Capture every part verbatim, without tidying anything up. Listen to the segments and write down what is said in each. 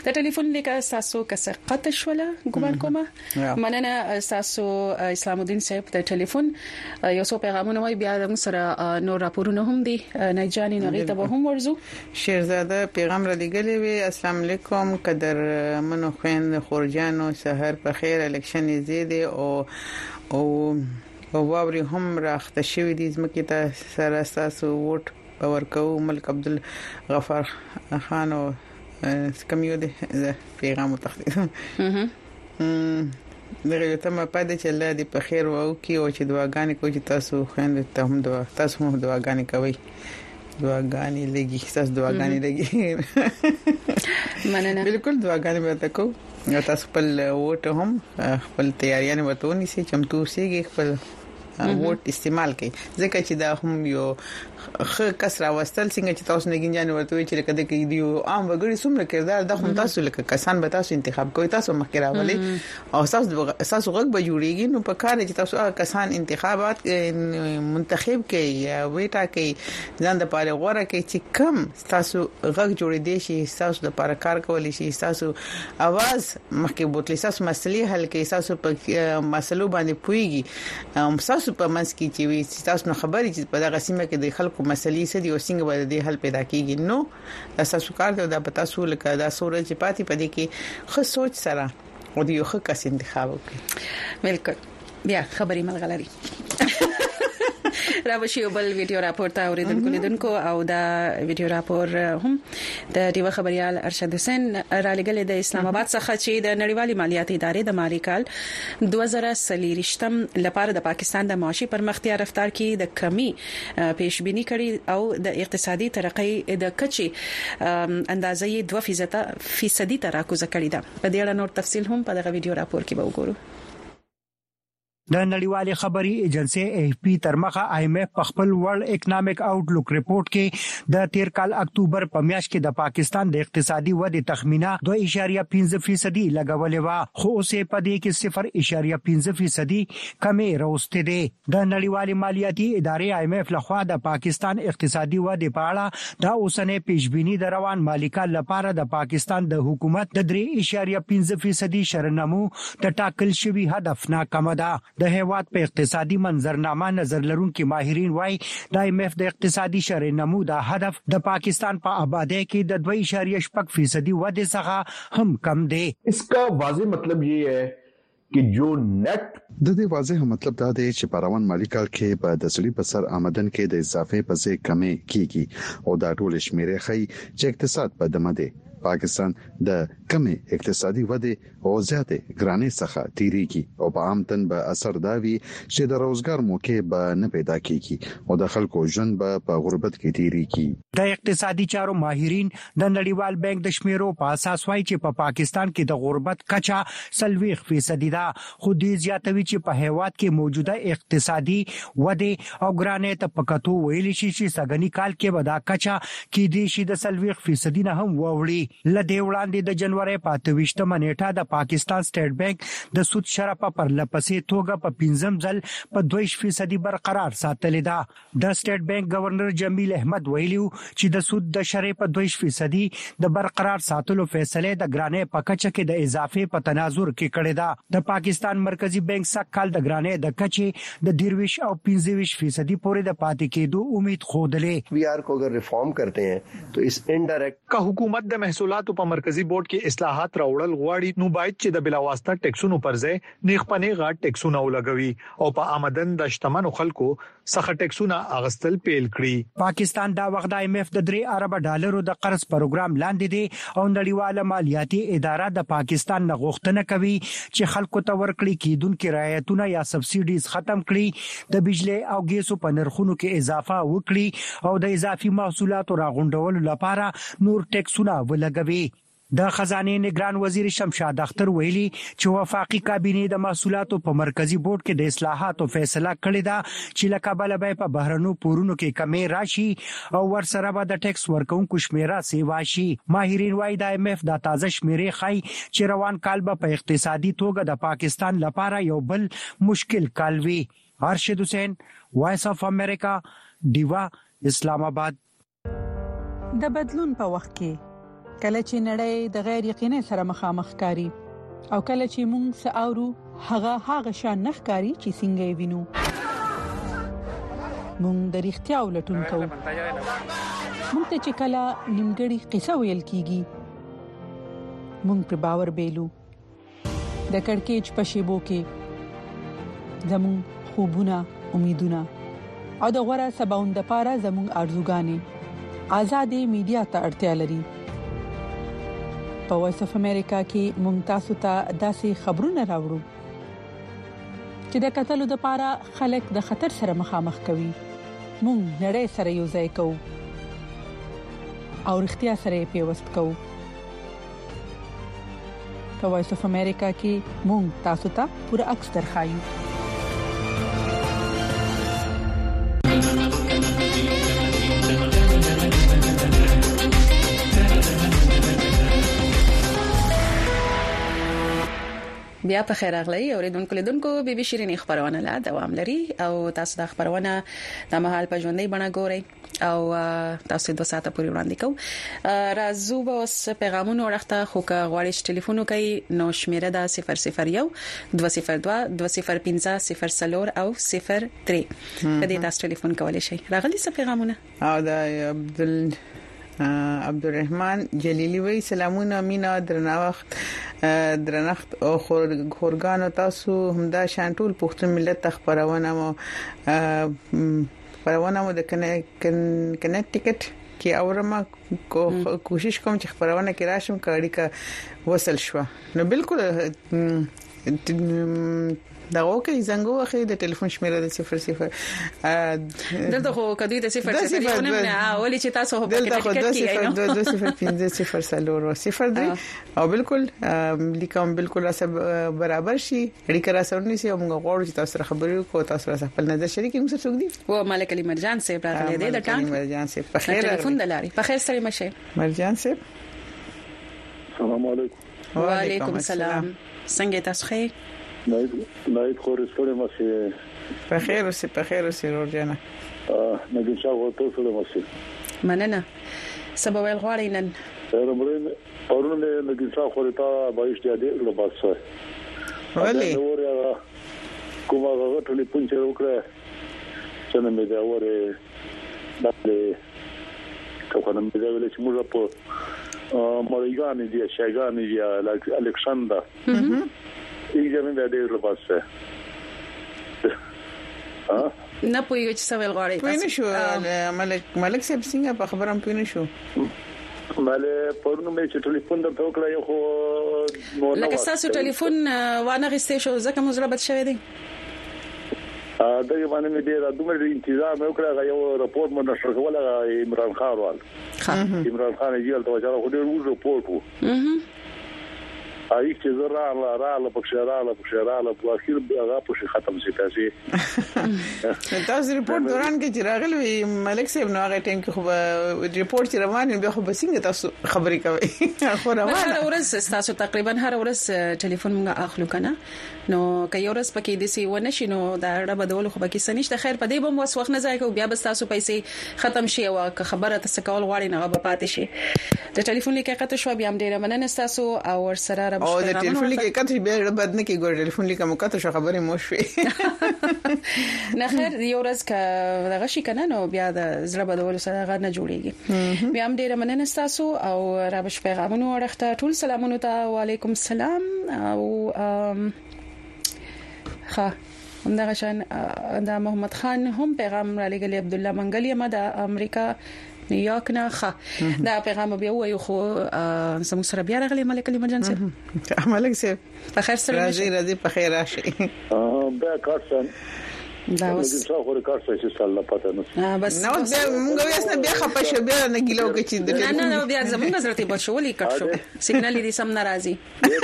د ټلیفون لیکه تاسو کسه قطع شوله ګومان کوم مننه تاسو اسلام الدین صاحب د ټلیفون یو څو پیغامونه وای بیا موږ سره نور راپورونه هم دي نه جاني نه غیته به هم ورزو شیرزاده پیغام را لګلې وی السلام علیکم قدر منو خوین خورجانو سحر په خیر الیکشن زیاده او او او واوري هم راخته شوی دي زمکه ته سره تاسو ووټ باور کوو ملک عبد الغفار خان او کمیو دي پیغام تخدید دغه ته ما پاتې چې الله دې په خیر وو کې او چې دعاګانې کوي تاسو خويند ته هم دعا تاسو هم دعاګانې کوي دعاګانې لګي تاسو دعاګانې لګي مننه بالکل دعاګانې به تاسو تاسو خپل ووټ هم خپل تیاریاں وتونی سي چمتو سيږي خپل ووټ استعمال کوي ځکه چې دا هم یو خ کسره واستل څنګه چې تاسو نه ګنجان ورته چې کده کې دی عام وګړي څومره کردار د هم تاسو لکه کسان به تاسو انتخاب کوي تاسو مخکې راولي او تاسو تاسو غږ به جوړیږي نو په کار چې تاسو کسان انتخابات منتخب کوي یا ویټا کوي ځان د پاره غوړه کوي چې کم تاسو غږ جوړې دي شي تاسو د پاره کار کولی شي تاسو आवाज مخکې بوتلی تاسو مسلې حل کوي تاسو په مسلو باندې پويږي ام تاسو په منځ کې چې وي تاسو نو خبري چې په دغه سیمه کې د خلکو مسلې سدي او څنګه به د حل پیدا کیږي نو تاسو کار ته د پتا سو لکه دا سورج پاتې پدې کې خو سوچ سره او د یو ښه کس انتخاب وکړي بالکل بیا خبري ملغلري راوشي بل ویډیو راپور ته اوریدونکو لیدونکو او دا ویډیو راپور هم د دیو خبريال ارشد حسین را لګل د اسلام آباد څخه چې د نړیوالې مالیاتي ادارې د مالی کال دوه زره څلورشتم لپاره د پاکستان د معاشي پرمختیا رفتار کې د کمی پیشبینی کړي او د اقتصادي ترقۍ د کچې اندازې دوه فیصد تراکوز کړي ده په دې اړه نور تفصیل هم په دغه ویډیو راپور کې به وګورو د نړیوالې خبري ایجنسی اف پی ترمخه آی ایم اف خپل ورلد اکونومیک آوټلوک ریپورت کې د تیر کال اکتوبر په میاشت کې د پاکستان د اقتصادي ودې تخمینه دوه اعشاریه پنځه فیصد لګولې و خو اوسې په دې کې صفر اعشاریه پنځه فیصد کمی راوستي دي د نړیوالې مالیاتي ادارې آی ایم اف لخوا د پاکستان اقتصادي ودې په اړه د اوسنۍ پیشبینی د روان مالی کال لپاره د پاکستان د حکومت د درې اعشاریه پنځه فیصد شرنمو د ټاکل شوی هدف ناکام ده د هیواد په اقتصادي منظرنامه نظر لرونکي ماهرین وایي د آی ایم اف د اقتصادي شرنمو د هدف د پاکستان په آبادی کې د دوه اعشاریه شپږ فیصد ودې څخه هم کم دی इसका वाज़ेह मतलब ये है कि जो नेट د دې واضح مطلب دا دی چې په روان مالی کال کې په د سړي په سر آمدن کې د اضافه په ځای کمی کیږي او دا ټول شمیرې ښيي چې اقتصاد په دمه دی پاکستان د کمی اقتصادي ودې او زیاتې ګرانۍ څخه تیریږي او په عام تن به اثر داوي چې د روزګار موقع به نه پیدا کیږي او د خلکو ژوند به په غربت کې تیریږي د اقتصادي چارو ماهرین د نړیوال بانک د شمیرو په اساس وایي چې په پاکستان کې د غربت کچا سلويخ فیصد ده خو دې زیاتوي چې په هیواد کې موجوده اقتصادي ودې او ګرانۍ ته پکاتو ویل شي چې سګنی کال کې ودا کچا کې دي شي د سلويخ فیصد نه هم ووري لدې وړاندې د جنوري په اتويشتمه نیټه د پاکستان سټیټ بانک د سود شرپه پر لپسې توګه په پنځم ځل په دوه فیصد برقرار ساتلې ده د سټیټ بانک گورنر جمیل احمد ویلو چې د سود د شرې په دوه فیصد د برقرار ساتلو فیصله د ګرانۍ په کچه کې د اضافه په تناظر کې کړې ده د پاکستان مرکزی بانک سکهال د ګرانۍ د کچې د دیرویش او پنځه فیصد پورې د پاتې کېدو امید خوده وی آر کو اگر ریفارم کرتے ہیں تو اس انډایرکټ کا حکومت د محصولاتو په مرکزی بورډ کې اصلاحات راوړل غواړي نو باید چې د بلاواسطه ټیکسونو پر ځای نیغ پنه غاټ ټیکسونه ولګوي او په آمدن د شتمنو خلکو څخه ټیکسونه اغستل پیل کړي پاکستان دا وخت د آی ایم اف د درې ارب ډالرو د قرض پروګرام لاندې دی او نړیواله مالیاتي اداره د پاکستان نه غوښتنه کوي چې خلکو ته ورکړي کیدونکو رعایتونه یا سبسایډیز ختم کړي د بجلی او ګیسو په نرخونو کې اضافه وکړي او د اضافي محصولاتو راغونډولو لپاره نور ټیکسونه ولګوي د خزانه نگران وزیر شمشاد اختر ویلي چې وفاقي کابینه د محصولاتو په مرکزی بورډ کې د اصلاحاتو فیصله کړې ده چې لکه به په بهرنو پورونو کې کمی راشي او ورسره به د ټیکس ورکونکو شمیره سیوا شي ماهرین وايي د آی ایم اف د تازه شمیرې ښيي چې روان کال به په اقتصادي توګه د پاکستان لپاره یو بل مشکل کال وي ارشد حسین وایس اف امریکا دیوا اسلام آباد د بدلون په وخت کې کله چې نړۍ د غیر یقیني سره مخامخ کاری او کله چې موږ ساورو هغه هغه شان نخکاری چې څنګه وینو موږ د اړتیا ولټون کوو موږ ته چې کله نیمګړی قصه ویل کیږي موږ پر باور بیلو د کڑکېچ په شیبو کې زموږ خوبونه امیدونه او د غوړه سباوند لپاره زموږ ارزوګانې آزادې میډیا ته اړتیا لري په وایس اف امریکا کې موږ تاسو ته داسې خبرونه راوړو چې د قتل لپاره خلک د خطر سره مخامخ کوي موږ نړۍ سره یو ځای کوو او اړتیا سره پیوست کوو په وایس اف امریکا کې موږ تاسو ته پوره عکس درخایو بیا په خیر اغلی اوریدونکو لیدونکو بي بي شيرين خبرونه لا دوام لري او تاسو د خبرونه د مهال په ژوندۍ بڼه ګورئ او تاسو د ساعته پورې وړاندې کوم راځو به اوس پیغامونه ورته خو کا غواړئ ټلیفون وکړئ نو شمیره دا صفر صفر یو دوه صفر دوه دوه صفر پنځه صفر صفر او صفر درې په دې تاسو ټلیفون کولای شئ راغلي څه پیغامونه او دا عبدل عبدالرحمن جلیلی وی سلامونه مینا درنوخت درنخت او خورګانو تاسو همدا شانټول پښتون ملت خبرونه مو خبرونه مو د کنیکټیکټ کې اورما کوشش کوم چې خبرونه کې راشم کاړي کا وصل شو نو بالکل دا اوکې زنګو اخی د ټلیفون شمیره د صفر صفر دلته خو کدوې د صفر صفر یو نه نه اولي چې تاسو په کې ټیکټ کیږئ نو د صفر پنځه صفر صفر صفر دی او بالکل لیکم بالکل سره برابر شي اړیکه را سره نشي موږ غواړو چې تاسو سره خبرې وکړو تاسو سره خپل نظر شریک موږ سره دی و ملک علي مرجان صاحب راغلی دی د ټانګ مرجان صاحب په خیر ټلیفون دلاري په خیر سره مشه مرجان صاحب السلام علیکم وعلیکم السلام څنګه تاسو خیر نایب نایب خورستوله مشه په خیر اوسې په خیر اوسې ورجانه اه نګین شاو تاسو له مشه مننه سبا ویل غواړي نن رمرین پرونه نګین شاو خورتا بایش دی له باسه ولې کومه هغه ټلیفون چې وکړه څنګه مې دا وره دغه کومه مې دا ویل چې موږ په مارګان دی شاګان دی الکساندر ایجامه به دې لپاره ها نه پوهیږي چې څه ویل غواړي پوه شو ملک ملک صاحب څنګه په خبرم پوه نه شو مله پرونو مې چې ټلیفون درته وکړای خو نو نو لکه تاسو ټلیفون وانه غستې شو ځکه مزربت شوی دی ا دغه باندې مې ډیر دومره انتظار مې وکړای یو راپورټ مې نشر کوله عمران خان وال عمران خان یې ته وځه خو ډیر وو راپورټ وو اې چې زرا الله را الله بخشرا الله بخشرا الله په اخر هغه په ختم شي تاسو تاسو ریپورت دوران کې چې راغلی ملک صاحب نو هغه ټیم کې خو ریپورت چې روان به خو بسنګ تاسو خبرې کوي خو روان هر ورځ تاسو تقریبا هر ورځ ټلیفون موږ اخلو کنه نو کای ورځ پکې د سی ونه شنو دا رب بدول خو پکې سنشت خیر په دې بم وس وخت نه ځای کو بیا بس تاسو پیسې ختم شي او خبره تاسو کول غواړي نه به پاتې شي د ټلیفون لیکه قطه شو بیا هم ډیره مننه تاسو او ور سره او د ټلیفون لیکه کته به بد نه کې ګور ټلیفون لیکه مو کته شو خبرې مو شوي نه خیر یو ورځ کا دغه شي کنه نو بیا د زړه بدول سره غږ نه جوړيږي بیا هم ډیره مننه تاسو او رابش پیغامونه ورخته ټول سلامونه ته وعليكم السلام او ها همدغه شان د محمد خان هم پیغام را لګلی عبد الله منګلی ما د امریکا نیویارک نه ښه دا پیغام بیا وایو خو سم سره بیا راغلی ملک علي مرجان صاحب ملک صاحب په خیر سره راځي راځي په خیر راشي اه بیا کارسن دا اوس څو خوري کارسه چې الله پته نه بس نو موږ ویسنه بیا خپه شو بیا نه ګیلو کې چې نه نه بیا زموږ حضرت بشولي کټ شو سیګنال دې سم ناراضي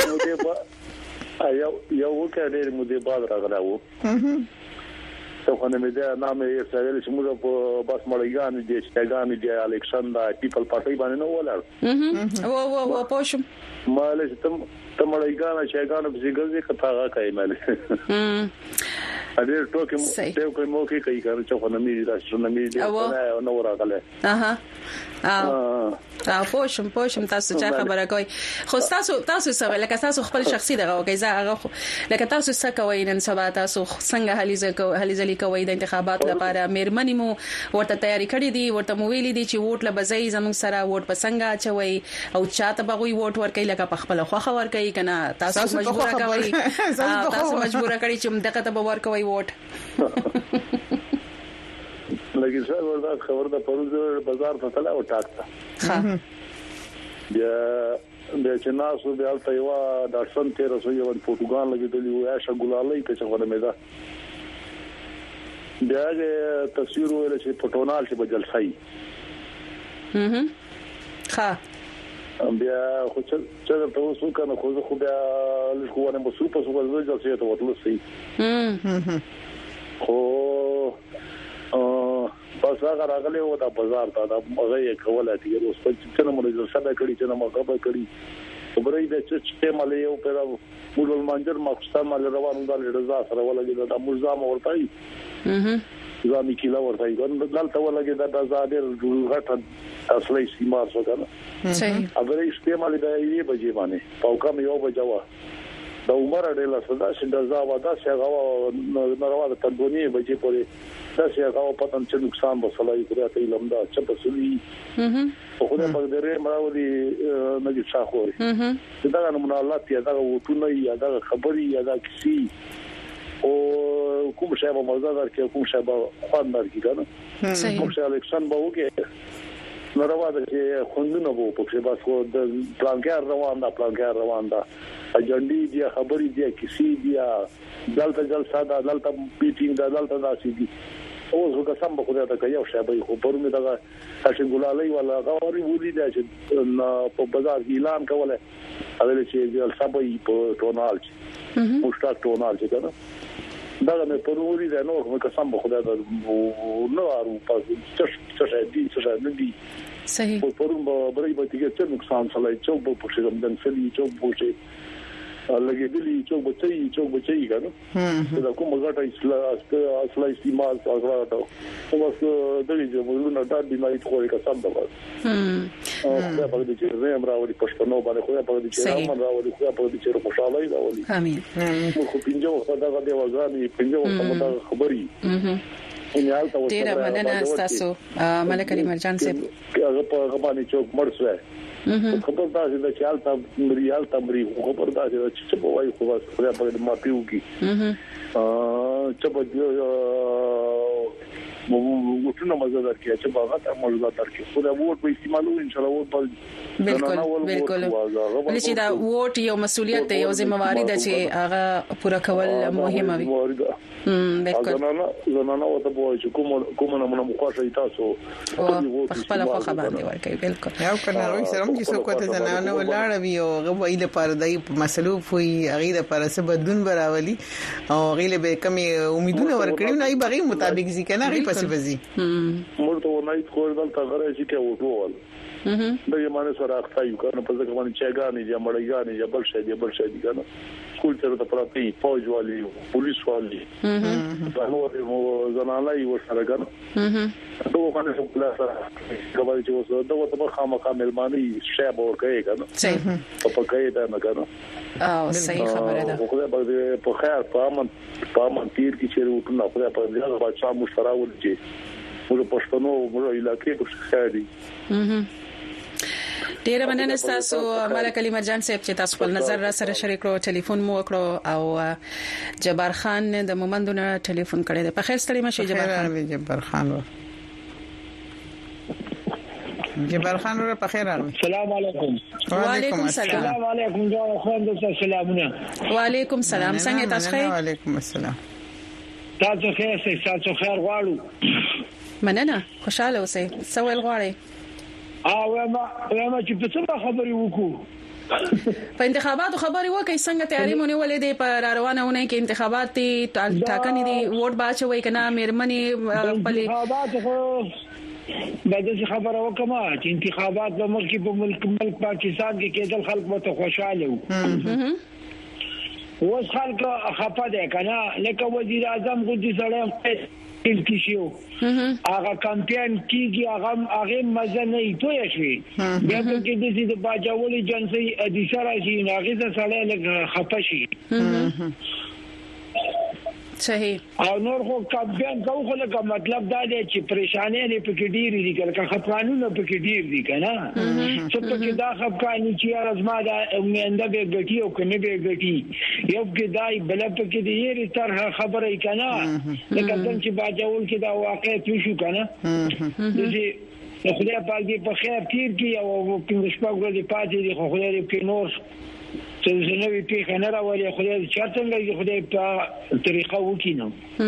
یو یو وکړې مودې بعد راغلاو څو خو نه مې دا نامه یې سره چې موږ په بس مړیګان دي شګان دي الکساندر پیپل پارټي باندې نو ولر او او او پوښم مال چې تم تمړیګان شګان په ځګل دې کته کوي مال اده ټوکې ټوکې مو کې کوي کار چې خو نه مې راشي نه مې دې نو راغله اها اه تاسو پوښم پوښم تاسو چې خبره کوي خو تاسو تاسو سره لکه تاسو خپل شخصي دغه کوي زه هغه لکه تاسو څه کوي نن سبا تاسو څنګه هلیزه کوي هلیزه کوي د انتخابات لپاره مېرمنې مو ورته تیاری کړې دي ورته مو ویلي دي چې ووټ لبزي زموږ سره ووټ پسنګا چوي او چاته بغوي ووټ ورکړي لکه په خپل خوخه ورکړي کنه تاسو مجبور کوي تاسو مجبور کړی چې دغه ته باور کوي ووټ لکه څنګه ورته خبر ده پروز بازار ته تلا او ټاکتا ها بیا بیا چې ناسو بیا الته یو دارسن تیر سو یو پورتګال لګیدلی و عائشہ ګلالۍ ته څنګه مې ده بیا د تصویر ول چې پټونال چې بجلسای هم ها بیا خو چې ته اوس وکنه خو خو بیا لږه مو سو په سو ول جلسه ته وتل سي هم خو بس هغه راغلی و د بازار ته د هغه کوله دي اوس په څنګه موږ سره کړی چې نو هغه کړی خبرې د چې مالې یو پر مول منجر مخصوصا مال روانو د رضا سره ولګي د ملزم ورتای اها ځامي کیلا ورتای دلته ولګي د آزادر غټ اصلي سیمار څنګه صحیح هغه استعمال د یوې بجې باندې او کوم یو بجوا د عمر ډېر صدا چې د زاوا د څنګه ناروا د تدونی بجې پورې دا چې هغه پتن چې نقصان به صلاحي کړی ته علم دا چې په سولي په خوده په دې مراودي نګي څاخوري دا نمونه الله ته دا وټونه یا دا خبري یا دا کسی او کوم شی به موضوع درکې کوم شی به خوان درکې کنه صحیح کوم شی الکشن به وګه ناروا د چې خوندونه وو په څه بس خو د پلانګر روان دا پلانګر روان دا اجنډي دی خبري دی کسی دی دلته جلسه دا دلته میټینګ دا دلته دا سيدي او زه قسم به خدای ته کوي او شابه خو پرونه دا چې ګلالۍ ولا غوړي ودی دا چې په بازار اعلان کوله هغه چې جلسه به په ټونال چې مشتاق ټونال چې کنه دا مې پروري دا نو کوم قسم به خدای ته نو ارو پاس څه څه دي څه نه دي صحیح په پرون به بري به تیګه څه نقصان سلای چوک به پښې دم سلی چوک بوشه لګېدلی چوک بچي چوک بچي کنه دا کوم غټه اصله اصله استعمال راغله او بس دغه چې موږ نه د بیماری خو یې قسم ده او دا په دې چې زم راوړي پښتنو باندې خو په دې چې رحمان راوړي خو په دې چې خوشاله وي راوړي امين خو پینځو خدای دې وزاني پینځو کومه خبري ډیره مننه تاسو ملک علي مرجان صاحب هغه په باندې چوک مرسوي خبر دا چې د چالتا مریال تمری خبر دا چې چې په وای خو خدای په ما پیوږي ا چې په مو وټونه مزه درکې چې باغ ته مزه درکې خو دا ووټ په استعمالو ان شاء الله ووټ په بالکل بالکل ولې دا ووټ یو مسولیت دی یو ذمہواری ده چې هغه پوره کول مهمه وي هم بالکل زنانه زنانه او ته وایي چې کوم کوم نه مونږ مخاطر تاسو په خپل خو خبرې ورکوي بالکل یو کنه روي سره چې څوک ته زنانه ولاړ وي او غوې د پاره دای مسلوب وي هغه د پاره څه بدلون براولي او غیله به کمی امیدونه ورکړي نه ای بغي مطابق ځکه نه غي پسې بزي موږ ته ونای کول دلته غره چې کې وټول د یمانه سره اخته یو کنه په ځکه باندې چاګانی یا مړیګانی یا بل شي دی بل شي دی کنه سکول ته ته پراتی فوج والی پولیس والی په نو زنانه یو سره کنه دوه باندې څه پلا سره کبل چې وسه دوه ته خامخا ملمانی شابه ورکه کنه صحیح په پکې دا نه کنه او صحیح خبره ده خو به په خیر په امن په امن تیر کې چې وټونه خو په دې هغه بچا مشترا ولجی موږ پښتنو موږ علاقې په خیر دي ډیره مننه تاسو ملک علي مرجان صاحب چې تاسو خپل نظر را سره شریک کړو ټلیفون مو وکړو او جبار خان د مومندونه ټلیفون کړی دی په خیر ستړي مشه جبار خان جبار خان جبار خان ور په خیر راغلی السلام علیکم وعلیکم السلام السلام علیکم جوړ خوند تاسو سلامونه وعلیکم السلام څنګه تاسو ښه وعلیکم السلام تاسو ښه تاسو خیر غواړو مننه خوشاله اوسئ سوال غواړئ او ما ما چې په څه خبرې وکړو په انتخاباتو خبرې وکړي څنګه تیاری مونږ ولې دي په روانونه کې انتخابات دي ټاکنې دي ووټ باچوي کنه مېرمنې خپل انتخابات خو بعد خبره وکما چې انتخابات د ملک په ملک ملک پاکستان کې کېدل خلک مت خوشاله وو اوس خلک خپه دي کنه لکه وزیر اعظم غوډي سره تل کیشو هغه کمپاین کیږي هغه هغه مزه نه ایتوي شي بیا کې د دې د باجوړي جنسي د سره شي هغه سره لکه خپه شي صحیح او نور خو کمپاین کوو خو لکه مطلب دا دی چې پریشانې نه پکې ډېری دي کله خپلانونه پکې ډېر دي کنه چې پکې دا خپکانی چې ارزما دا مینده به غټي او کنه به غټي یو کې دای بل پکې دی یې تر خبره کنه لکه څنګه چې باجول کې دا واقع شو کنه چې خدای پاک دې په خیر تیر کې او په شپږ ورځې پاتې دي خو خدای دې په نور چې نوې پیښه نه راولي خدای چاته لګي خدای په طریقه وکینو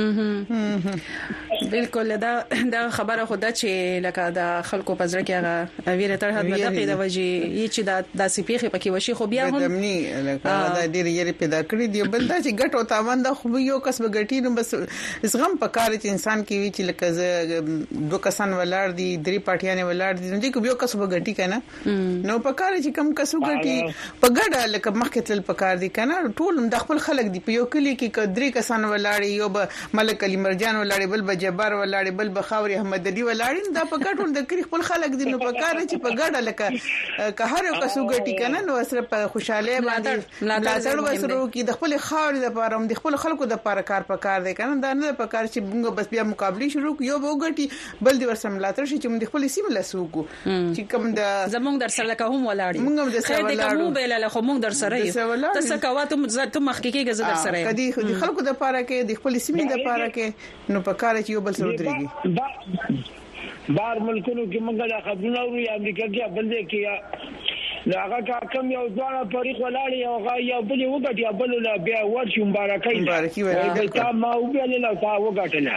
بالکل دا دا خبره خو دا چې لکه دا خلکو پزره کې هغه ویره تر حد مدقې د وجې یی چې دا داسې پیښه پکې وشي خو بیا هم دمني لکه دا ډېر یې پیدا کړی دی بل دا چې ګټ او تاوان دا خو یو کس به ګټي نو بس زغم په کار چې انسان کې وی چې لکه دوه کسان ولار دي درې پټیانه ولار دي نو دې کو یو کس به ګټي کنه نو په کار چې کم کسو ګټي په ګډه لکه مخکې تل پکار دي کنه ټول د خپل خلک دی په یو کلی کې کدرې کسان ولاړی یو به ملک علي مرجان ولاړی بل به جبار ولاړی بل به خاوري احمد علي ولاړی دا په ګډ د کلی خپل خلک دی نو پکار چې په ګډه لکه که هر یو کسو ګټي کنه نو سره په خوشاله باندې ملاتړ وسرو کې د خپل خاوري د پاره د خپل خلکو د پاره کار پکار دی کنه دا نه پکار چې موږ بس بیا مقابله شروع یو به ګټي بل دی ورسره ملاتړ شي چې موږ خپل سیمه لاسوکو چې کوم د زمونږ در سره لکه هم ولاړی موږ د سره ولاړو به له خو موږ در سره یو تاسو کواتو ته مخکې کې غزه در سره کدي خلکو د پاره کې د خپل سیمې د پاره کې نو په کار چې یو بل سره درېږي بار ملکونو کې موږ د خبرونو اوري امریکا کې بل دې کې هغه کم یو ځوان طریق ولاړی او هغه یو بل وګټي بل لا بیا ورشي مبارکای مبارکي وایي تا ما وبل لا تا وګټنه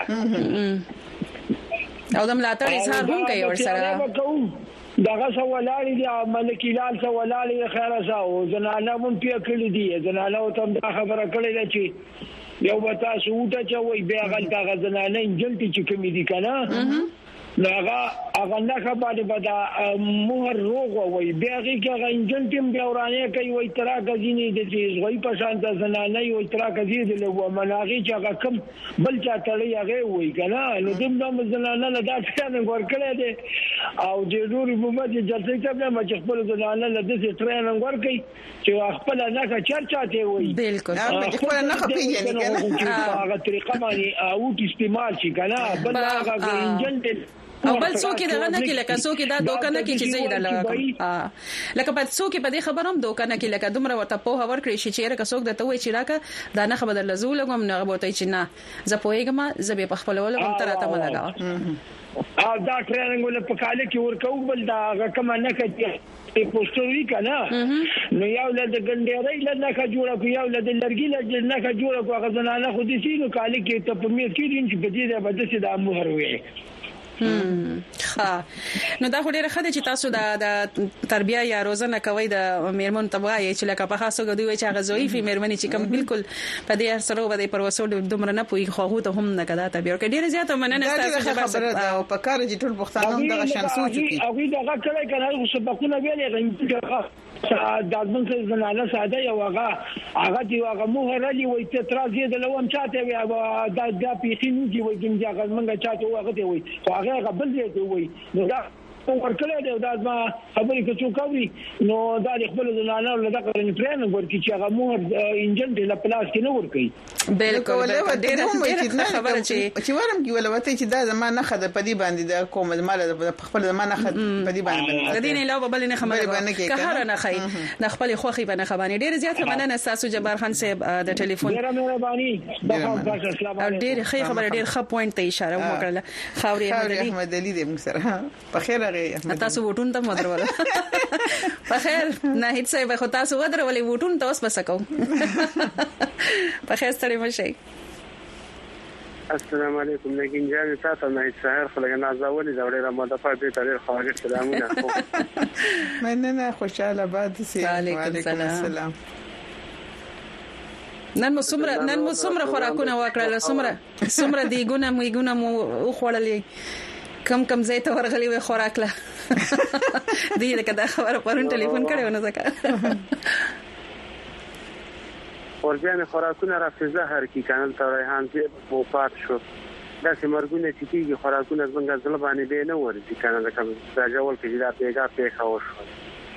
او د ملاتړ اظهار هم کوي ور سره دغه سوالاري دي ملکی لال سوالاري خیره ساو زنانه مون پی کړی دي زنانه او تم خبره کړی ده چې یو وتا سوټه چوي بیا غلطه غزنانه انجلتي چې کوم دي کنه هغه هغه نه خبره بدا مهر روغ وي بیا هغه هغه انجلتیم بیا ورانه کوي وي ترا غزيني د چې غوي په شان د زنانه وي ترا غزي د لو مناغي چې هغه کم بل چا تړي هغه وي کنه نو دیم نو زنانه له داسې څنګه ورکړي دي او د ډوري په مده جلسه ته ما چې خپل زنانه له دې ټریننګ ورکړي چې خپل نه چرچاته وي بالکل خپل نه خپيږي کنه هغه طریقه باندې او استعمال شي کنه بل هغه انجن او بل څوک دغه نه کې لکه څوک دا دوکه نه کې چې زه دا لکه لکه په څوک په دې خبروم دوکه نه کې لکه دومره ورته په هور کړی شي چې رکه څوک د توې چې راکه دا نه خبر لزول کوم نه بوتای چې نه زه پوهیږم زه به په خپل ولګم تر ته ملګاو او دا ټریننګ ول په کال کې ورکو بل دا کوم نه کوي پوسټوري کنه نو یو له ګنډېرې له نه کا جوړه کو یو له لرګي له نه کا جوړه کو غزنانه خو دې سینو کال کې ته په میز کې دین چې په دې د بده سي د مهر وي ها نو دا خوري راخه چې تاسو د تربیه یا روزنه کوي د میرمن تبعای چې لکه په خاصو غوي چې غزوي فی میرمنې چې کوم بالکل په دې سره باندې پروسو دومره نه پوي خو هو ته هم نه کدا تربیه ورکړي ډیر زیاته مننه تاسو خبره ده او په کار چې ټول پښتانه هم دغه شان سوچ کوي او دا کله کله سبقونه ویلې غنځه دازمن څه زنانه ساده یو هغه هغه دی هغه مهر لري وي ته تراز یې د لوم چاته وي دا د پیخینو دی وي ګنجا غمنګ چاته هغه دی وي هغه قبل دی وي نو دا ورکړل دی دا ما خبرې کوي کوي نو دا خپل زنانه له دغه ټریننګ ورکړي چې هغه مهر انجن د پلاس کې نه ورکړي بالکل ډېر هم چې خبره چې ورم کې ولوته چې دا زمانه خده پدی باندې د کوم مال خپل زمانه خده پدی باندې د دې نه علاوه بل نه خبره که هر نه خي د خپل خوخي باندې خبرې ډېر زیات مننه تاسو جبار خان صاحب د ټلیفون ډېر مهرباني ډېر خي خبره ډېر ښه پوینټ ته اشاره وکړه خاوري احمد علي دې موږ سره په خیر تاسو وټون ته مدرول په خیر نه هیڅ څه به تاسو ودرولې وټون ته اوس بسکو په خیر ستړي مشي السلام علیکم لیکن جان تاسو نه سحر خلګ نه زاولې زوړې را مده په دې تاریخ خواږه سلامونه مننه خوشاله باد سي وعلیکم السلام نن مو سمره نن مو سمره خوراکونه وکړل سمره سمره دیګونه مې ګونه مو خوړلې کم کم زه ته ورغلی وې خوراک لا دې دا خبره پرون ټلیفون کړو نه ځکه ورځان خوراکونه راځي زهر کی کانل ته ریحان چې وفات شو دا چې مرګونه چې کیږي خوراکونه څنګه ځل باندې به نه ورځي کانل دا کوم دا جوړ کې دا پیګه پیښه وشو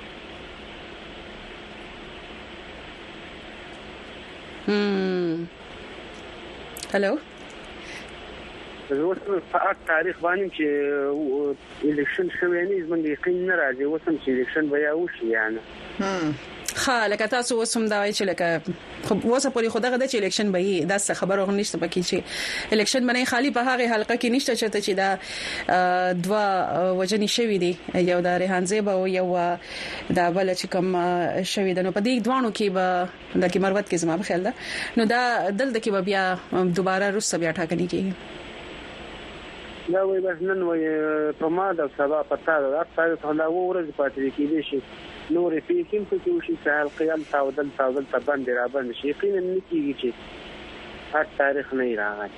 هم هلو زه اوس په تاریخ باندې چې الیکشن شوی نه زموږ یقین نه راځي اوس هم چې الیکشن بیا وشي یعنی هم خا لکه تاسو اوسم دا وایي چې لکه خو اوسه پوری خدای غدا چې الیکشن به یي دا څه خبره غو نشته پکې چې الیکشن باندې خالی په هغه حلقه کې نشته چې دا دوا وجنی شوی دی یو د ریحان زیب او یو دا بل چې کوم شوی دی نو په دې دوانو کې به د کی مروت کې زما په خیال ده نو دا دلته کې بیا دوباره روس بیا ټاکنی کیږي دا وایي بس نن وایي په ما د سبا پتا ده تاسو لا ورځ پاتې کېدې شي نورې پیکیم په کې وشي سهال قیام تاودل تاودل تبان دی را باندې شي یقینا نکیږي چې هر تاریخ نه راغلی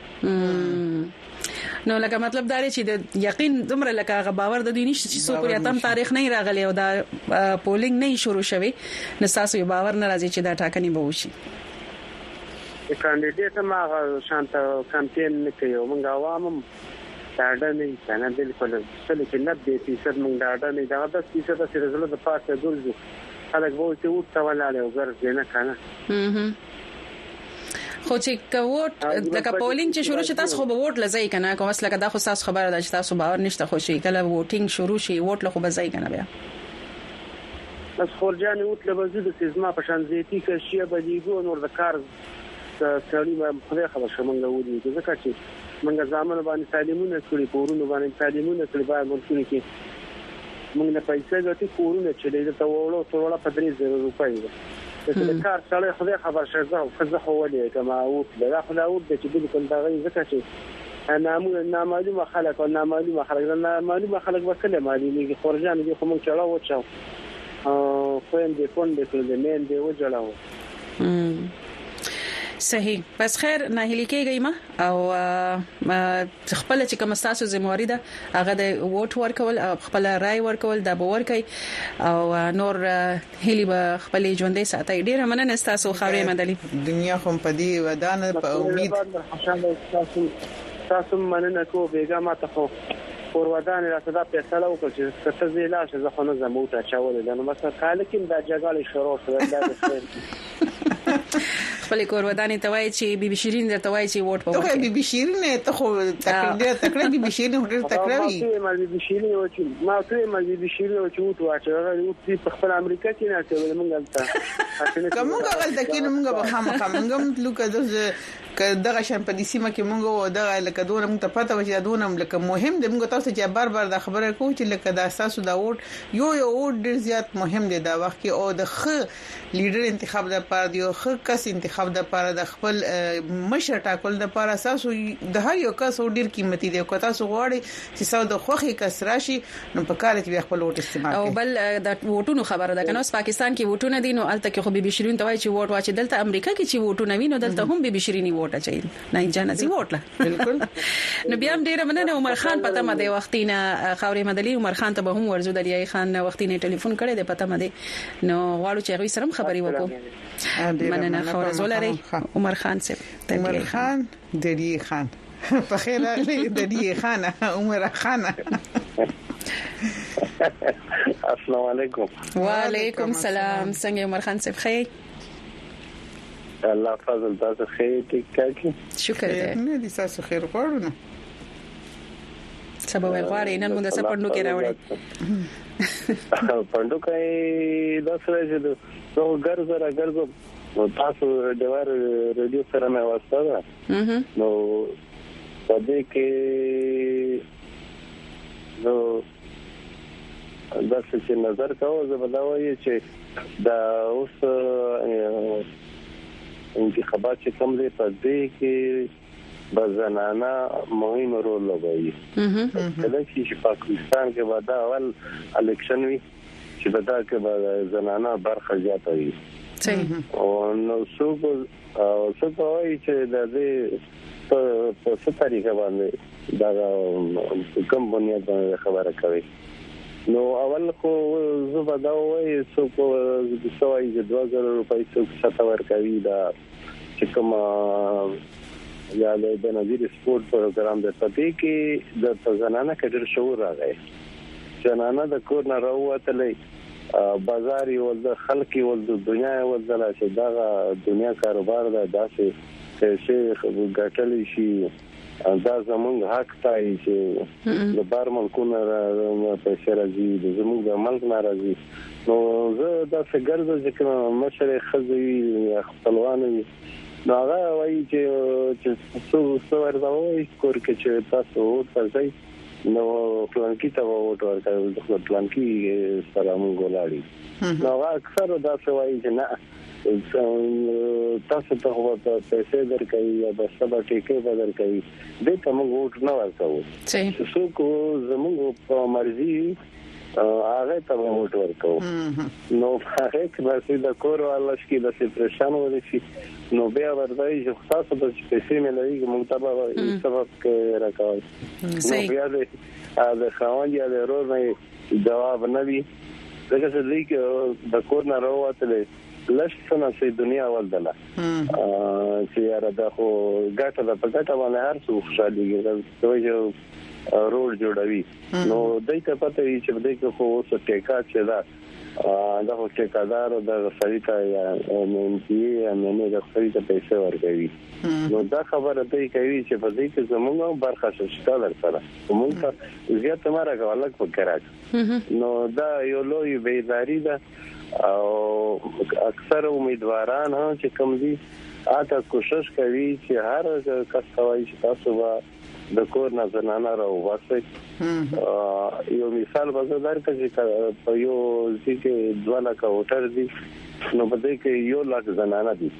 نو لکه مطلب دا چې د یقین دومره لکه غ باور د دوی نشته چې څو پورې اتم تاریخ نه راغلی او دا پولینګ نه شروع شوی نو تاسو یو باور نه راځي چې دا ټاکنې به وشي کاندیدټ ما شانت کمپاین نه کوي موږ عوام دا نه څنګه بالکل څه کې نبه فیصد موږ دا نه دا د فیصد سره زله د پاتې ګرځو خلک وو چې وټ ولاله او ګرځي نه کنه هم خو چې کوټ لکه پولینګ چې شروع شي تاسو خو به ووټ لځای کنه کوم اصله دا خو تاسو خبره ده چې تاسو باور نشته خو شي کله ووټینګ شروع شي ووټ له خو به ځای کنه بیا بس خورجان ووټ له وزید سیزما په شان زیتی کې شی به دیګو نور د کار سړی ما خو خبر شومنګ ودی ځکه چې موږ ځامن باندې تعلیمونه کړی کورونه باندې تعلیمونه کړی باید ورته کې موږ نه پیسې ګټي کورونه چې د توړو توړه په درې زره روپۍ ده چې کار سره خدای خبر شزه او خزه حواله کما او دا خلاو د چې د کوم دغه ځکه چې نامو نامعلومه خلک او نامعلومه خلک نامعلومه خلک وکړه معلومي خورجان دي خو موږ چلا وچاو او خوين دي کون دي کړل نه دي وجلاو صحیح بس خیر نه هلي کېږي ما او خپل چې کوم تاسو ذمہواری ده هغه د ووټ ورکول او خپل رائے ورکول د باور کوي او نور هلي به خپل ژوندې ساتي ډیره مننه تاسو خاورې مدلي دنیا خو په دې ودانه په امید تاسو مننه کو بیګا ما ته اور ودانه راته دا فیصله وکړه چې څه زیلا چې خو نه زموږ ته چاول نو مثلا کال کې دا جګړه شروع شوه دا خپل کور ودانې ته وایي چې بي بي شيرين درته وایي چې ووټ پوهه ته بي بي شيرين ته خو تکړه تکړه بي بي شيرين هډر تکړه وي ما بي بي شيرين او چې ما ته ما بي بي شيرين او چې وټ واچو هغه په خپل امریکا کې نه څه موږ غلطه کومه غلطه کې موږ به خامخا موږ لکه د دغه شان په دې سیمه کې موږ او دغه لکه دونه موږ ته پته و چې دونه لکه مهم دی موږ تاسو چې بار بار دا خبره کوو چې لکه د اساسو دا ووټ یو یو ووټ ډیر زیات مهم دی دا وخت کې او د خ لیډر انتخاب د پاره دی او خ کس انتخاب د پاره د خپل مشر ټاکل د پاره اساسو د هر یو کس ډیر قیمتي دی کو تاسو غواړئ چې ساو د خوخي کس راشي نو په کار کې خپل ووټ استعمال او بل د ووټونو خبره ده کنه پاکستان کې ووټونه دي نو الته کې خو بي بي شيرين ته وایي چې ووټ واچي دلته امریکا کې چې ووټونه ویني دلته هم بي بي شيرين ووټ اچي نه جنا سي ووټ لا بالکل نو بیا هم ډیر مننه عمر خان پته مده وختینه خاورې مدلي عمر خان ته به هم ورزو د لیای خان وختینه ټلیفون کړي د پته مده نو غواړو چې غوي سره خبري وکړو مننه خبر زولري عمر خان سي عمر خان دری خان په خیر راغلی دری خان عمر خان السلام علیکم وعلیکم السلام څنګه عمر خان صاحب خیر الله فضل تاسو خیر ټیک ټاک شکر دې نه دي تاسو خیر غواړو نو سبا غواړي نن موږ څه پندو کې راوړی پندو کې دا سره چې نو ګرځه راګرځو نو تاسو دیوار ریډیو سره مې واسطه ده نو په دې کې نو دا څه نظر کاوه زه بداوي چې دا اوس انتخابات چې کوم دي په دې کې بزنانا مهم رول لوبوي کله چې پاکستان کې ودا اول الیکشن وی چې ودا کې زنانا برخه زیاته وي صحیح او نو څو څو کوي چې د دې په څه طریقه باندې دا کوم بنیاد باندې خبره کوي نو اول خو زه دا وایي څو په سوای د دوه زره روپۍ څو څه ورکوي دا چې کوم یا له بنظیر سپورت پروګرام د پدې کې د زنانه کډر شعور راغی زنانه د کور نه راووتلې بازار یو د خلک یو د دنیا یو د چې دا دنیا کاروبار دا داسې چې ګټلی شي دا زمونږ حق تای چې د بار ملکونو پیسې راځي د زمونږ د ملک ناراضي نو زه دا څنګه چې مشر خزوي خپلوان نو هغه وایي چې چې څو څو ورځې کور کې چې تاسو ورځي نو پلان کې ته ووټ ورکړل د پلان کې سره مونږ ولاړی نو اکثر دا څه وایي چې نه تاسو ته وخت پیسې درکوي یا بس سبا ټیکې بدل کوي د ته موږ ووټ نه ورکوو چې څوک زموږ په مرزي هغه ته ووټ ورکوو نو هغه چې د کور والا شي د پریشان ولې شي نو بیا ورځي چې تاسو د پیسې ملایي موږ ته سبب کې راکوي نو بیا د خاوند یا د ورور نه جواب نه وي دغه څه دی چې د کور نه راوته لږ څه نه سي دنیا ولدله چې یاره دا خو ګټه د پټه باندې هر څه خوشاليږي دا یو روډ جوړوي نو دای ته پته وي چې دای کو څه ټیکا چې دا دا خو ټیکادار د سړیتا یا ام پی یا نه د سړیتا پیسې ورکوي نو دا خبره دی کوي چې په دې کې زموږ برخه شته درسره موږ ته زیاته مارګه ولک وکړه نو دا یو لوی بیداری ده او اکثر امیدواران هم چې کوم دي اته کوشش کوي چې هر کس کوي چې تاسو به د کور نه زنانه راو واسي یو مثال به درکړم چې په یو ځکه دوه لکه وټر دي نو په دې کې یو لک زنانه دي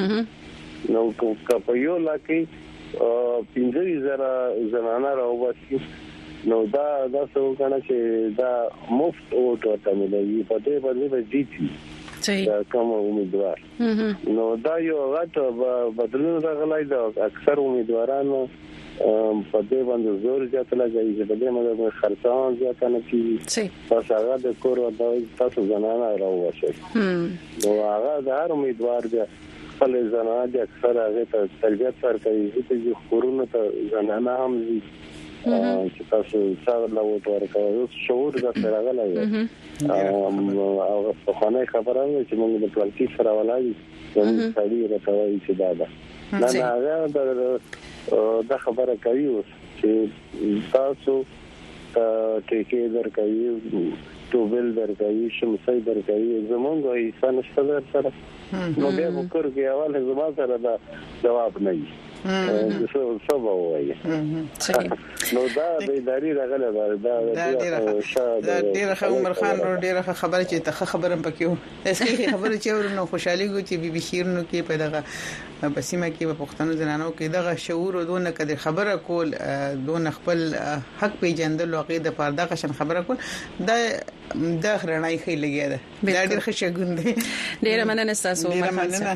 نو په یو لکه پنځه زره زنانه راو واسي نو دا دا څه کنه چې دا مفت وټ ورته ملي په دې باندې به جیتي دا کوم امیدوار نو دا یو غټ بدلون راغلی دا اکثر امیدوارانو په دې باندې زور زیات لګي چې په دې باندې خرڅان زیات نه کیږي تاسو هغه د کور او تاسو زنانه راوځي نو هغه د هر امیدوار دی خپل زنانه د اکثر هغه ته تربیت ورکوي چې خورونه ته زنانه هم دي چې تاسو څنګه لا وټ ورکوي شعور د سره غلای او په خانه خبره چې موږ د پلانکی سره ولای چې سړي راټوي چې دا ده نه نه دا خبره کوي چې تاسو ټیکې درکوي ټوبل درکوي شمسي درکوي زمونږ انسان ستاسو سره نو بیا وکړ کې اول زما سره دا جواب نه وي څه څه وایي نو دا د اداري راغله دا دا ډیره عمر خان ډیره خبره چې ته خبره پکې و اسکی خبره چې ورنو خوشحالي کو چې بي بي شیرنو کې په دغه بسیمه کې په پښتنو زنانو کې دغه شعور ودونه کده خبره کول دون خپل حق پیجندل او عقیده پر دغه شن خبره کول دا د خرنای خې لګیا ده دا ډیره خوشګون دي ډیره مننه تاسو مننه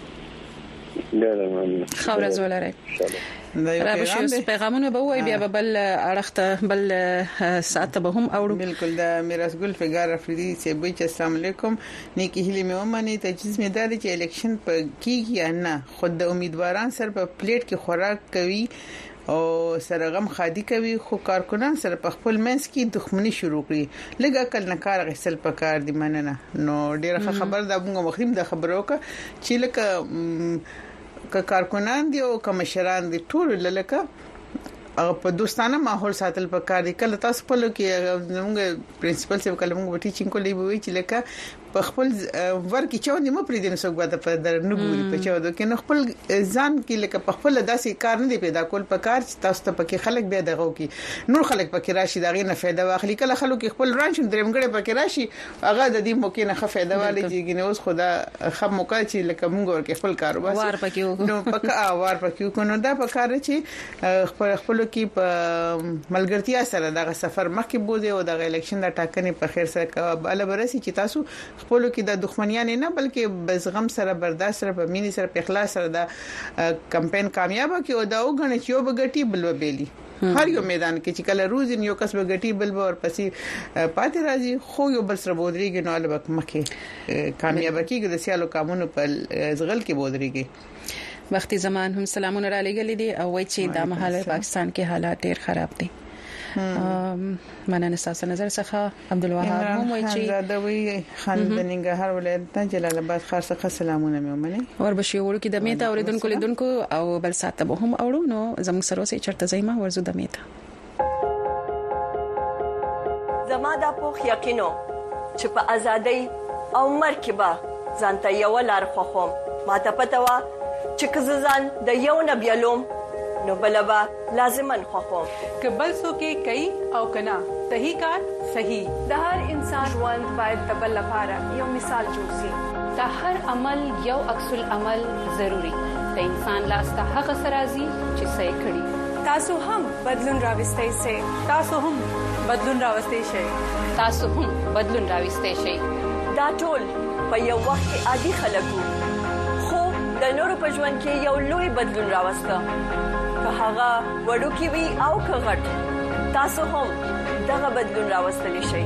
خبره زولره را بشوس پیغامونه به وای بیا بل اړخته بل ساعت به هم اورو بالکل دا میراث ګل فګار افریدي چې بچ السلام علیکم نیکی هلی مې ومني تجهیز مې دادی چې الیکشن په کیږي نه خود د امیدواران سره په پلیټ کې خوراک کوي او سرغم خادي کوي خو کارکونان سره په خپل منځ کې دښمنی شروع کړي لګا کل نه کار غسل پکار دی مننه نو ډیره خبر دا موږ مخریم د خبرو کا چې لکه که کارکونان دي او کمشران دي ټول لکه او په دوستانه ماحول ساتل پکار دي کله تاسو په لکه زموږ پرنسپل سیو کله موږ ټیچینګ کولای وي چې لکه په خپل ورکی چاو نیمه پرې دین سو غواته په در نګوري په چاو د کنه خپل ځان کې لکه په خپل داسې کار نه دی پیدا کول پکار چې تاسو ته پکې خلک به دغه کی نور خلک پکې راشي دغه نه فایده واخلي کله خلک خپل رانچ درمګړې پکې راشي هغه د دې موکې نه فایده والی چې ګنه اوس خدا خپ موکا چې لکه موږ ورکه خپل کاروبار وار پکې نو پکا وار پکې کو نو دا پکار چې خپل خپل کې په ملګرتیا سره دغه سفر مخکې بوزي او دغه الیکشن د ټاکنې په خیر سره کوي بل برسي چې تاسو خپل کې د دښمنیان نه بلکې بزغم سره برداشت سره په مینې سره په اخلاص سره د کمپاین کامیاب کی او دا وګڼي چې یو بغټي بل وبېلی هر یو میدان کې چې کله روز یو کس به غټي بل ور پسې پاتې راځي خو یو بل سره بودريږي نو البته مخه کامیاب کیږي د سیالو قانون په زغل کې بودريږي وختي زمان هم سلامونه را لګل دي او وای چې د مهاله پاکستان کې حالات ډیر خراب دي مننه تاسو نظر څخه عبدالوهاب هم وای چې دا وی خاندنګ هر ولایت جلال آباد خاص څخه سلامونه مې ومنه ور بشي ورو کې د میته اوریدونکو لیدونکو او بل ساته به هم اورو نو زموږ سره سي چرته زېما ورزو د میته زما د پوخ یقینو چې په ازادۍ او مرکبه ځانته یو لار خوخم ماته پته وا چې کززان د یو نبیلوم نو بلبا لازمن خوخم کبل سو کې کوي او کنا صحیح کار صحیح د هر انسان ژوند باید د بل لپاره یو مثال جوړ شي د هر عمل یو عکس العمل ضروری د انسان لاس ته هغه سرازي چې صحیح کړي تاسو هم بدلون راوستئ سي تاسو هم بدلون راوستئ شئ تاسو هم بدلون راوستئ شئ دا ټول په یو وخت کې عادي خلکو خو د نورو په ژوند کې یو لوی بدلون راوسته که هغه وړو کې وي او که غټ تاسو هم دغه بدلون راوستلی شئ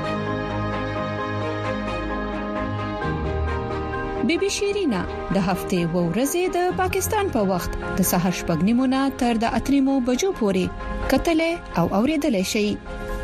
بی بی شیرینا د هفته و ورځې د پاکستان په وخت د سحر شپږ نیمونه تر د اتریمو بجو پورې کتلې او اوریدلې شي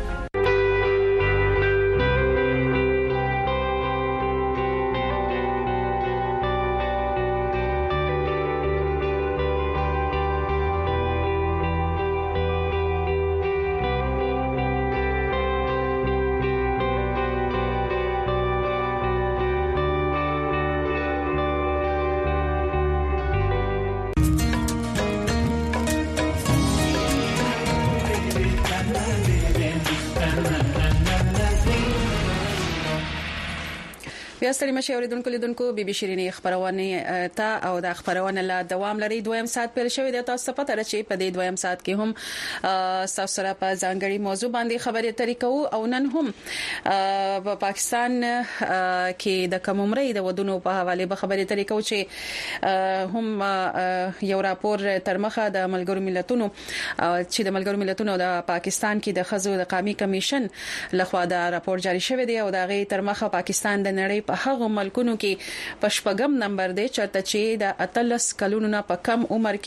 بیا ستړي مشه اوریدونکو لیدونکو بي بي شيرينې خبرونه ته او د خبرونه لا دوام لري دویم سات پیل شوی د تاسو په تر چې په دې دویم سات کې هم تاسو سره په ځانګړي موضوع باندې خبرې اترې کوو او نن هم په پاکستان کې د کم عمرې د ودونو په حواله به خبرې اترې کوو چې هم یو راپور تر مخه د ملګرو ملتونو چې د ملګرو ملتونو د پاکستان کې د خزو د قومي کمیشن لخوا دا راپور جاری شوی دی او دا غي تر مخه پاکستان د نړۍ په هغه ملکونو کې پښپغم نمبر دی چې د اتلس کلونو نه په کم عمر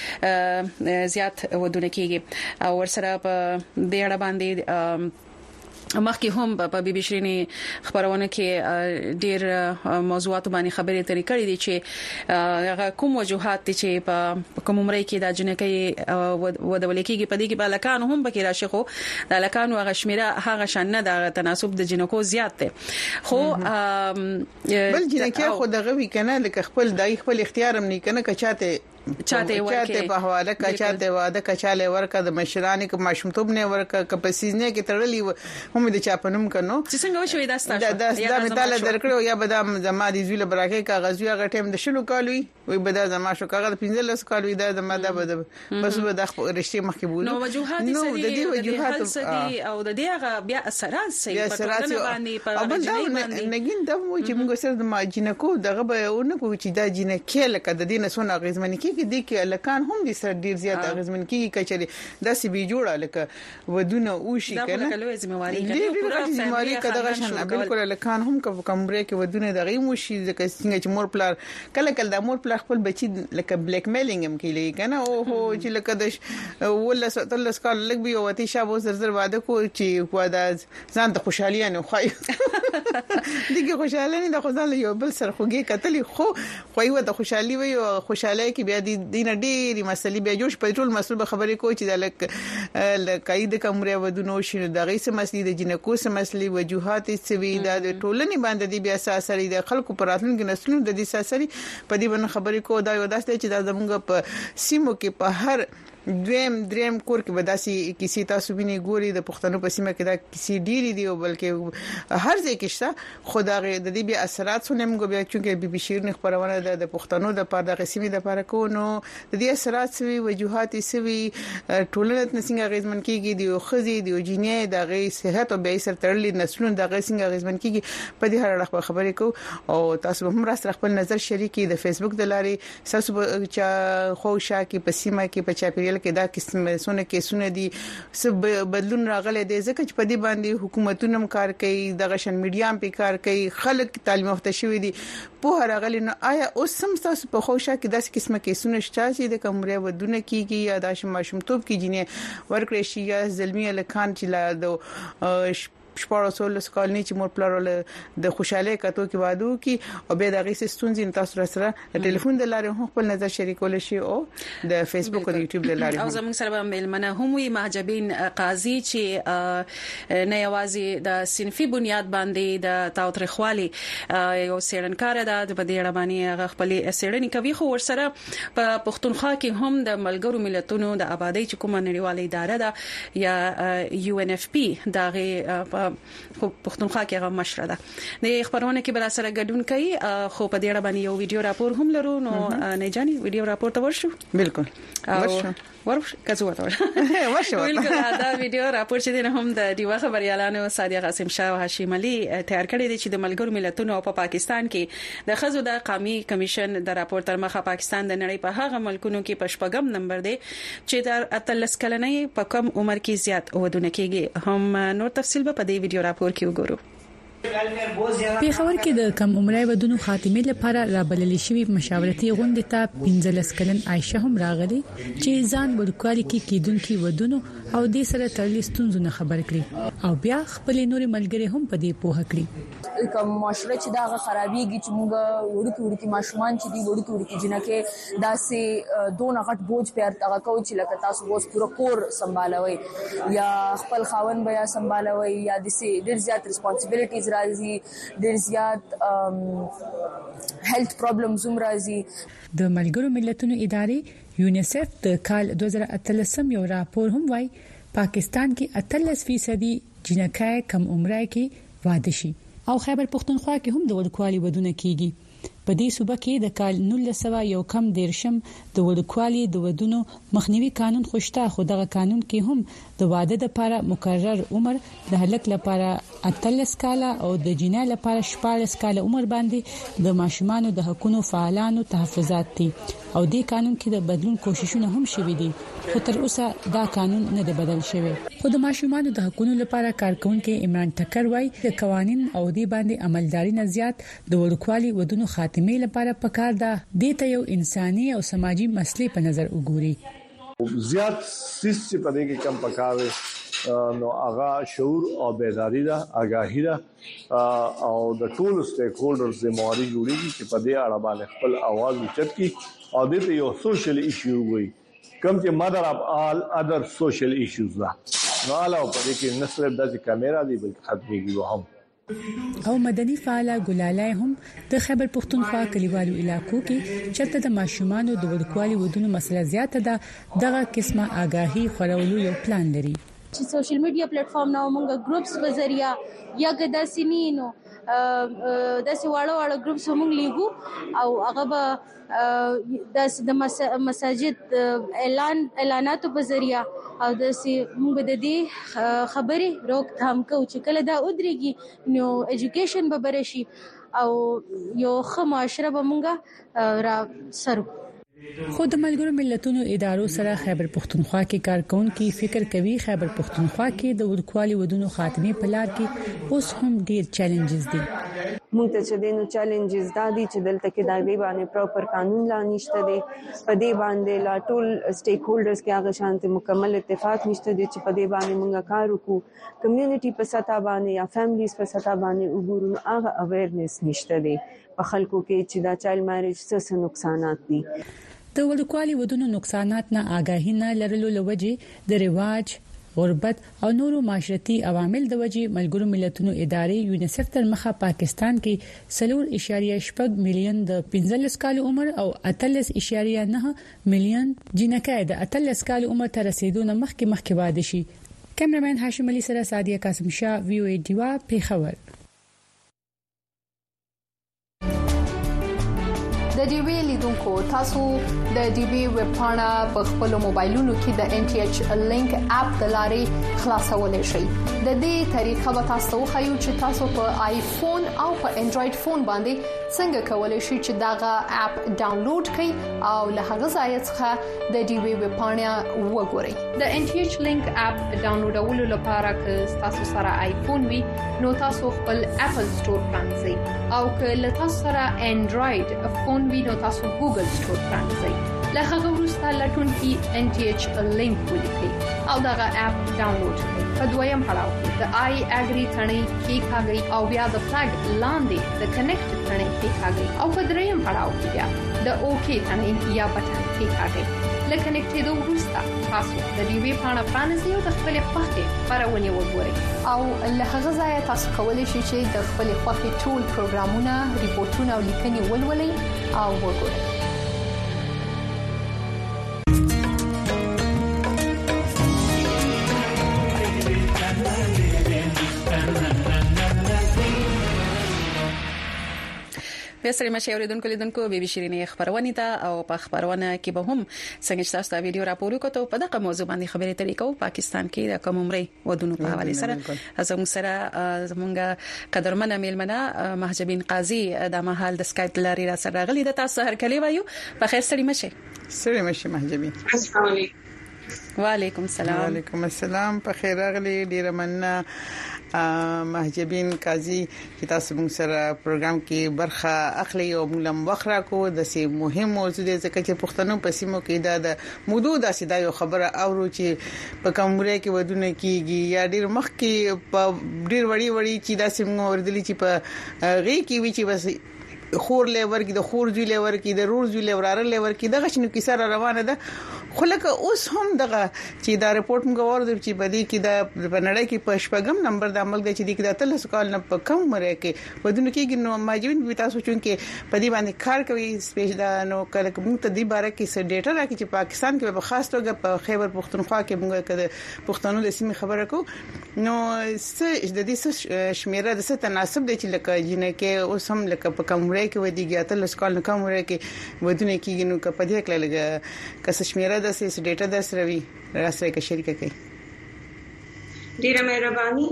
کې زیات ودونه کیږي او ورسره په دې اړه باندې مخکې هم په بي بي شيرينې خبرونه کې ډېر موضوعات باندې خبرې اترې کړې دي چې هغه کوم وجوهات دي چې په کوم عمر کې د جنکې ودول کېږي په دې کې بالکان هم بکې راشي خو د لکانو هغه شمیره هغه شان نه د تناسب د جنکو زیات دی خو بل جنکې خو دغه وی کنه لکه خپل دای خپل اختیار هم نه کنه کچاته چاته ورکه په حواله کچاته واده کچاله ورکه د مشرانې کو ماشومتوب نه ورکه کپسیزنه کې تړلې هم د چاپنوم کنو چې څنګه وشوي دا ستاسو دا دا مثال درکړو یا بدام زما د زویل براکه کاغذي هغه ټیم د شلو کالوي وي بدا زما شو کاغذ پنځلس کالوي دا د ماده بده بس به د رښتې مخکې بولو نو وجوهات نو د دې وجوهات او د دې هغه بیا اثرات سي په ټولنه باندې په باندې نګین دا مو چې موږ سره د ماجینکو دغه به اونکو چې دا جنکه لکه د دې نسونه غیزمن کې دي کې لکان هم دي سر ډیر زیات غیزمن کې کچري د سی بي جوړه لکه ودونه او شي کنه دا کله ذمہواری کوي پورا ذمہواری کده شان بالکل لکان هم کمبره کې ودونه دغه مو شي ځکه څنګه چې مور پلار کله کله د مور پلار خپل بچي لکه بلیک میلینګ هم کوي کنه او هو چې لکه د ولس تلس کال لګ بي او ته شابو زر زر واده کو چې واده ځان ته خوشحالي نه خوای دغه خوشحالي نه د خدای یو بل سر خوږي کتلې خو خو یو د خوشحالي وي او خوشحالي کې بیا د دینه ډېری مسلې بیا جوړ پېټرول مسول به خبرې کوي چې د لک قاعده کومره ودونو شنو دغه سم مسلې د جنکو سم مسلې وجوهات سوي د ټولنې باندې دی بیا اساسري د خلکو پراتلونکو نسلونو د دې اساسري په دې باندې خبرې کوي دا یو داسته چې د زمونږ په سیمو کې په هر دویم دریم کور کې بداسي کسی تاسو ویني ګوري د پښتنو په سیمه کې دا کسی ډيري دی او بلکې هر ځای کې شته خدای د دې بیا اثرات سونم غو بیا چې بي بي شيرين خبرونه د پښتنو د پاره د قسمي د پاره کو نو د دې اثرات سوي وجوهات سوي ټولنه نسنګ غیزمن کیږي دی او خزي دی او جنې د غي صحت او به سر تړلې نسلونه د غیسنګ غیزمن کیږي په دې هر اړه خبرې کو او تاسو هم را سره خپل نظر شریکي د فیسبوک د لارې تاسو چې خو شا کې په سیمه کې په چاپیریال اسرائیل کې دا قسمه سونه کیسونه دي سب بدلون راغلي دي ځکه چې په دې باندې حکومتونه هم کار کوي د غشن میډیا هم په کار کوي خلک تعلیم یافته شوی دي په راغلي نو آیا اوس هم تاسو په خوشا کې داسې قسمه کیسونه شته چې د کومره ودونه کیږي یا د ماشومتوب کې جنې ورکړې شي یا زلمی الکان چې لا د شپږ سول سکالني چې مور پلارول د خوشاله کتو کې وادو کې او به د غي ستونزې تاسو سره د ټلیفون د لارې هم خپل نظر شریکول شي او د فیسبوک او یوټیوب د لارې او زموږ سره ملمنه هم وي معجبین قاضي چې نه یوازې د صنفي بنیاد باندې د تاوتریخوالي یو سیرنکار ده د بدیړه باندې خپل سیرنی کوي خو ورسره په پښتونخوا کې هم د ملګرو ملتونو د آبادی چې کومه نړیواله اداره ده یا یو ان اف پی دغه خو پښتونخوا کې هغه مشره ده د خبرونه کې بل سره ګډون کوي خو په دې اړه باندې یو ویډیو راپور هم لرو نو نه جاني ویډیو راپور ته ورشو بالکل ورشو ورشو کزو ته ورشو بالکل دا ویډیو راپور چې نه هم د دیوه خبريالانو سادیا قاسم شاه او هاشم علي تیار کړی دی چې د ملګرو ملتونو په پاکستان کې د خزو د قومي کمیشن د راپور تر مخه پاکستان د نړۍ په هغه ملکونو کې په شپږم نمبر دی چې د اتلس کلنې په کم عمر کې زیات ودونه کېږي هم نور تفصیل به په دې ویډیو راپور کې وګورو پیښور کې د کم عمره ودونو خاتمه لپاره رابلل شوی مشاورتي غونډه ته پنځلس کلن عائشه هم راغلي چې ځان ورکوالي کې کیدونکو ودونو او د سره تړلې ستونزو خبر کړي او بیا خپل نوري ملګری هم په دې پوهه کړي کوم معاشره چې دا خرابېږي چې موږ وړوکی وړوکی ماشومان چې دی وړوکی وړوکی جنکه داسې دونه غټ بوج پر تاګه کو چې لکه تاسو اوس پوره کور سمبالوي یا خپل خاون بیا سمبالوي یا د سي ډیر زیات ریسپانسیبিলিټیز راځي ډیر زیات هیلث پرابلمز هم راځي د ملګرو ملتونو ادارې یونیسف د کال دوه زره اتلس یو راپور هم وايي پاکستان کې اتلس فیصد جنکای کم عمره کې واده شي او خیبر پختونخوا کې هم د ورکوالي ودونه کیږي په دې صوبه کې د کال نولس سوه یو کم دیرشم د ورکوالي د ودونو مخنیوي قانون خوشته خو دغه قانون کې هم د واده لپاره مقرر عمر د هلک لپاره اتلس کاله او د جنۍ لپاره شپږ کاله عمر باندې د ماشومانو د حقوقو فعالانو تحفظات دي او دې قانون کې د بدلون کوششونه هم شوي دي خو تر اوسه دا قانون نه دی بدل شوی خو د ماشومانو د حقوقو لپاره کارکونکو عمران ټکر وایي د قوانين او دې باندې عملداري نه زیات د ورکوالي ودونو خاتمه لپاره پکار ده د ته یو انساني او سماجی مسلې په نظر وګوري زیات سیس چې پدې کې کم پکاوي نو هغه شعور او بیداری ده آگاهی ده او د ټول سټیک هولډرز د مواري جوړیږي چې په دې اړه باندې خپل आवाज اوچت کی او د یو سوشل ایشو وي کوم چې مدر اف آل اذر سوشل ایشوز ده نو علاوه په دې کې نسل د کیمرا دی بلکې ختميږي هم او مدني فعال ګلالای هم د خیبر پختونخوا کلیوالو علاقو کې چرته د ماشومانو د ورکوالي ودونو مسله زیاته ده دغه قسمه آگاهی خورولو یو پلان لري چې سوشل میډیا پلیټ فارم نو موږ ګروپس په ذریعہ یا ګداسینینو داسې واړه واړه ګروپس موږ لیږو او هغه به د مساجد اعلان اعلاناتو په ذریعہ او داسې موږ د دې خبرې روکثام کوو چې کله دا ودرېږي نو ایجوکیشن به برشي او یو ښه معاشره به موږ را سرو خود ملګرو ملتونو ادارو سره خیبر پختونخوا کې کارکونکو فکر کوي خیبر پختونخوا کې د ورکوالي ودونو خاتمه په لار کې اوس هم ډیر چیلنجز دي مونږ ته چې دینو چیلنجز دا دي چې دلته کې د دې باندې پراپر قانون لا نشته دي په دې باندې لا ټول سټیک هولډرز کې هغه شانتي مکمل اتفاق نشته دي چې په دې باندې مونږه کار وکړو کمیونټي په سطح باندې یا فیملیز په سطح باندې وګورو هغه اویرنس نشته دي په خلکو کې چې دا چایلډ میریج څه نقصانات دي د ورکوالي ودونو نقصانات نه آگاهی نه لرلو لوجه د رواج غربت او نورو معاشرتي عوامل د وجې ملګرو ملتونو ادارې یونیسف تر مخه پاکستان کې سلور اشاریه شپږ میلیون د پنځلس کال عمر او اتلس اشاریه نه میلیون جنکای د اتلس کال عمر ته رسیدو نه مخکې مخکې واده شي کیمرمن هاشم علي سره سادیا قاسم شاه وی او ای دیوا پیښور د ډي وی لیدونکو تاسو د ډي وی ویب پاڼه په خپل موبایلونو کې د ان ټي ایچ لینک اپ د لارې خلاصولای شئ. د دې طریقه به تاسو خو چې تاسو په آیفون او په انډراید فون باندې څنګه کولای شئ چې داغه اپ ډاونلوډ کړئ او له هغه ځای څخه د ډي وی ویب پاڼه وګورئ. د ان ټي ایچ لینک اپ ډاونلوډولو لپاره که تاسو سره آیفون وي نو تاسو خپل اپل سٹور پرانځئ او که تاسو سره انډراید فون وي نو تاسو ګوګل سٹور پرانځئ. له هغه وروسته لټون کې ان ټي ایچ لینک ولیکئ او دغه اپ ډاونلوډ کړئ. په دویم پړاو کې د آی اګری ثنې کې کاږئ او بیا د فلګ لاندې د کنیکټ ثنې کې کاږئ او په دریم پړاو کې بیا د اوکی ثنې یا بټن کې کاږئ. لکه کنیکټېدو وروسته تاسو د ډي وی پاڼه پرانیزئ او د خپل خوښې خبرونه وګورئ او له هغه ځای تاسو کولی شئ چې د خپل خوښې ټول پروګرامونه، ریپورتونه او لیکنې ولولئ او وګورئ. بسری مشه اوریدونکو لیدونکو بي بي شيرینې خبرونه ده او په خبرونه کې به هم څنګه تاسو ته ویډیو راپور وکړو په دغه موضوع باندې خبرې ترې کوو. پاکستان کې د کوم عمرې ودونو په حواله سره زموږ سره زموږ قدرمنه میلمنه محجبین قاضي د مهال د سکایپ لاري را سره غلي د تاسو هر کلی وایو. په خیر سړي مشه سړي مشه محجبین. السلام علیکم. وعلیکم السلام. وعلیکم السلام. په خیر راغلي. ډیره مننه محجبین قاضي چې تاسو موږ سره پروګرام کې برخه اخلي او موږ مخرا کو د سي مهم موضوع د ځکه چې پښتنو په سیمو کې دا د مودود اسیدا یو خبره اورو چې په کومره کې ودونه کیږي یا ډیر مخ کې په ډیر وړي وړي چې دا سیمو وردلی چې په غي کې وی چې بس خور لیور کې د خور جوی لیور کې د رور جوی لیور لیور کې دغه شنو کیسه روانه ده. خو لکه اوس هم دغه چې دا رپورت موږ ورته چې بدی کې د بنړې کې په شپږم نمبر د عمل د چې د کې د تلس کال نه په کم مره کې ودونه کې نو ماجوین به تاسو چون کې په دې باندې کار کوي سپیش دا نو کله موږ ته د باره کې څه ډیټا راکې چې پاکستان کې په خاص توګه په خیبر پختونخوا کې موږ کده پښتنو د سیمې خبره کو نو څه د دې شمیره د څه تناسب دی چې لکه جنې کې اوس هم لکه په کم مره کې ودیږي تلس کال نه کم مره کې ودونه کې نو په دې کې لګه کس شمیره د سې ډیټا د سروي راسره کې شریک کړئ. ډیره مهرباني.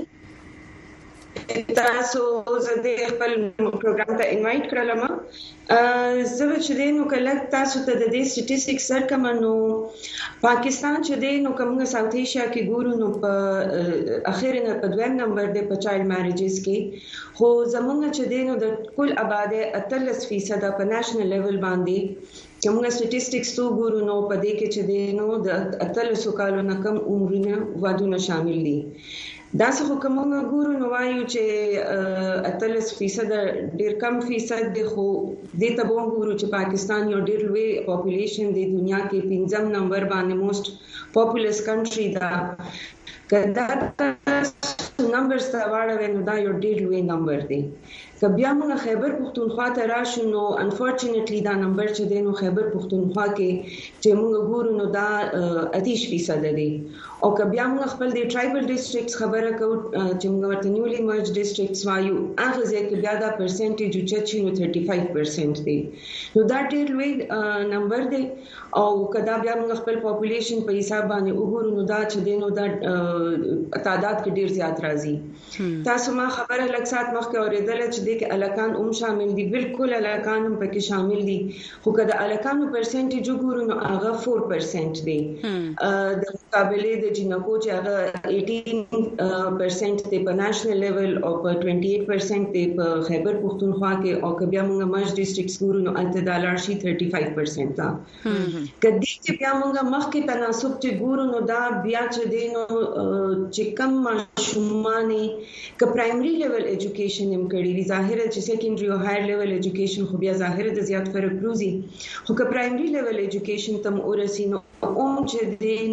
تاسو زه خپل پروګرام ته انوایټ کړل ما زه چې دینو کله تاسو ته د دې سټیټسټکس سره نو پاکستان چې دینو کومه ساوث ایشیا کې ګورو نو په اخر نه په دویم نمبر د په چایلډ میریجز کې خو زمونږ چې دینو د ټول آباده اتلس فیصد په نېشنل لیول باندې کومه سټیټسټکس تو ګورو نو په دې کې چې دینو د اتلس کالو نه کم عمرونه ودونه شامل دي. دا څه کومه ګورو نو وایو چې اتلس فیصد ډیر کم فیصد د خو د ته وګورو چې پاکستان یو ډیر لوی پاپولیشن د دنیا کې پنځم نمبر باندې موست پاپولس کنټری دا کدا نمبرز ته واړه نو دا یو ډیر لوی نمبر دی. کبیا موږ خیبر پختونخوا ته راشو نو انفورچونټلی دا نمبر چې دی نو خیبر پختونخوا کې چې موږ ګورو نو دا اتیش فیصد دی او کبیا موږ خپل د ټرایبل ډیسټریکټس خبره کوو چې موږ ورته نیولی مرج ډیسټریکټس وایو هغه ځکه بیا دا پرسنټیج چې چې نو ثلاثه و پنځه پرسنټ دی نو دا ډیر لوی نمبر دی او کدا بیا موږ خپل پاپولیشن په حساب باندې وګورو نو دا چې دی نو دا تعداد کې ډیر زیات راځي. تاسو ما خبره لږ سات مخکې اوریدل چې کې الکان هم شامل دي بالکل الکان هم پکې شامل دي خو کله الکانو پرسنټیج وګورو نو هغه چار پرسنټ دی د مقابله د جنکو چې هغه اټین پرسنټ دی په نېشنل لیول او په اټوائیس پرسنټ دی په خیبر پختونخوا کې او کبیا موږ مرج ډیسټریکټس ګورو نو الته دالر شي پنځه ویشت پرسنټ تا کدی چې بیا موږ مخکې تناسب چې ګورو نو دا بیا چې دی نو چې کم ماشومانه ک پرایمري لیول ایجوکیشن هم کړي وي ظاهره چې سیکنډري او هایر لیول ایجوکیشن خو بیا ظاهره د زیات فرق روزي خو که پرایمري لیول ایجوکیشن تم ورسینو اوم چې دی نو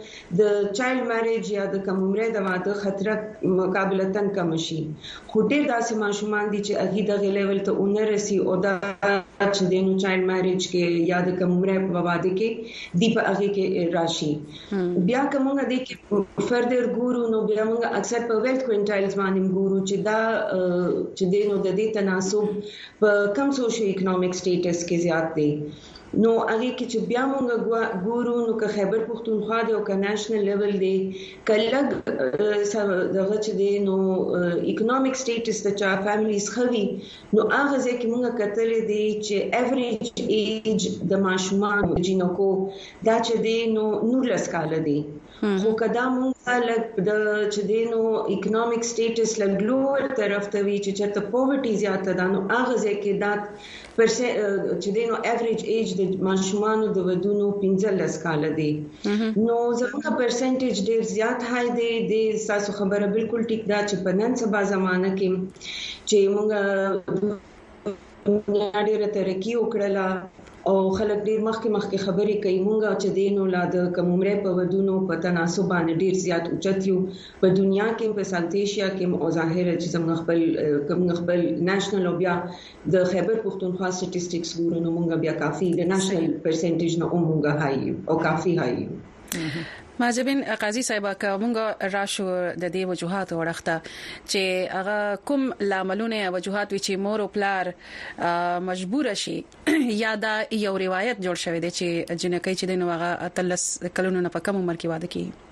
د چایلډ میریج یا د کم عمره د واده خطر مقابلتن کم شي. خو ډیر داسې ماشومان دي چې هغه د لیول ته اونرسي او دا چې د نو چایلډ میریج کې یا د کم عمره په واده کې دی په هغه کې راشي. بیا کومه د کې فردر ګورو نو بیا موږ اکثر په ویلث کوینټایلز باندې ګورو چې دا چې د نو د دې تناسب په کم سوشل اکونومیک سټیټس کې زیات دی. نو هغه کې چې بیا موږ ګورو نو که خیبر پختونخوا دی او که نېشنل لیول دی کلګ دغه چې دی نو اکونومیک سټیټس د چا فیملیز خوي نو هغه ځکه موږ کتلې دي چې ایوریج ایج د ماشومان جنکو دا چې دی نو نولس کال دی. خو کدا مونږه لګ د چې دی نو اکونومیک سټیټس لګ لوړ طرف ته وی چې چرته پاورټي زیاته ده نو هغه ځکه دا پرسه چې دی نو ایوریج ایج د ماشومان د ودونو پنځلس کال دی. نو زموږه پرسنټیج ډیر زیات هاي دی. د تاسو خبره بالکل ټیک ده چې په نن سبا زمانه کې چې مونږه ډیره ترقی وکړه او خلک ډیر مخکې مخکې خبرې کوي. مونږه چې دین اولاد کوم عمره په ودونو په تناسب باندې ډیر زیات اوچت یو په دنیا کې په ساوث ایشیا کې او ظاهر چې زموږ خپل کوم خپل نېشنل او بیا د خیبر پختونخوا سټیټسټکس ګورو نو مونږه بیا کافي د نېشنل پرسنټیج نه مونږه هاي او کافي هاي. ماجبین قاضي صاحب کا مونږ راشو د دې وجوهات ورخته چې هغه کوم لاملونه وجوهات چې مور او پلار مجبور شي یا دا یو روایت جوړ شوی دی چې جنکې چې دنه هغه تلس کلونو نه په کم عمر کې واده کوي.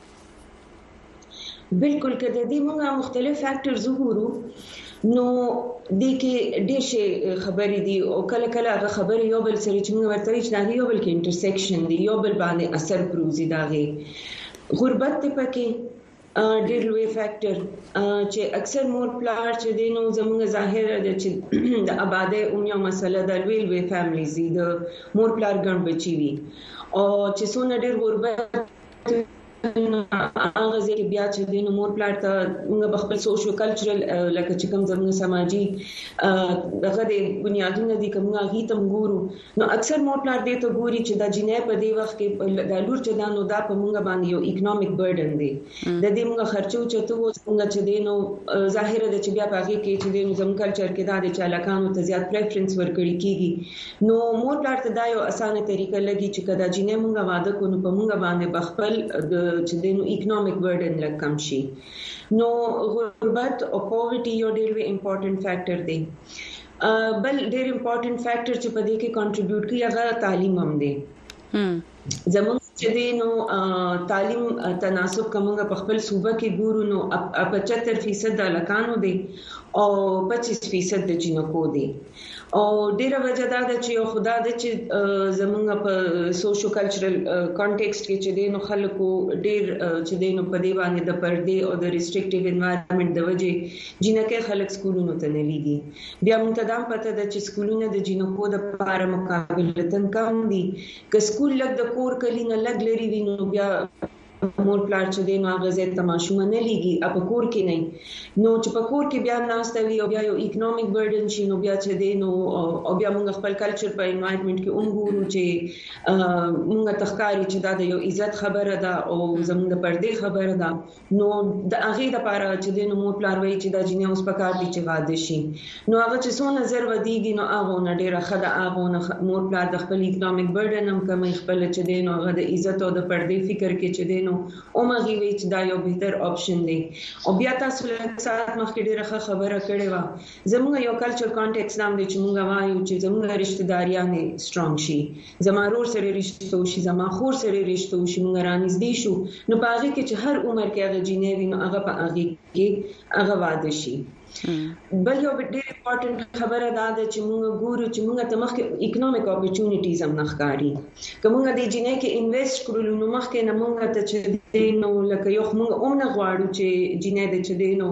بالکل کده دي موږ مختلف فیکټرز وګورو نو د کې ډېر شي خبرې دي او کله کله هغه خبرې یو بل سره چې موږ ورته چې دا یو بل کې انټرسیکشن دی یو بل باندې اثر پروزي داغي. غربت ته پکې ډېر لوی فیکټر چې اکثر مور پلار چې دینو زموږ ظاهر د چې د آبادی او یو مسله د لوی لوی فیملیز دي د مور پلار ګڼ بچي وي او چې څونه ډېر غربت هغه ځکه بیا چې د مور پلار ته موږ خپل سوشو کلچرل لکه چې کوم زموږ سماجی دغه د بنیادونو دي کومه هغه تم ګورو نو اکثر مور پلار دې ته ګوري چې د جنې په دی وخت کې د لور چې دا نو دا په موږ باندې یو اکونومیک برډن دی د دې موږ خرچو چته وو څنګه چې دی نو ظاهر ده چې بیا په هغه کې چې د زموږ کلچر کې دا د چالاکانو ته زیات پریفرنس ورکړي کیږي نو مور پلار ته دا یو اسانه طریقه لګي چې کدا جنې موږ واده کوو په موږ باندې بخپل چې د نو اکونومیک برډن لږ کم شي نو غربت او پاورټي یو ډېر وی امپورټنت فیکټر دی. بل ډېر امپورټنت فیکټر چې په دې کې کنټریبیوټ کوي هغه تعلیم هم دی. زموږ چې دی نو تعلیم تناسب کومه په خپل صوبه کې ګورو نو پچهتر فیصد د لکانو دی او پچیس فیصد د جنکو دی او ډیره وجه دا ده چې خدا د چې زمونږ په سوشو کلچرل کانټیکست کې چې دینو خلکو ډیر چې دینو په دی باندې د پردې او د ریسټریکټیو انوایرنمنت د وجه جنکه خلک سکولونو ته نه لیږي. بیا موږ ته دا پته ده چې سکولونه د جنکو د لپاره مقابلتن کم دي که سکول لګ د کور کلی نه لګ لري وینو بیا مور پلار چې دینو هغه زه تماشومه نه لیږي په کور کې نه نو چې په کور کې بیا ناستوي او بیا یو اکونومیک برډن شي نو بیا چې دینو او بیا موږ خپل کلچر په انوایرنمنت کې وګورو چې موږ تخکاری چې دا د یو عزت خبره ده او زموږ د پردې خبره ده نو د هغه لپاره چې دینو مور پلار وایي چې دا جنې اوس په کار دي چې واده شي نو هغه چې څو نظر ودیږي نو هغه نه ډیره خدای هغه مور پلار د خپل اکونومیک برډن هم کمې خپل چې دینو هغه د عزت او د پردې فکر کې چې دینو او مغي وی چې دا یو بهتر اپشن دی او بیا تاسو له سات مخکې ډیره خبره کړې و زموږ یو کلچر کانټیکست نام دی چې موږ وایو چې زموږ رشتہ داریان سترونګ شي زما رور سره رشتہ وشي زما خور سره رشتہ وشي موږ رانږدې شو نو په هغه کې چې هر عمر کې هغه جنې وینو هغه په هغه کې هغه واده شي. بل یو ډېر امپورټنت خبره دا ده چې موږ ګورو چې موږ ته مخکې اکونومیک اپورچونټیز هم نخکاری که موږ د جنې کې انویسټ کړو نو مخکې نه موږ ته چې نو لکه یو موږ هم نه غواړو چې جنې د چې دینو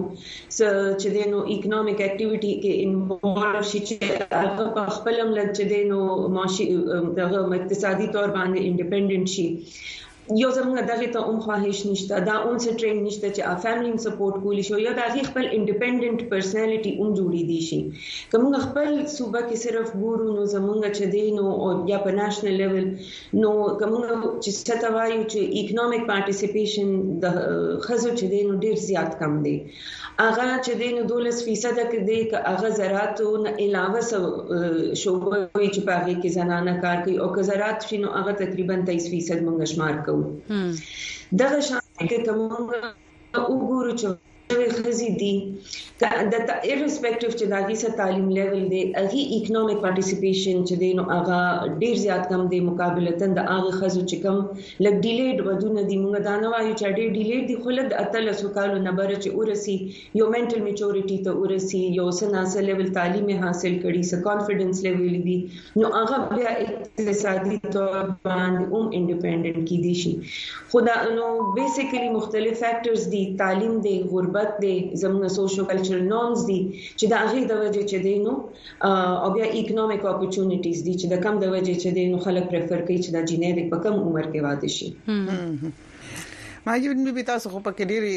چې دینو اکونومیک اکټیویټي کې انوالو شي چې هغه په خپل هم لږ چې دینو معاشي دغه اقتصادي تور باندې انډیپندنت شي یو زموږ دغه ته هم خواهش نشته دا اون څه ټرین نشته چې ا فیملی سپورټ کولی شو یا د خپل انډیپندنت پرسنالټي هم جوړې دي شي کوم خپل صوبه کې صرف ګورو نو زموږ چې دینو او یا په نېشنل لیول نو کوم چې څه وایي چې اکونومیک پارټیسیپیشن د خزو چې دینو ډیر زیات کم دی هغه چې دینو دولس فیصد کې دی که هغه زراعتو نه علاوه شوبه وي چې په هغه کې زنانه کار کوي او که زراعت شنو هغه تقریبا تیئیس فیصد مونږ شمار کوو دغه شان کې کوم وګورو چې خزي دي د ایرسپیکټیو چې داږي سره تعلیم لیول دی هغه اکونومیک پارټیسیپیشن چې دی نو هغه ډیر زیات کم دی مقابلتن د هغه خزو چې کم لګ ډیلیډ ودونه دی موږ دا نه وایو چې ډیر ډیلیډ دی خو لږ اتل سوکالو نبر چې ورسي یو منټل میچورټی ته ورسي یو سناسه لیول تعلیم حاصل کړي س کانفیډنس لیول دی نو هغه بیا اقتصادي تور باندې هم انډیپندنت کی دي شي خدا نو بیسیکلی مختلف فیکٹرز دي تعلیم دی غربت دی زموږ سوشل کلچرل نورمز دي چې د هغه د وجه چې دینو او بیا اکونومیک اپورچونټیز دي چې د کم د وجه چې دینو خلک پریفر کوي چې د جینیټک په کم عمر کې واده شي ماجد می تاسو خو په کې ډېری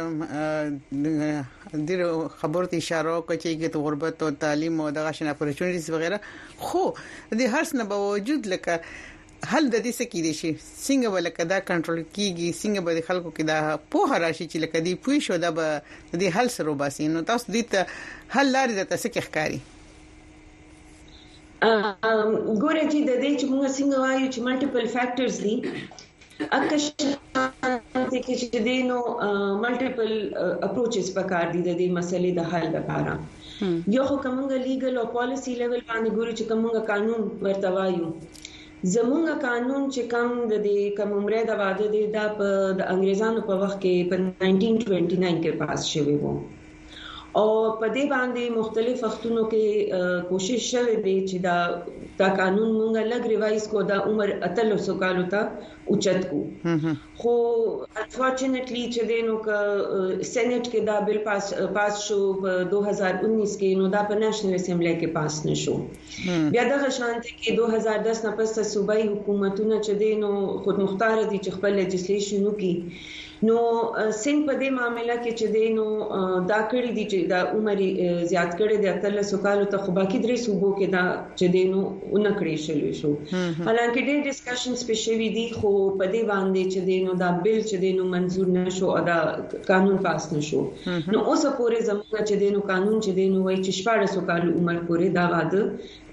ډېر خبرو ته اشاره وکړه چې غربت او تعلیم او دغه شنه اپورچونټیز وغیرہ خو د هر څه نه باوجود لکه حل د دې څه کې دي شي څنګه ولکه دا کنټرول کیږي څنګه به خلکو کې دا په راشي چې لکه دی پوي شو دا به د هل سره وباسي نو تاسو دې ته حل لري د تاسو کې ښکاری ګوره چې د دې چې موږ څنګه وایو چې مالټیپل فیکټرز دي اکش کې چې دینو مالټیپل اپروچز پکار دي د دې مسلې د حل لپاره یو خو کومه لیګل او پالیسی لیول باندې ګوري چې کومه قانون ورته وایو زمونږ قانون چې کوم د دې کوم عمره د واده دی دا په د انګريزانو په وخت کې په نائنټین ټوئنټي ناین کې پاس شوی وو او په دې باندې مختلف وختونو کې کوشش شوه دی چې دا دا قانون مونږ لګ ریوایز کو دا عمر اتلسو کالو ته اوچت کو خو انفورچونټلی چې دینو ک سېنات کې دا بل پاس پاس شو په دو هزار انیس کې نو دا په نېشنل اسمبلی کې پاس نشو بیا د شانتي کې دو هزار دس نه پس صوبایي حکومتونه چې دینو خود مختار دي چې خپل لیجسلیشن وکړي نو سین په دې معاملې کې چې دینو دا کړی دي چې دا عمر زیات کړی دی اتل سوکالو ته خو باقي درې صوبو کې دا چې دینو اونکړې شلې شو حالانکه ډېر ډسکشنز په شوي دي خو په دې باندې چې دینو دا بل چې دینو منزور نشو او دا قانون پاس نشو نو اوس پورې زموږ چې دینو قانون چې دینو وایي چې شپږ سوکالو عمر پورې دا واده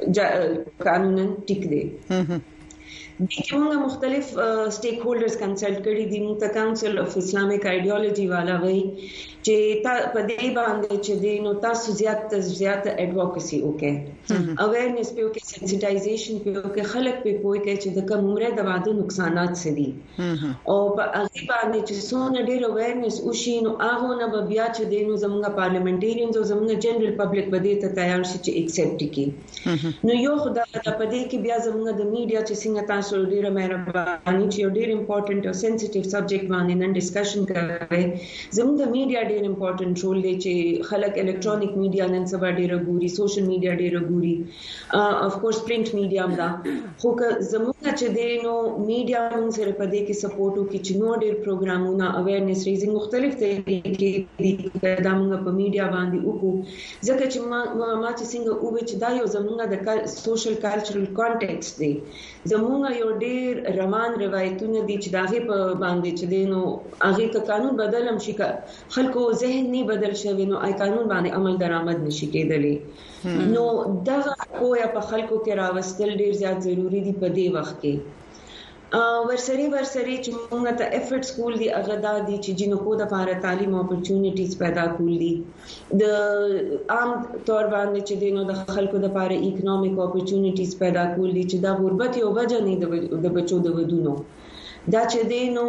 قانونن ټیک دی دغه موږ مختلف سټیک هولډرز کنسلټ کړي دي موږ ته کونسل اف اسلامیک ایډیالوژي والا وایي چې تا په دې باندې چې دینو تاسو زیات زیات اډوکیسي وکړي اویرنس په کې سنسټایزیشن په کې خلک په پوي کې چې د کوم عمره د واده نقصانات څه دي او په هغه باندې چې څونه ډېر اویرنس وشي نو هغه نه بیا چې دینو زموږ پارلیمنټریانز او زموږ جنرال پبلک به دې ته تیار شي چې ایکسپټ کړي نو یو خدای په دې کې بیا زموږ د میډیا چې څنګه تاسو ډېر مهرباني چې یو ډېر امپورټنت او سنسټیو سبجیکټ باندې نن ډسکشن کوي زموږ د میډیا ډېر امپورټنت رول دی چې خلک الکترونیک میډیا نن سبا ډېر ګوري سوشل میډیا ډېر ګوري اف کورس پرنٹ میډیا هم دا خو که زموږ چې دینو میډیا موږ سره په دې کې سپورټ وکړي چې نو ډېر پروګرامونه اویرنس ریزینګ مختلف طریقې دي دا موږ په میډیا باندې وکړو ځکه چې ما ما چې څنګه وې چې دا یو زموږ د سوشل کلچرل کانټیکست دی زموږ یو ډېر روان روایتونه دي چې داغه په باندې چې دینو هغه قانون بدلم شي خلکو ذهن نه بدل شوی نو آی قانون باندې عمل درآمد نشي کېدلی نو دغه کویا په خلکو کې راوستل ډېر زیات ضروری دي په دې وخت کې ورسري ورسري چې موږ ته افورټ سکول دی هغه د دي چې جنکو د لپاره تعلیم اپورچونټیز پیدا کول دي د عام تور باندې چې دینو د خلکو د لپاره اکونومیک اپورچونټیز پیدا کول دي چې دا غربت یو وجه نه د بچو د ودونو دا چې دینو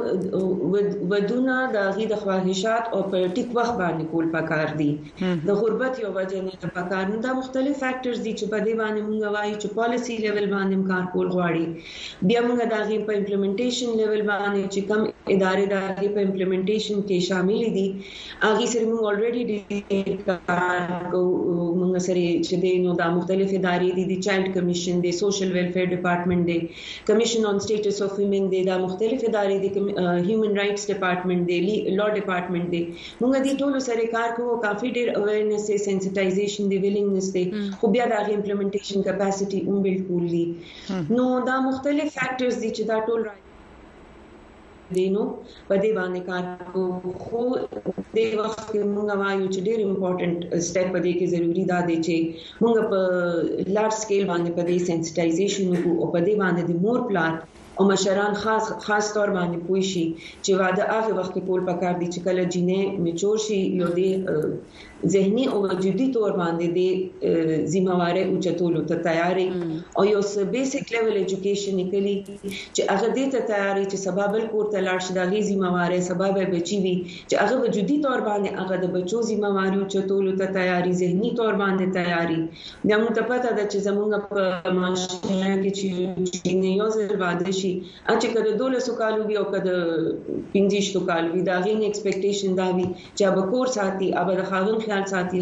ودونه د غي د خواهشات او په ټیک وخت باندې کول پکار دي د غربت یو وجه نه پکار نه دا مختلف فیکٹرز دي چې په دې باندې موږ وایو چې پالیسی لیول باندې کار کول غواړي بیا موږ د غي په امپلیمنټیشن لیول باندې چې کم ادارې د غي په امپلیمنټیشن کې شامل دي هغه سره موږ اولریډي موږ سره چې دینو د مختلف ادارې دي د چایلډ کمیشن دی سوشل ویلفیر ډپارټمنټ دی کمیشن آن سټیټس اف ویمن دی دا یا مختلف ادارې دي هیومن رائټس ډپارټمنټ دی لا ډپارټمنټ دی موږ دې ټول سره کار کوو کافي ډېر اویرنس دی سنسټایزیشن دی ویلینګنس دی خو بیا د امپلیمنټیشن کیپاسټي هم بالکل دی نو دا مختلف فیکٹرز دي چې دا ټول دینو په دې باندې کار کوو خو د وخت کې موږ وایو چې ډېر امپورټنٹ سټیپ په دې کې ضروری دا دی چې موږ په لارج سکیل باندې په دې سنسټایزیشن وکړو او په دې باندې د مور پلان او مشران خاص خاص طور باندې پوي شي چې واده هغه وخت کې کول پکار دي چې کله جینې میچور شي یو دی ذهني او وجودي طور باندې د ذمہواری او چتولو ته تیاری او یو بیسیک لیول ایجوکیشن نکلي چې هغه دې ته تیاری چې سبب کور ته لاړ شي د ذمہواری سبب بچي وي چې هغه وجودي طور باندې هغه د بچو ذمہواری او چتولو ته تیاری ذهني طور باندې تیاری دا موږ ته پته ده چې زموږ په معاشره کې چې نه یو ځل واده شي چې کله دولسو کالو وي او کله پنځه کالو وي دا غین ایکسپیکټیشن دا وي چې به کور ساتي او د خاوند خیال ساتي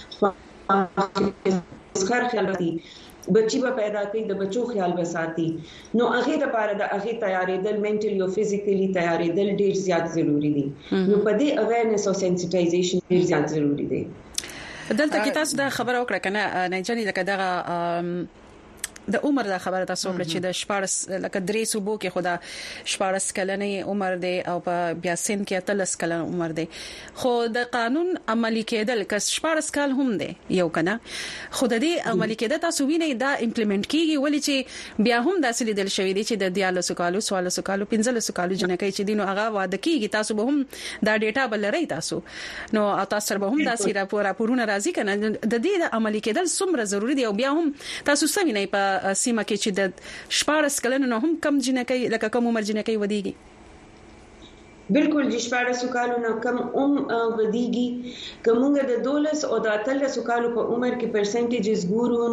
خیر خیال ساتي بچي به پیدا کوي د بچو خیال به ساتي نو هغه لپاره د هغه تیاری د منټلی او فزیکلی تیاری د ډیر زیات ضروری دي نو په دې اویرنس او سنسټایزیشن ډیر زیات ضروری دي دلته کې تاسو د خبره وکړه کنه نه جنې لکه دغه د عمر د خبره تاسو وکړه چې د شپارس لکه درې صوبو کې خدا شپارس کلنې عمر دی او په بیا سن کې اتلس کلن عمر دی خو د قانون عملی کېدل کس شپارس کال هم دی یو کنه خو د دې عملی کېدل تاسو وینئ دا امپلیمنٹ کیږي ولې چې بیا هم داسې لیدل شوی دی چې د دیالو سکالو سوالو سکالو پنځل سکالو جنکې چې دینو هغه واده کیږي تاسو به هم دا ډیټا بلرئ تاسو نو تاسو به هم داسې راپور راپورونه راځي کنه د دې د عملی کېدل څومره ضروری دی او بیا هم تاسو سوینئ په سیمه کې چې د شپارس کلن نو هم کم جنکې لکه کم عمر جنکې ودیږي بالکل د شپارس کالو نه کم عم ودیږي کومه د دولس او د اتلس کالو په عمر کې پرسنټیجز ګورو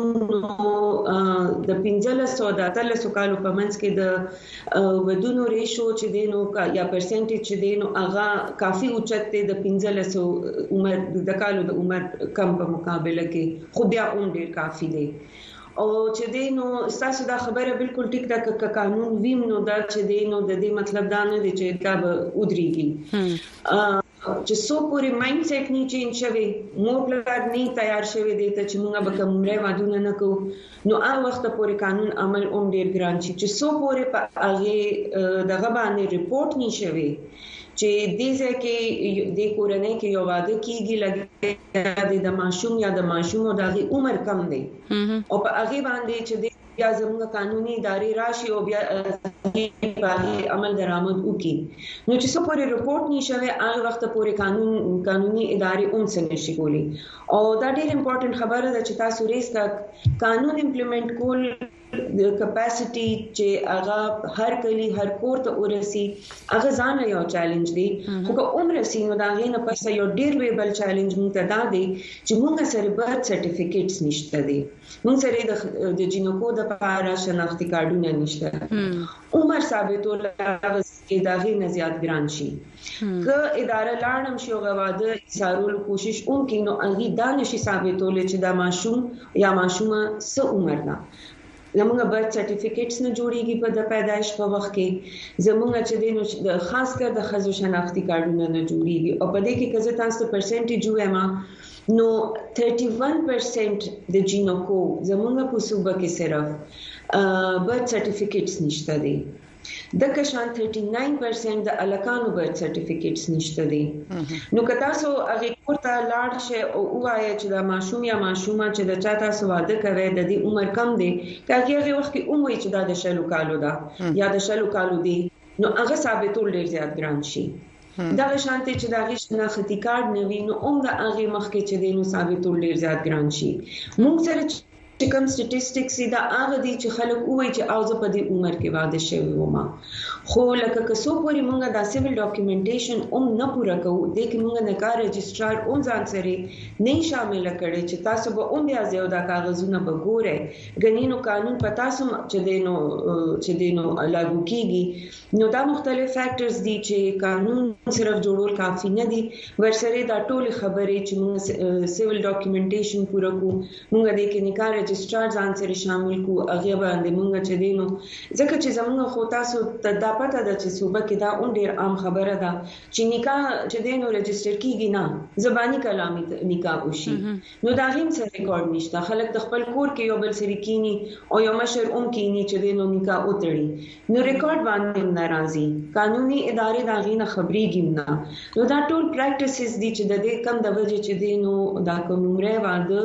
نو د پنځلس او د اتلس کالو په منځ کې د ودونو ریشو چې دینو یا پرسنټیج چې دینو هغه کافي اوچت دی د پنځلس عمر د کالو د عمر کم په مقابله کې خو بیا هم ډیر کافي دی او چې دینو تاسو دا خبره بالکل ټیک ده ک قانون ویم نو دا چې دینو د دې مطلب دا نه دی چې دا به ودرېږي چې څو پورې مایند سیټ نه چینج شوی مو پلان نه تیار شوی دی ته چې موږ به کومره وادونه نه کوو نو هغه وخت پورې قانون عمل اوم ډیر ګران شي چې څو پورې په هغه دغه باندې ریپورت نه شوی چې دې ځکه د کورنۍ کې یو واده کیږي لګي د ماشوم یا د ماشوم او د عمر کم دی او په هغه باندې چې بیا زموږ قانوني ادارې راشي او بیا په عمل درآمد وکړي نو چې څو پورې رپورت نشوي هغه وخت پورې قانون قانوني ادارې هم څنګه شي کولی او دا ډېر امپورټنت خبره ده چې تاسو ریس کا قانون امپلیمنٹ کول د کیپاسټي چې هغه هر کلی هر کور ته ورسي هغه ځان یو چیلنج دی خو که عمر سینو دا غینه پس یو ډیر وی بل چیلنج مونږ ته دا دی چې مونږ سره برث سرټیفیکټس نشته دي مونږ سره د جینوکو د لپاره شناختی کارتونه نشته عمر ثابتول کې دا غینه زیات ګران شي که اداره لاړم شي غواده سارول کوشش اون کې نو هغه دا نشي ثابتول چې دا ماشوم یا ماشومه څه عمر ده زموږ برث سرټیفیکټس نه جوړیږي په د پیدایش په وخت کې زموږ چې د خاص کر د خزو شناختی کارتونه نه جوړیږي او په دې کې کزه تاسو پرسنټیج وایم نو اکتیس پرسنټ د جینوکو زموږ په صوبه کې صرف برث سرټیفیکټس نشته دي د کشان uthirty-nine percent د الکانو برث سرټیفیکټس نشته دي نو که تاسو هغه کوته لاړ شئ او وایي چې دا ماشوم یا ماشومه چې د چا تاسو واده کوي د دې عمر کم دی کله هغه وخت کې عمر چې دا د شلو کالو ده یا د شلو کالو دی نو هغه ثابتول ډیر زیات ګران شي دا شانتي چې دا غي شناختی کارت نه وي نو هم دا هغه مخکې چې دینو ثابتول ډیر زیات ګران شي موږ سره چې کوم سټیټیسټکس دا هغه دي چې خلک وایي چې اوځه په دې عمر کې واده شوی ومه خو لکه کسو پورې مونږه دا سیویل ډاکومېنټیشن هم نه پوره کوو د کې مونږه نه کار رجسترار هم ځان سره نه شامل کړي چې تاسو به هم بیا زیاده دا کاغذونه به ګوره غنینو قانون پتا سم چې دینو چې دینو لاګو کیږي نو دا مختلف فیکٹرز دي چې قانون صرف جوړول کافی نه دي ورسره دا ټول خبرې چې مونږ سیویل ډاکومېنټیشن پوره کوو مونږه د کې نه کار رجسترار ځان سره شامل کو هغه باندې مونږ چې دینو ځکه چې زمونږ خو تاسو ته دا پته ده چې صوبه کې دا اون ډیر عام خبره ده چې نکاح چې دینو رجستر کیږي نه زبانی کلامي نکاح وشي نو دا هم څه ریکارډ نشته خلک د خپل کور کې یو بل سره کینی او یو مشر اوم کینی چې دینو نکاح وتړي نو ریکارډ باندې ناراضي قانوني ادارې دا غینه خبريږي نه نو دا ټول پریکټیسز دي چې د دې کم د وجه چې دینو دا کومره واده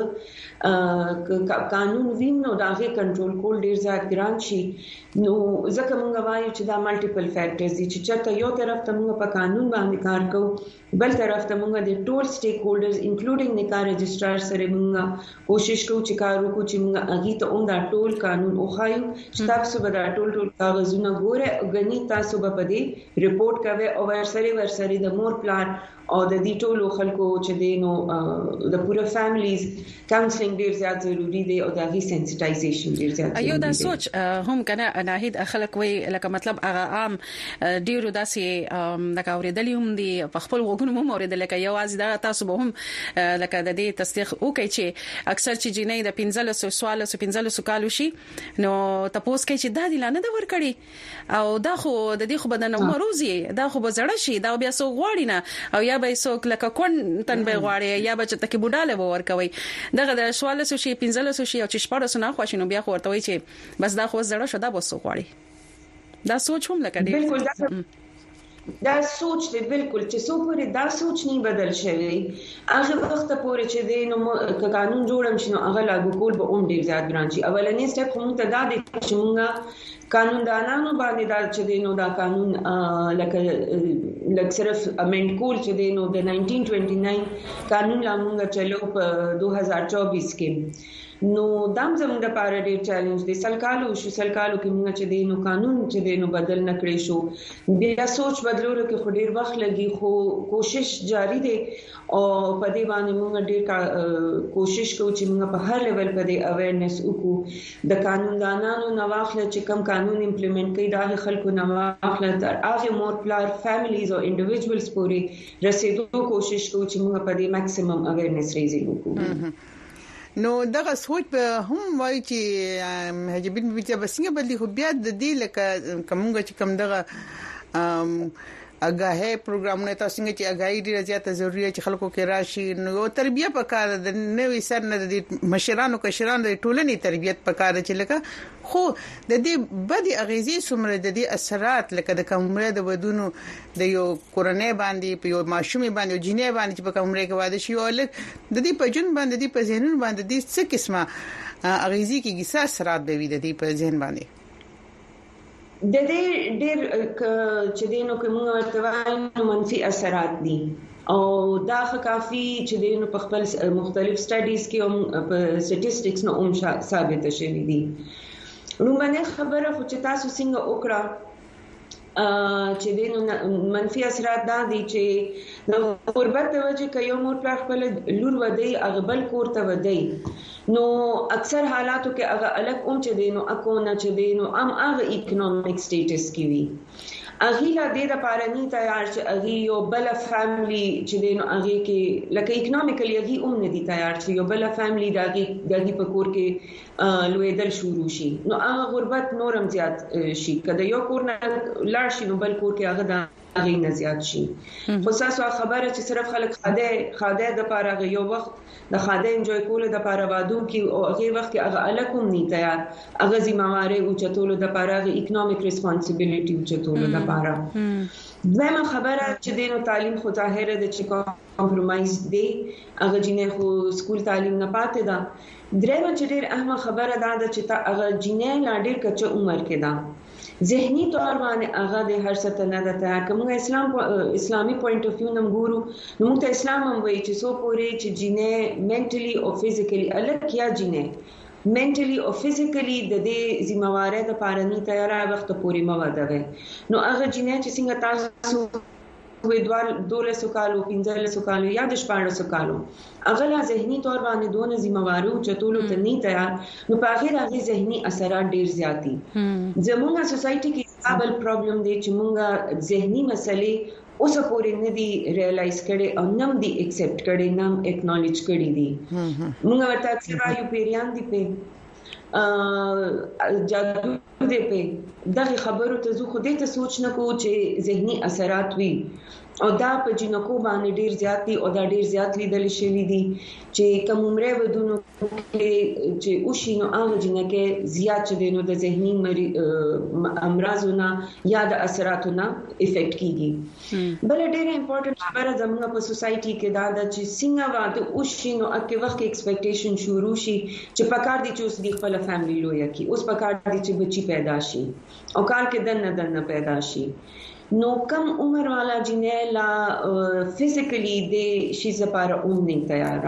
قانون وین نو دا غي کنټرول کول ډیر زیات ګران شي نو ځکه مونږ وایو چې دا مالټیپل فیکټرز دي چې چېرته یو طرف ته مونږ په قانون باندې کار کوو بل طرف ته مونږ د ټول سټیک هولډرز انکلوډینګ نکاح رجسترار سره مونږ کوشش کوو چې کار وکړو چې مونږ هغه ته هم دا ټول قانون اوخایو چې تاسو به دا ټول ټول کاغذونه ګوره غني تاسو به پدې ریپورت کوي او ورسره ورسره د مور پلان او د دې ټولو خلکو چې دینو د پوره فیملیز کاونسلینګ ډیر زیات ضروری دی او د هغې سنسټایزیشن ډیر زیات ایو دا سوچ هم کنه ناهید خلک وی لکه مطلب هغه عام ډیرو داسې لکه اوریدلی هم دی په خپل وګونو هم اوریدل لکه یوازې دا تاسو به هم لکه د دې تصدیق وکړي چې اکثر چې جنې د پنځلس سوال سو پنځلس کالو شي نو تاسو کې چې دا دی لانه د ور کړی او دا خو د دې خو بدن مروزي دا خو بزړه شي دا بیا سو غواړي نه او یا به څوک لکه کون تن به غواړي یا به چې تکي بوډاله باور کوي دغه د سوال سو شي پنځلس شي او چې شپږ سو نه خوښینو بیا خو ورته وي چې بس دا خو زړه شو دا بوسو غواړي دا سوچ هم لکه دی بالکل دا دا سوچ دی بالکل چې څو پورې دا سوچ نه بدل شوی هغه وخت پورې چې دی نو قانون جوړم شنو هغه لاګو کول به اون ډیر زیات ګران شي اولنې سټپ هم ته دا دی چې موږ قانوندانانو باندې دا چې دی نو دا قانون لکه لکه صرف امند کول چې دی نو د نائنټین ټوئنټي ناین قانون لا موږ چلو په دو هزار چوبیس کې نو دام زموږ د پاره ډیر چیلنج دی سلکالو شو سلکالو کې موږ چې دی نو قانون چې دی نو بدل نکړې شو بیا سوچ بدلولو کې خو ډیر وخت لګي خو کوشش جاری دی او په دې باندې موږ ډیر کوشش کوو چې موږ په هر لیول په دې اویرنس وکړو د قانوندانانو نواخله چې کوم قانون امپلیمنٹ کوي دا خلکو نواخله تر هغه مور پلار فیملیز او انډیویډوالز پورې رسیدو کوشش کوو چې موږ په دې میکسیمم اویرنس ریزینګ وکړو نو دغه سوچ په هم وایي چې حجبین بیا بسنګ بدلی خو بیا د دې لکه کومګه چې کوم دغه اګاهه پروګرامونه تاسو څنګه چې اګاهي ډیره زیاته ضروری چې خلکو کې راشي نو تربیه پکاره د نوې سر نه د مشرانو کشرانو د ټولنې تربیت پکاره چې لکه خو د دې بدی اغیزي سمره د دې اثرات لکه د کومره د ودونو د یو کورنۍ باندې په یو ماشومي باندې جنې باندې چې په کومره کې واده شي او لک د دې په جون باندې د په ذهنونو باندې د څه قسمه اغیزي کې ګسه اثرات به وي د دې په ذهن باندې د دې ډېر چې دینو کومه ورته منفي اثرات دي او دا کافي چې دینو په خپل مختلف سټډیز کې هم په سټیټسټکس نو هم ثابت شوی دي نو باندې خبره خو چې تاسو څنګه وکړه چې دینو منفي اثرات دا دي چې د غربت د وجې کې یو مور پر خپل لور ودی اغبل کور ته ودی نو اکثر حالاتو کې هغه الګ اون چې دینو اكو نه چې دینو ام هغه اکونومیک سټیټس کې وي اغه لا د لپاره نه تیار چې اغه یو بل فیملی چې دینو اغه کې لکه اکونومیکلی اغه هم نه دي تیار چې یو بل فیملی دغه دغه په کور کې لویدل شروع شي نو هغه غربت نورم زیات شي کله یو کور نه لاړ شي نو بل کور کې هغه د هغه نه زیات شي خو تاسو خبره چې صرف خلک خاده خاده د لپاره یو وخت د خاده انجوای کول د لپاره وادو کې او هغه وخت کې هغه الکم نه تیار هغه ذمہواری او چتول د لپاره هغه اکونومیک ریسپانسیبিলিټي او چتول د لپاره دغه خبره چې دینو تعلیم خو ظاهره د چې کمپرمایز دی هغه جنې خو سکول تعلیم نه پاتې ده درېمه چې ډېر اهمه خبره ده چې تا هغه جنې لا ډېر کچه عمر کې ده ذهني طور باندې هغه د هر څه ته نه ده تیار کوم اسلام اسلامي پوینټ اف ویو نم ګورو نو موږ ته اسلام هم وایي چې سو پورې چې جنې منټلی او فزیکلی الګ کیا جنې منټلی او فزیکلی د دې ذمہواری د پارني تیار وخت پورې موده وي نو هغه جنې چې څنګه تاسو وې دوال دوله سکالو پنځله سکالو یا د شپږ سکالو هغه لا ذهني طور باندې دونه ذمہواری او چتولو ته نه تیار نو په اخر هغه ذهني اثرات ډیر زیاتی زموږه سوسايټي کې بل پرابلم دی چې موږ ذهني مسلې اوس پورې نه دی ریالایز کړي او نم دی ایکسپټ کړي نم اکنالج کړي دي موږ ورته اکثر وایو پیریان دي په جادو دې په دغه خبرو ته زه خو دې ته سوچ نه کوم چې ذهني اثرات وي او دا په جنکو باندې ډیر زیات دي او دا ډیر زیات لیدل شوی دي چې کوم عمره ودونو کې چې او شینو هغه جنکه زیات دي نو د ذهني امراضونه یا د اثراتونه افیکټ کیږي بل ډیر امپورټنت خبره زموږ په سوسايټي کې دا د چې څنګه واده او شینو اکه وخت ایکسپیکټیشن شروع شي چې پکار دي چې اوس د خپل فیملی لوی کی اوس پکار دي چې بچي پیدا شي او کار کې دنه دنه پیدا شي نو کم عمر والا جنې لا فزیکلی د شي زپاره اوم نه تیار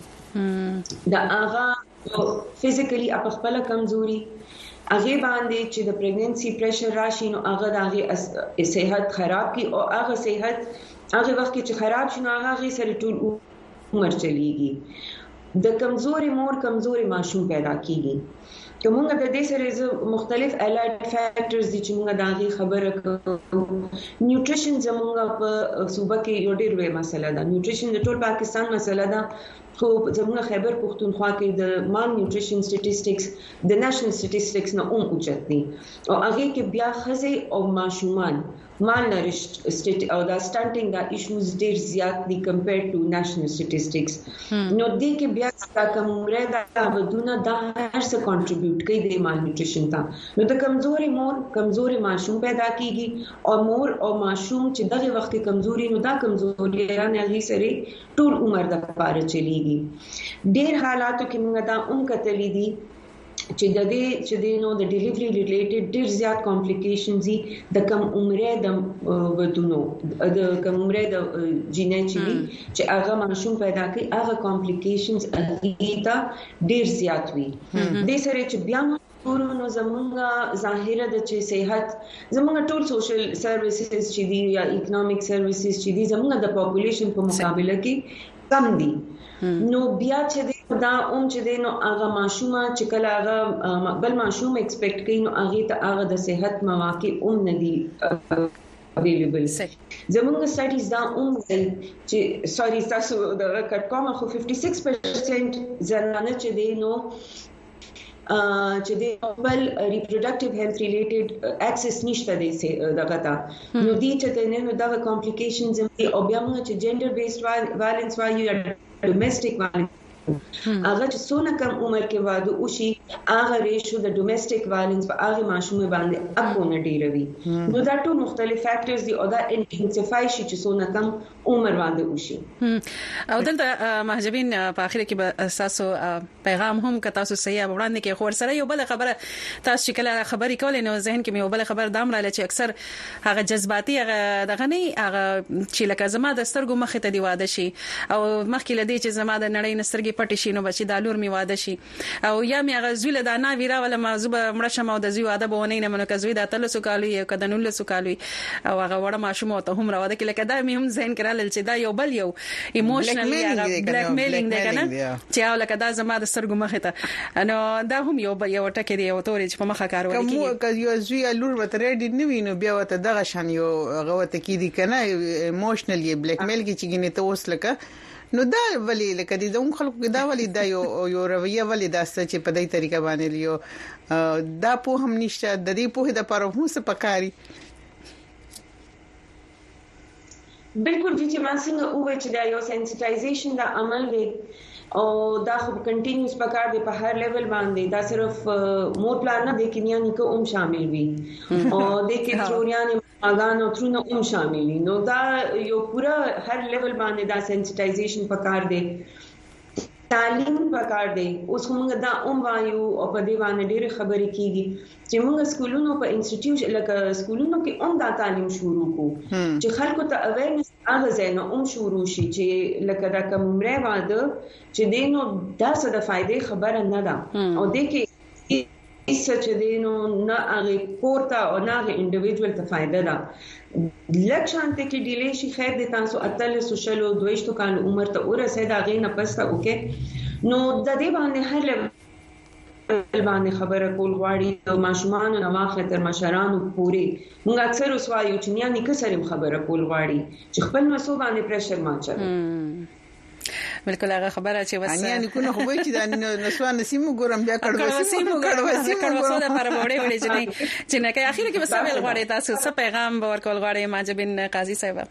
دا هغه فزیکلی په خپل کمزوري هغه باندې چې د پریګننسي پریشر راشي نو هغه د هغه صحت خراب کی او هغه صحت هغه وخت چې خراب شي نو هغه سره ټول عمر چلیږي د کمزوري مور کمزوري ماشوم پیدا کیږي کومه د دې سره مختلف الایډ فیکټرز دي چې موږ دا غي خبره کوو نیوټریشن زموږ په صوبه کې یو ډېر لوی مسله ده نیوټریشن د ټول پاکستان مسله ده خو زموږ خیبر پختونخوا کې د مان نیوټریشن سټیټسټکس د نېشنل سټیټسټکس نه هم اوچت دي او هغه کې بیا خزه او ماشومان مال نریشت سټیټ او دا سټانټینګ دا ایشوز ډیر زیات دي کمپیر ټو نېشنل سټیټسټکس نو دې کې بیا دا کومره دا ودونه دا هر څه کنټریبیوټ کوي د مال نیوټریشن ته نو د کمزوري مور کمزوري ماشوم پیدا کیږي او مور او ماشوم چې دغه وخت کې کمزوري نو دا کمزوري رانه هغه سره ټول عمر د پاره چلیږي ډیر حالاتو کې موږ دا هم کتلې دي چې د دې چې د نو د ډیلیوري ریلیټډ ډیر زیات کمپلیکیشنز دي د کم عمره د ودونو د کم عمره د جینې چې چې هغه ماشوم پیدا کوي هغه کمپلیکیشنز اغیتا ډیر زیات وي د سره چې بیا ورونو زمونږه ظاهره د چې صحت زمونږ ټول سوشل سرویسز چې دي یا اکونومیک سرویسز چې دي زمونږ د پاپولیشن په مقابله کې کم دي نو بیا چې دا اوم چې دینو هغه ماشومه چې کله هغه بل ماشوم ایکسپیکټ کوي نو هغه ته هغه د صحت مواقع اوم نه دي اویلیبل زموږ سټډیز دا اوم چې سوري تاسو دا کټ کوم خو ففty six percent زنانه چې دینو چې د بل ریپروډکټیو هیلث ریلیټډ اکسس نشته دي دغه تا نو دي چې نه نو دا کمپلیکیشنز او بیا موږ چې جنډر بیسډ وایلنس وایو ډومېسټک وایلنس هغه چې څونه کم عمر کې واده وشي هغه ریشو د ډومېسټک وایلنس په هغه ماشومه باندې اپونه ډیروي نو دا ټول مختلف فیکټرز دي او دا انټنسیفای شي چې څونه کم عمر باندې وشي او دلته محجبین په اخر کې به اساسو پیغام هم که تاسو صحیح وړاندې کې خور سره یو بل خبره تاسو چې کله خبرې کولې نو ذهن کې مې یو بل خبر دام رااله چې اکثر هغه جذباتي هغه دغه نه هغه چې لکه زما د سترګو مخ ته دی واده شي او مخکې لدی چې زما د نړۍ نسترګي پټ شي نو بچي د لور می واده شي او یا می هغه زویل د انا ویرا ولا موضوع مړه شمه د زوی واده بونه نه منو کزوی د تل سوکالو یو کدنول سوکالو او هغه وړه ماشوم ته هم راوده کې لکه دا می هم ذهن کړل چې دا یو بل یو ایموشنل یا بلیک میلینګ دی کنه چې او لکه دا زما د سترګو مخ ته نو دا هم یو یو ټکی دی او تورې چې په مخه کار وکړي کوم یو زوی لور وته ریډي نه وینو بیا وته دغه شان یو غوته کې دي کنه ایموشنل یا بلیک میل کې چې ګنې ته اوس لکه نو دا ولی لکه د دوم خلکو دا ولی دا یو یو رویه ولی دا چې په دې طریقه باندې لیو دا په هم نشته د دې په د پاره هم څه پکاري بالکل چې ما څنګه وې چې دا یو سنسټایزیشن دا عمل دی او دا خو کنټینیوس پکار دی په هر لیول باندې دا صرف مور پلان نه دی کې نه نیکه هم شامل وي او د کې تروریان اغانو ترونه هم شامل دي نو دا یو پورا هر لیول باندې دا سنسټایزیشن پکار دی تعلیم پکار دی اوس موږ دا اوم وایو او په دې باندې ډېر خبرې کیږي چې موږ سکولونو په انسټیټیوټ لکه سکولونو کې اوم دا تعلیم شروع کو چې خلکو ته اویرنس هغه ځای نه اوم شروع شي چې لکه دا کوم مره واده چې دینو دا څه د فائدې خبره نه ده او د کې چې دینو نه هغه کورته او نه هغه انډیویډوال ته فائدہ ده لکشانته کې ډیلی شي خیر د تاسو اتل سوشل او دویشتو کال عمر ته ورسې دا غي نه پسته اوکې نو د دې باندې هر باندې خبره کول غواړي د ماشومان او واخله تر مشرانو پوري موږ اکثر وسوایو چې نه نه کسرم خبره کول غواړي چې خپل مسو باندې پريشر ماچره بالکل هغه خبره چې وسه ان نه کو خو وای چې د نسوان نسیمو ګورم بیا کړو وسیمو کړو وسیمو ګورم د پر وړې وړې چې نه چې نه کې اخیری کې وسه ویل غواړي تاسو څه پیغام ورکول غواړي ماجبین قاضي صاحب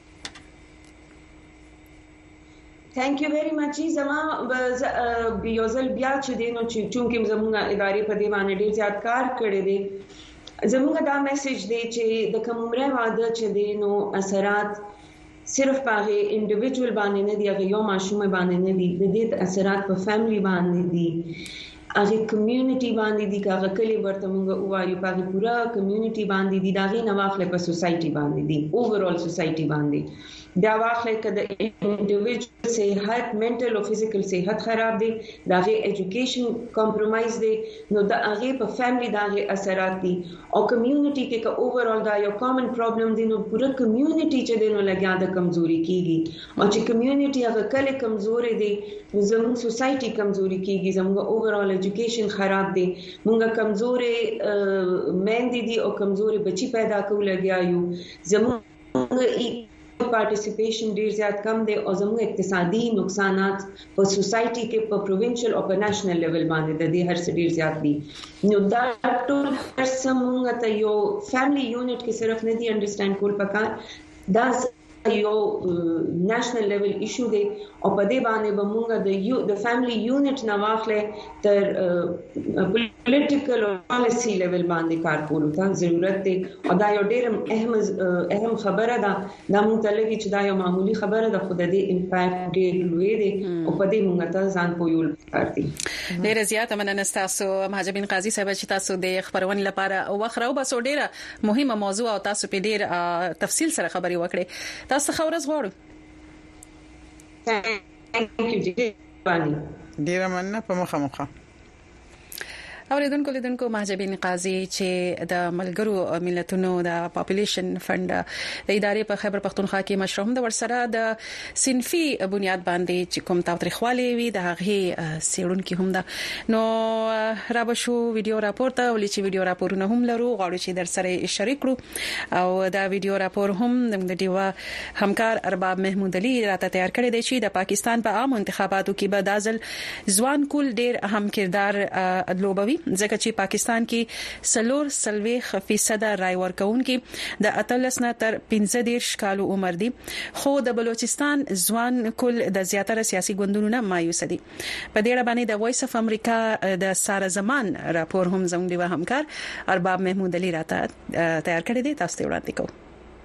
ثانک یو ویری مچ زما بیوزل بیا چې دینو چې چونکه زموږه ادارې په دی باندې ډیر زیات کار کړی دی زموږه دا میسج دی چې د کوم عمره واده چې دینو اثرات صرف پاغه انډیویډوال باندې نه دی هغه یو ماشوم باندې نه دی د دې اثرات په فیملی باندې دي هغه کمیونټي باندې دي هغه کلی ورته موږ وایو پاغه پورا کمیونټي باندې دي داغه نواخله په سوسايټي باندې دي اوورال سوسايټي باندې دا واخله کده انډیویډوال صحت منټل او فزیکل صحت خراب دي داغه ایجوکیشن کمپرمایز دي نو دا هغه په فیملی داغه اثرات دي او کمیونټي کې که اوورال دا یو کامن پرابلم دي نو پورا کمیونټي چې دینو لګیا د کمزوري کیږي او چې کمیونټي هغه کله کمزوري دي زموږ سوسايټي کمزوري کیږي زموږ اوورال ایجوکیشن خراب دي موږ کمزوري مېندې دي او کمزوري بچي پیدا کول لګیا یو زموږ پارټیسیپیشن ډیر زیات کم دی او زموږ اقتصادي نقصانات په سوسايټي کې په پروینشل او په نېشنل لیول باندې د دې هر څه ډیر زیات دي نو دا ټول هر څه موږ ته یو فیملی یونټ کې صرف نه دی انډرستانډ کول پکار دا یو نېشنل لیول ایشو دی او په دې باندې به موږ د یو د فیملی یونټ نه واخلې تر پولیټیکل او پالیسی لیول باندې کار کولو ته ضرورت دی او دا یو ډېر اهم اهم خبره ده دا موږ ته لګي چې دا یو معمولی خبره ده خو د دې امپیکټ ډېر لوی دی او په دې موږ ته ځان پویول پکار دي ډېر زیات مننه تاسو مهاجبین قاضي صاحب چې تاسو د خبرونې لپاره وخت راو بس ډېره مهمه موضوع او تاسو په ډېر تفصیل سره خبري وکړي تاسو خبرز غواړو ډیر مننه په مخه مخه اوریدونکو لیدونکو مهاجبین قاضي چې د ملګرو ملتونو د پاپولیشن فند د ادارې په خیبر پختونخوا کې مشروم د ورسره د صنفي بنیاد باندې چې کوم تاوتریخوالي وي د هغه سیړون کې هم ده نو را بشو ویډیو راپور ته ولې چې ویډیو راپورونه هم لرو غواړو چې در سره شریک کړو او دا ویډیو راپور هم د دیوا همکار ارباب محمود علي راته تیار کړی دی چې د پاکستان په عام انتخاباتو کې به دازل ځوان کول ډیر اهم کردار ادلوبوي ځکه چې پاکستان کې سلور سلوي فیصد رای ورکوونکي د اتلس نه تر پنځه دیرش کالو عمر دي خو د بلوچستان ځوان کل د زیاتره سیاسي ګوندونو نه مایوس دي په دې اړه باندې د وایس اف امریکا د ساره زمان راپور هم زموږ دی همکار ارباب محمود علي راته تیار کړی دی تاسو ته وړاندې کوم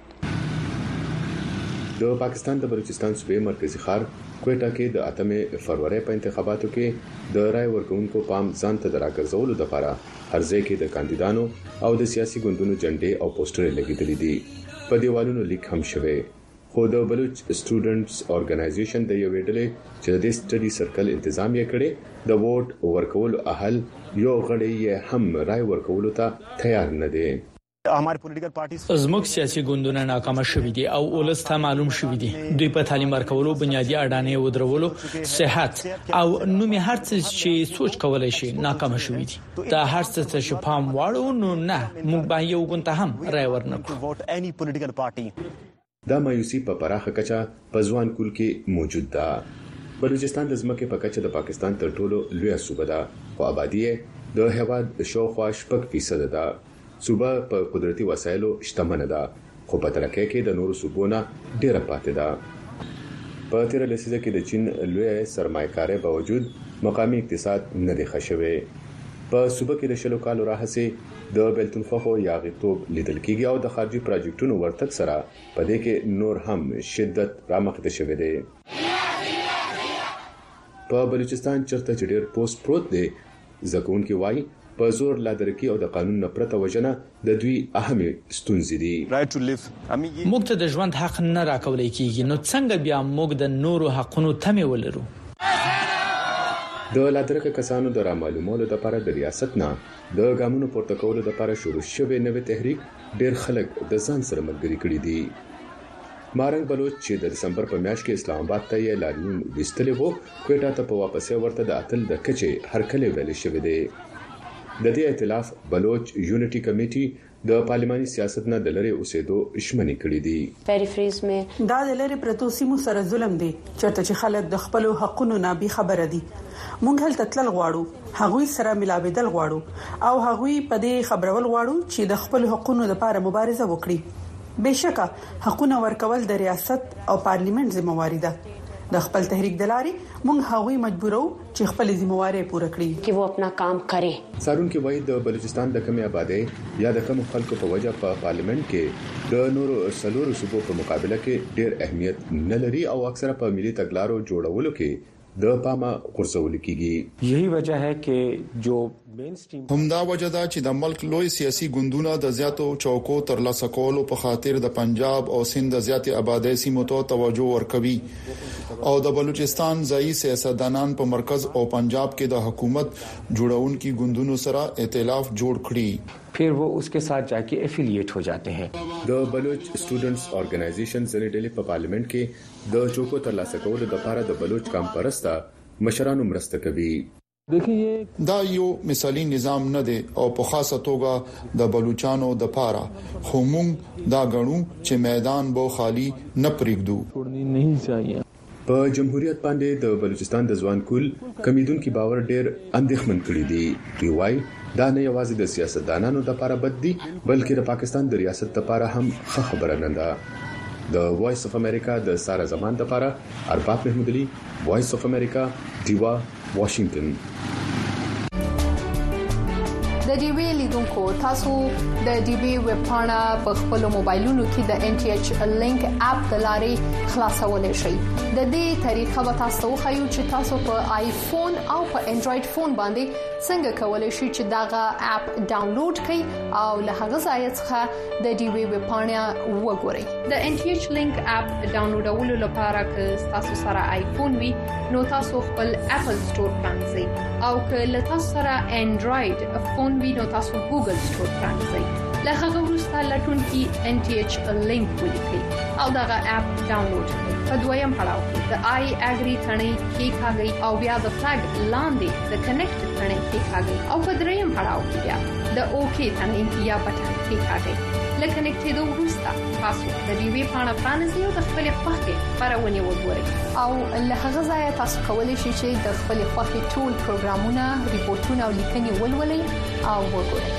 د پاکستان د بلوچستان صوبې مرکزی ښار کوټا کې د اتمه فروری په انتخاباتو کې د رای ورکوونکو پام ځان ته دراګرځولو لپاره هرځای کې د کاندیدانو او د سیاسي ګوندونو جنډې او پوسټرې لګیدلې دي په دیوالونو لیک هم شوی خو د بلوچ سټوډنټس اورګنایزیشن د یو ویډلې چې د سټډي سرکل تنظیم یې کړي د ووټ ورکولو اهل یو غړي هم رای ورکولو ته تیار نه دي हमारे political parties زموږ سیاسي ګوندونه ناکام شوي دي او ولسته معلوم شوي دي دوی په تعلیم ورکولو بنیادی اډانې ودرولو صحت او نومي هر څه چې سوچ کولای شي ناکام شوي دي دا هر څه ته شپام واړو نو نه موږ به یو ګوند هم رای ورنکړو دا مایوسی په پراخه کچه په ځوان کول کې موجود ده بلوچستان د ځمکې په کچه د پاکستان تر ټولو لوی صوبه ده او آبادی د هواد شاوخوا شپږ فیصد ده صوبه په قدرتي وسایلو شتمنه ده خو په ترکیه کې د نورو صوبونو ډیره پاتې ده په تیر لسیزه کې د چین لوی سرمایه‌کارۍ باوجود مقامی اقتصاد نه دی ښه په صوبه کې د شلو کالو راهسي د بیلتونخوا یاغیتوب لیدل کېږي او د خارجي پروجیکټونو ورتګ سره په دې کې نور هم شدت رامخته شوی دی په بلوچستان چرته چې ډیر پوسټ پروت دی ځکهون کې وایي په زور لادرکی او د قانون نه پرته وجنه د دوی اهمي ستونزې دي موږ ته د ژوند حق نه راکولای کیږي نو څنګه بیا موږ د نورو حقونو تمه ولرو د لادرکه کسانو د را معلومولو لپاره د ریاست نه د ګامونو پورته کولو لپاره شروع شوی نوې تحریک ډیر خلک د ځان سره ملګری کړي دي مارنګ بلوچ چې د دسمبر په میاشت کې اسلام آباد ته یې لاریون وستلې وو کوټا ته په واپسې ورته د اتل د کچې هر کله ویل شوی دی د دې ائتلاف بلوچ یونټي کمیټي د پارلماني سیاست نه د لری اوسېدو شمنې کړې دي. پیریفریز مې دا د لری پرتو سیمو سره ظلم دی چرته چې خلک د خپل حقونو نه بي خبره دي. مونږ هلته تل غواړو هغوی سره ملاویدل غواړو او هغوی په دې خبرول غواړو چې د خپل حقونو لپاره مبارزه وکړي. بشکه حقونه ورکول د ریاست او پارلیمنت ذمہواری ده. د خپل تحریک دلاري مونږ هغوی مجبورو چې خپل ذمہواری پوره کړي چې وو خپل کام کړي. سارون کې وایي د بلوچستان د کمی آبادی یا د کم خلکو په وجه په پارلیمنت کې د نورو سلورو صوبو په مقابله کې ډېر اهمیت نه لري او اکثره په ملي تګلارو جوړولو کې د پامه غورځول کیږي. یہی وجہ ہے کہ جو مین سټریم همدا وجہ دا چې د ملک لوی سیاسي ګوندونه د زیاتو چوکو تر لاسه کولو په خاطر د پنجاب او سند د زیاتې آبادی سیمو ته توجه ورکوي او د بلوچستان ځایي سیاستدانان په مرکز او پنجاب کې د حکومت جوړونکو ګوندونو سره ائتلاف جوړ کړي. پھر وہ اس کے ساتھ جا کے ایفیلیٹ ہو جاتے ہیں. د بلوچ سټوډنټس اورګنایزیشن سره ډلې په پارلیمنت کې د چوکو تر لاسه کولو لپاره د بلوچ کام پرسته مشرانو مرسته کوي. دا یو مثالی نظام نه دی او په خاصه توګه د بلوچانو د پاره خو موږ دا غنو چې میدان بو خالی نه پرېږدو. چھوڑنی نہیں چاہیے. په جمهوریت باندې د بلوچستان د ځوان کول کمیدونکو باور ډېر اندېښمن کړی دی. دی وايي دا نه یوازې د سیاستدانانو لپاره بد دي بلکې د پاکستان د ریاست لپاره هم ښه خبره نه ده. د وایس اف امریکا د ساره زمان لپاره ارباب محمود علي، وایس اف امریکا، دیوا، واشنگټن. د ډي وی لیدونکو تاسو د ډي وی ویب پاڼه په خپل موبایلونو کې د ان ټي ایچ لینک اپ د لارې خلاصولای شئ. د دې طریقه به تاسو خو چې تاسو په آیفون او په انډراید فون باندې څنګه کولای شئ چې داغه اپ ډاونلوډ کړئ او له هغه ځای څخه د ډي وی ویب پاڼه وګورئ. د ان ټي ایچ لینک اپ ډاونلوډولو لپاره که تاسو سره آیفون وي نو تاسو خپل اپل سٹور پرانځئ او که له تاسو سره انډراید فون وي نو تاسو ګوګل سٹور پرانځئ. له هغه وروسته لټون کې ان ټي ایچ لینک ولیکئ او دغه اپ ډاونلوډ کړئ. په دویم پړاو کې د آی اګری ثنې کې کاږئ او بیا د فلګ لاندې د کنیکټ ثنې کې کاږئ او په دریم پړاو کې بیا د اوکی ثنې یا بټن کې کاږئ. لکه کنیکټېدو وروسته تاسو د ډي وی پاڼه پرانیزئ او د خپل خوښې خبرونه وګورئ او له هغه ځای تاسو کولی شئ چې د خپل خوښې ټول پروګرامونه، ریپورتونه او لیکنې ولولئ او وګورئ.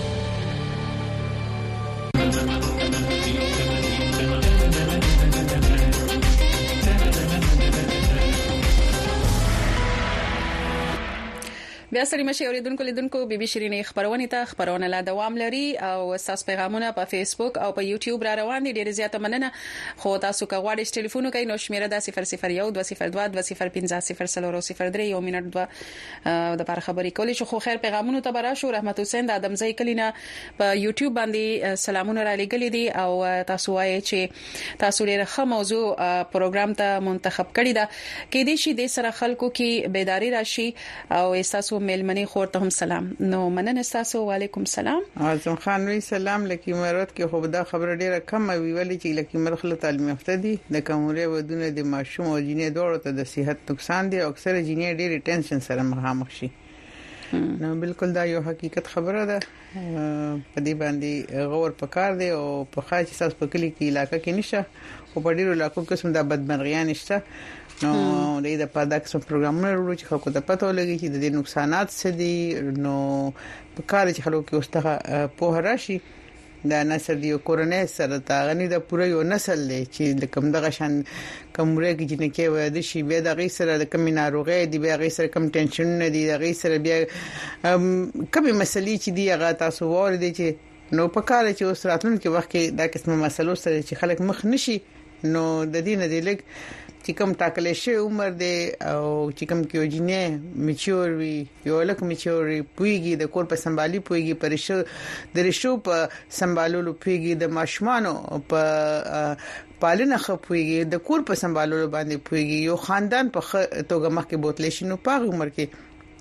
بیا سړي مشه اوریدونکو لیدونکو بي بي شيرينې خبرونه ته خبرونه لا دوام لري او تاسو پیغامونه په فیسبوک او په یوټیوب را روان دي. ډیره زیاته مننه. خو تاسو کوغواړئ ټلیفون کوي نو شمیره د صفر صفر یو دوه صفر دوه دوه صفر پنځه صفر صفر صفر درې یو منټ دوه د لپاره خبرې کولې شو. خو خیر پیغامونه ته براشو. رحمت حسین د ادمزای کلینا په یوټیوب باندې سلامونه را لګلې دي او تاسو وایي چې تاسو ډیره ښه موضوع پروګرام ته منتخب کړی دا کې دي چې د سره خلکو کې بیداری راشي او تاسو میلمنې خورته هم سلام. نو مننه تاسو. وعلیکم سلام. اعظم خان وی سلام. لکه مراد کې خو دا خبره ډیره کم وی ویلي چې لکه مرخله تعلیم یافته دي د کومره ودونه د ماشوم او جینې دوړو ته د صحت نقصان دي او اکثر جینې ډیره ټینشن سره مخامخ شي. نو بالکل دا یو حقیقت خبره ده. په دې باندې غور پکار دی او په خاص اساس په کلی کې علاقې کې نشه او په ډیرو علاقو کې سم د بدمرغیان نشته. نو د دې په دغه پروګرامونو ورو چې خلکو ته پته ولګي چې د دې نقصانات څه دي. نو په کار چې خلکو کې اوسه په راشي دا نسل دی کورنۍ سره تاغنی د پوره یو نسل دی چې کوم دغه شان کومره کې چې کې وای د شی بیا د غي سره د کمی ناروغي دی بیا غي سره کم ټینشن نه دی د غي سره بیا کمی مسلې چې دی هغه تاسو ور دي چې نو په کار چې اوس راتلونکي وخت کې دا قسمه مسلو سره چې خلک مخ نشي نو د دې نه دی لګ چې کوم ټاکلې شي عمر دی او چې کوم کې وجینه میچور وی یو لکه میچور پویږي د کور په سمبالي پویږي پرېښو د رښو په سمبالولو پویږي د ماشومانو په پالنه خپويږي د کور په سمبالولو باندې پويږي یو خاندان په توګه مخکې بوتل شي نو په عمر کې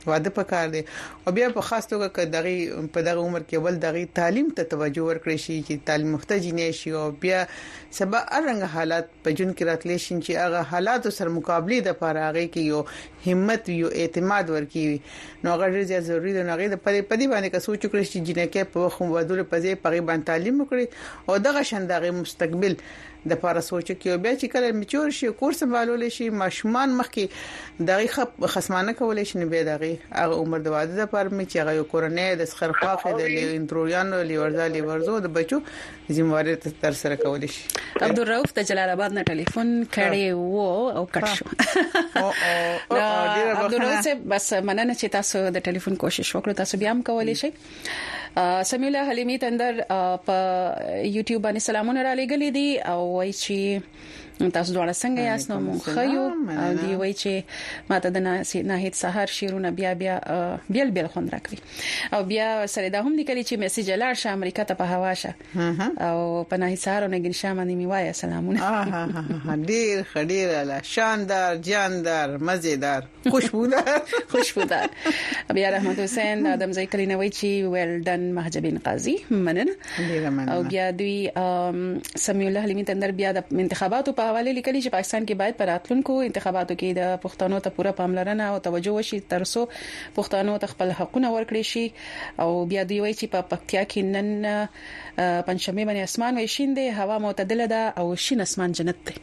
واده پکار دی او بیا په خاص توګه ک دغه په دغه عمر کې ول دغه تعلیم ته توجه ورکړي شي چې تعلیم محتاج نه شي او بیا سبا ارنګ حالات په جون کې راتلی شي چې هغه حالات سره مقابله د پاره کې یو همت یو اعتماد ورکوي نو هغه ډیر ضروری دی نو هغه په دې باندې که سوچ وکړي چې جنکه په خو ودول په دې په باندې تعلیم وکړي او دغه شندغه مستقبل د پاره سوچ کې بیا چې کله میچور شي کورس سمبالول شي ماشومان مخکې دغه خصمانه کولای شي نه به دغه هغه عمر د واده لپاره مې چې هغه کورنۍ د سخرخواخه د انترویانو لیورزالي ورزو د بچو ذمہواری تر سره کولای شي عبدالرؤف د جلال آباد نه ټلیفون کړي وو او کټ شو او او عبدالرؤف بس مننه چې تاسو د ټلیفون کوشش وکړو تاسو بیا هم کولای شئ سمیع الله حلیمی تندر په یوټیوب باندې سلامونه را لګلې دي او وایي چې تاسو دواړه څنګه یاست نو مونږ خیو او دی وایي چې ماته د ناهید سحر شیرونه بیا بیا بیل بیل خوند راکوي او بیا سره دا هم لیکلي چې میسج لار شه امریکا ته په هوا شه او په ناهید سحر او نګین شاه باندې میوایه سلامونه ډیر خډیر اله شاندار جاندار مزیدار خوشبودار خوشبودار بیا رحمت حسین ادم زئی کلینه وایي چې ویل ډن محجبین قاضي مننه او بیا دوی سمیع الله حلیمی تندر بیا د انتخاباتو په حواله لیکلي چې پاکستان کې باید پراتلونکو انتخاباتو کې د پښتنو ته پوره پاملرنه او توجه وشي ترڅو پښتنو ته خپل حقونه ورکړي شي او بیا دوی وایي چې په پکتیا کې نن پنځمه باندې اسمان وي شیندې هوا معتدله ده او شین اسمان جنت دی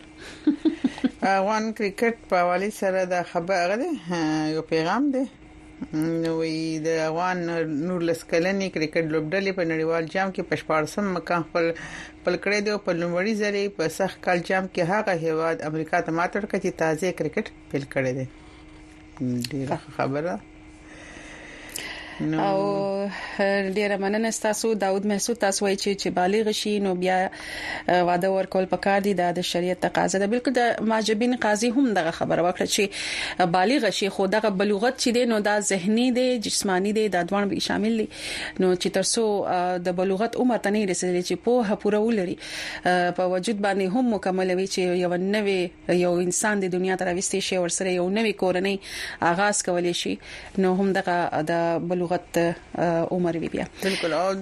وان کرکټ په حواله سره د خبره ده یو پیغام دی نو د افغان نور لسکلنی کرکټ لوبډلې په نړیوال جام کې پښپارسم مقام پر پل کړې دی په لومړي ځلې په سخت کال جام کې هغه هیواد امریکا ته ماتړ کړي چې تازه کرکټ پیل کړی دی ډیره خبره او ډیره مننه تاسو داود محسود تاسو وایي چې بالغ شي نو بیا واده ورکول پکار دي د شریعت تقاضا ده بالکل د ماجبین قاضي هم دغه خبره وکړه چې بالغ شي خو دغه بلوغت چې دی نو دا ذهني دی جسمانی دی د دوه به شامل دي نو چې ترسو د بلوغت عمر ته نه رسیدلی چې په هپوره ولري په وجود باندې هم مکمل وي چې یو نوې یو انسان د دنیا ته راوستي شي ورسره یو نوې کورنۍ آغاز کولی شي نو هم دغه د بلوغت عمر وی بیا بالکل او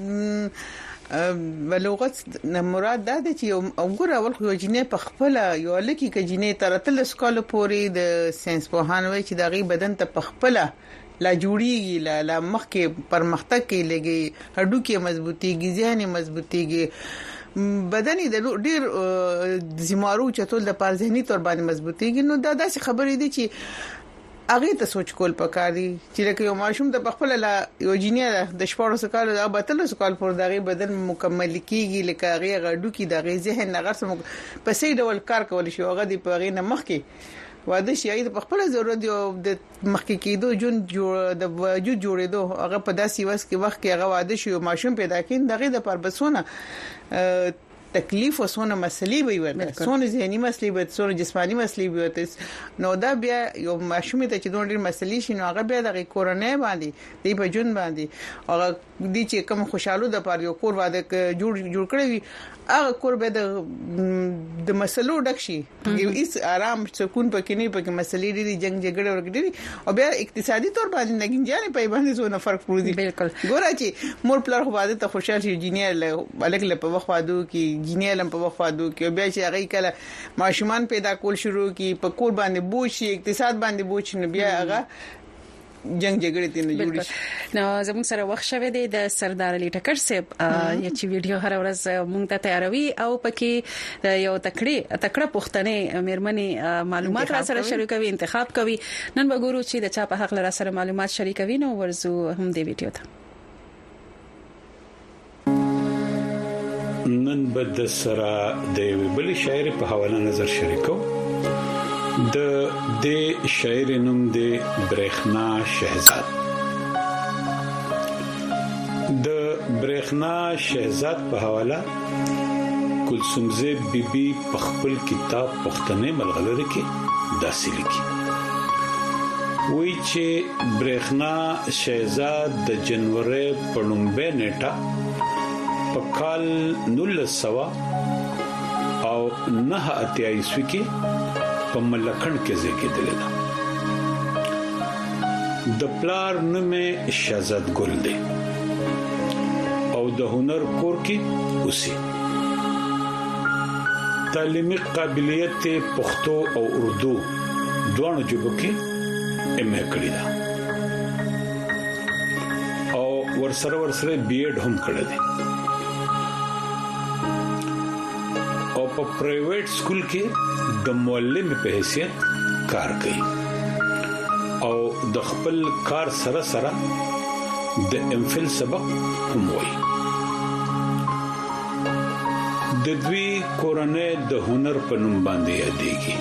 بلوغت مراد دا دی چې وګوره اول خو جنې په خپل یو لکه کې جنې تر تل سکول پوري د ساينس په هان وی چې دغه بدن ته په خپل لا جوړیږي لا, لا مخکې پرمختګ کې لګي هډو کې مضبوطیږي ذهني مضبوطیږي بدني د ډیر زمارو چتول د پار ذهني تور باندې مضبوطیږي نو دا داسې خبرې دي چې اغه ته سوچ کول پکاري چې لکه یو ماشوم د خپل لا یو جینیا د شپږ سکال د ابتل سکال پر دغه بدن مکمل کیږي لکه هغه غډو کې دغه ذهن نغرس په سي ډول کار کول شي هغه د پغې نه مخ کې واده شي د خپل ضرورت یو د مخ کې کېدو جون جوړ د وجود جوړېدو هغه په داسې وس کې وخت کې هغه واده شي ماشوم پیدا کین دغه د پر بسونه تکلیف وسونه مسلې وي ورته سونه ذهني مسلې وي سونه جسمانی مسلې وي نو دا بیا یو ماشوم ته چې دوه ډیر مسلې شي نو هغه بیا د کورنۍ باندې دی په جون باندې هغه دي چې کوم خوشاله د پر یو کور واده جوړ جوړ کړی وي هغه کور به د د مسلو ډک شي یو هیڅ آرام سکون پکې نه پکې مسلې دي جنگ جګړه ورګډي او بیا اقتصادي تور باندې نګینځانه په باندې زونه فرق پروت دي بالکل ګوره چې مور پلار خو واده ته خوشاله شي جینیر الګ له په وخت واده کې جینیلم په وخت واده کې بیا چې هغه کله ماشومان پیدا کول شروع کی په کور باندې بوشي اقتصاد باندې بوشي بیا هغه جنگ جګړې تین جوړ نو زموږ سره وخت شوه دی د سردار علي ټکر صاحب چې ویډیو هر ورځ مونږ ته تیاروي او پکې یو تکړه تکړه پښتنې مېرمنې معلومات را سره شریکوي انتخاب کوي نن به ګورو چې د چا په حق لرا سره معلومات شریکوي نو ورزو هم دی ویډیو ته نن بد سره د بل شاعر په حواله نظر شریکو د د شاعر نوم د برېخنا شهزاد د برېخنا شهزاد په حواله کلثومزه بیبي په خپل کتاب پښتنې ملغلره کې داسې لیکي وایي چې برېخنا شهزاد د جنوري په لومبه نیټه په کال نولس سوه او نه اتیا عیسوي کې په ملکن کې ځکه دلته د پلار نومه شهزاد ګل دی او د هنر کور کې اوسي. تعلیمي قابلیت پښتو او اردو دوه ژبو کې ایم اے کړی دا او ورسره ورسره بی ایډ هم کړی دی او په پرایویټ سکول کې د معلم په حیثیت کار کوي او د خپل کار سره سره د ام فل سبق هم وایي. د دوی کورنۍ د هنر په نوم باندې یادېږي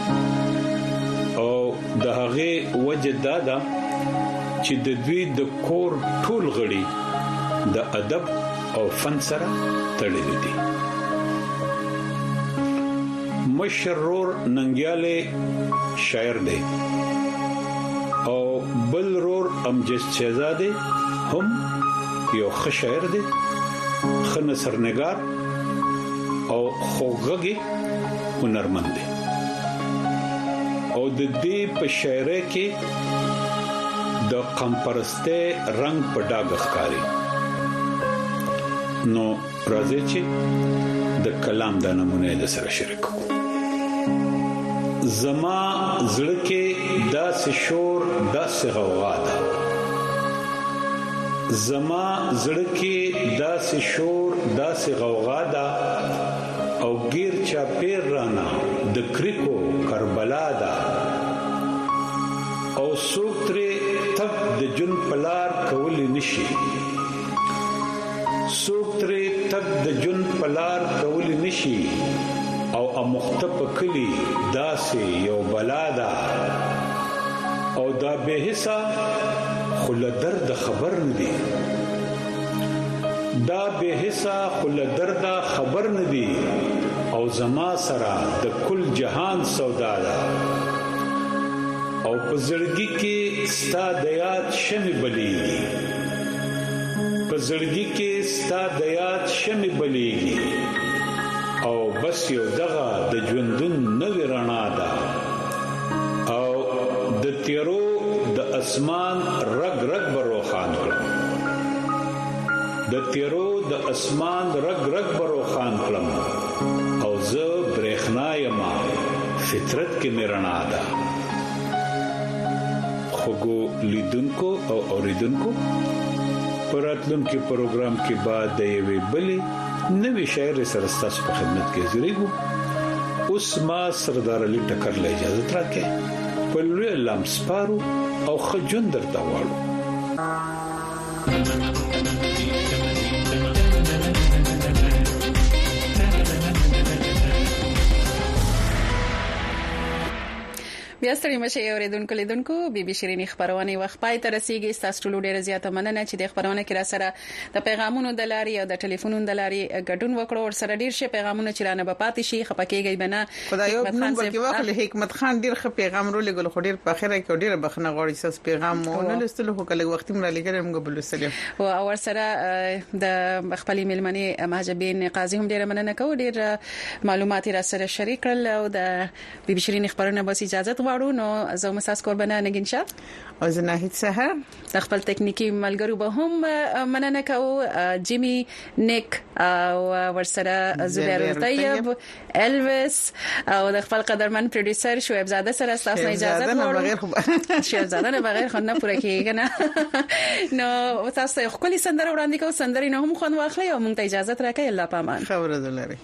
او د هغه وجه دا ده چې د دوی د کور ټول غړي د ادب او فن سره تړلي دي. مشرور ننګیاله شاعر دی او بل رور امجد شهزاده هم یو ښه شاعر دی، ښه نثرنګار او خوږږي هنرمند دی او د دې په شاعرۍ کې د قمپرسته رنگ په ډاګ ښکاري. نو راځي چې د کلام د نمونه د سره شریک کو. زما زړه کې داسې شور داسې غوغا ده، زما زړه کې داسې شور داسې غوغا ده او غیر چا پیر رانا د کریکو کربلا ده او سوتره تک د جن پلار کول نشي، سوتره تک د جن پلار کول نشي او امختپ کلی داسې یو بلا ده او دا به حسا خل درد خبر ندی، دا به حسا خل درد خبر ندی او زما سره د کل جهان سودا ده او پزړګي کې ستا د یاد شمه بلیږي، پزړګي کې ستا د یاد شمه بلیږي او بس یو دغه د ژوندون نوې رڼا ده او د تیرو د اسمان رګ رګ بروخان کړم، د تیرو د اسمان رګ رګ بروخان کړم او زه برېښنا یم فطرت کې مې رڼا ده. خوګو لیدونکو او اوریدونکو پراتلونکو پروګرام کې بعد د یوې بلې نوې شاعر سره ستاسو په خدمت کې حاضرې وو. اوس ما سردار علي ټکر له اجازه راکې په لوی لمسپارو او خجون درته واړو. بیا ستړي مشه اوریدونکو لیدونکو بي بي شيرين خبرونه وخت پای ته رسیدي. تاسو ټول ډیره زیاته مننه چې د خبرونه کې را سره د پیغامونو د لاري او د ټلیفونونو د لاري ګډون وکړو او سره ډیر شي پیغامونه چې رانه به پاتې شي خپکیږي بنا. خدای یو نمبر کې واخلې حکمت خان ډیر ښه پیغام رو لګول خو ډیر په اخره کې ډیر بخنه غوړي ساس پیغام مو نه لستلو خو کله وخت مې لګل موږ بل سره او اور سره د خپلې ملمنې مهاجبین قاضي هم ډیر مننه کوو، ډیر معلومات را سره شریک کړل او د بي بي شيرين خبرونه بس اجازه غواړو. نو زه مساس قربانه نگین شاه او زناهید سحر خپل تکنیکی ملګرو به هم مننه کوو، جیمی نیک او ورسره زبیر طیب الویس او د خپل قدرمن پروډوسر شعیب زاده سره تاسو اجازه غواړم. شعیب زاده نه بغیر خو نه پوره کیږي نه. نو تاسو خپل سندره وړاندې کوو، سندره نه هم خوان واخلئ او مونږ ته اجازه راکړئ. الله پامان. خبره دلري.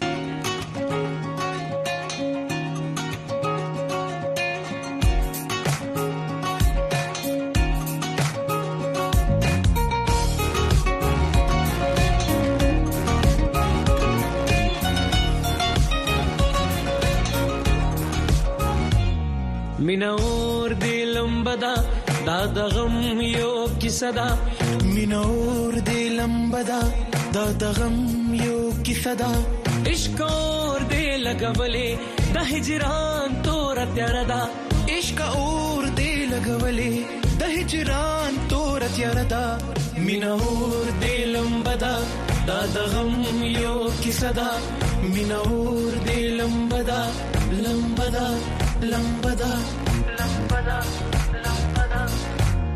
مینور دی لمبدا دا د غم یو کیسه دا، مینور دی لمبدا دا د غم یو کیسه دا، عشق اور دی لګولې د هجران تور تیار دا، عشق اور دی لګولې د هجران تور تیار دا، مینور دی لمبدا دا د غم یو کیسه دا، مینور دی لمبدا لمبدا لمبدا لمبدا لمبدا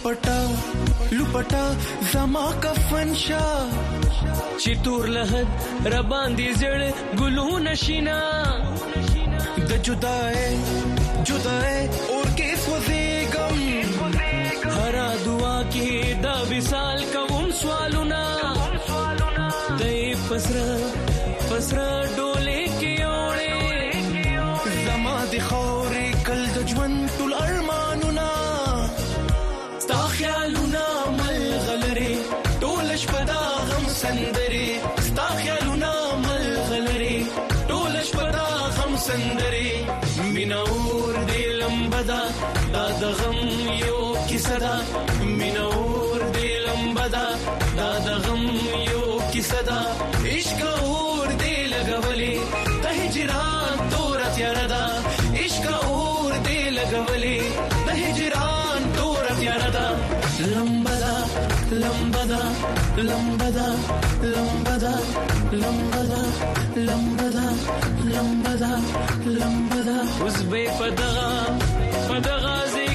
لپټا لپټا زما کفن شا چې تور لهد را باندې زړ ګلونه شینا د جدای جدای اور کې سوځېږم هر دعا کې دا وصال کوم سوالونه دې پسرا پسرا ډولې کې اورې زما د خورې کل د ژوند ټول ارمانونه ستا خیالونه مل غلري ټول شپه دا غم سندري ستا خیالونه مل غلري ټول شپه دا غم سندري مینا اور دې لمبدا دا د غم یو کیسه ده مینا اور دې لمبدا دا د غم یو کیسه ده عشق اور دې لګولې ته هجران تور تیار ده عشق اور دې لګولې ته هجران تور تیار ده لمبدا لمبدا لمبدا لمبدا لمبدا لمبدا لمبدا لمبدا اوس به پدغه پدغه زی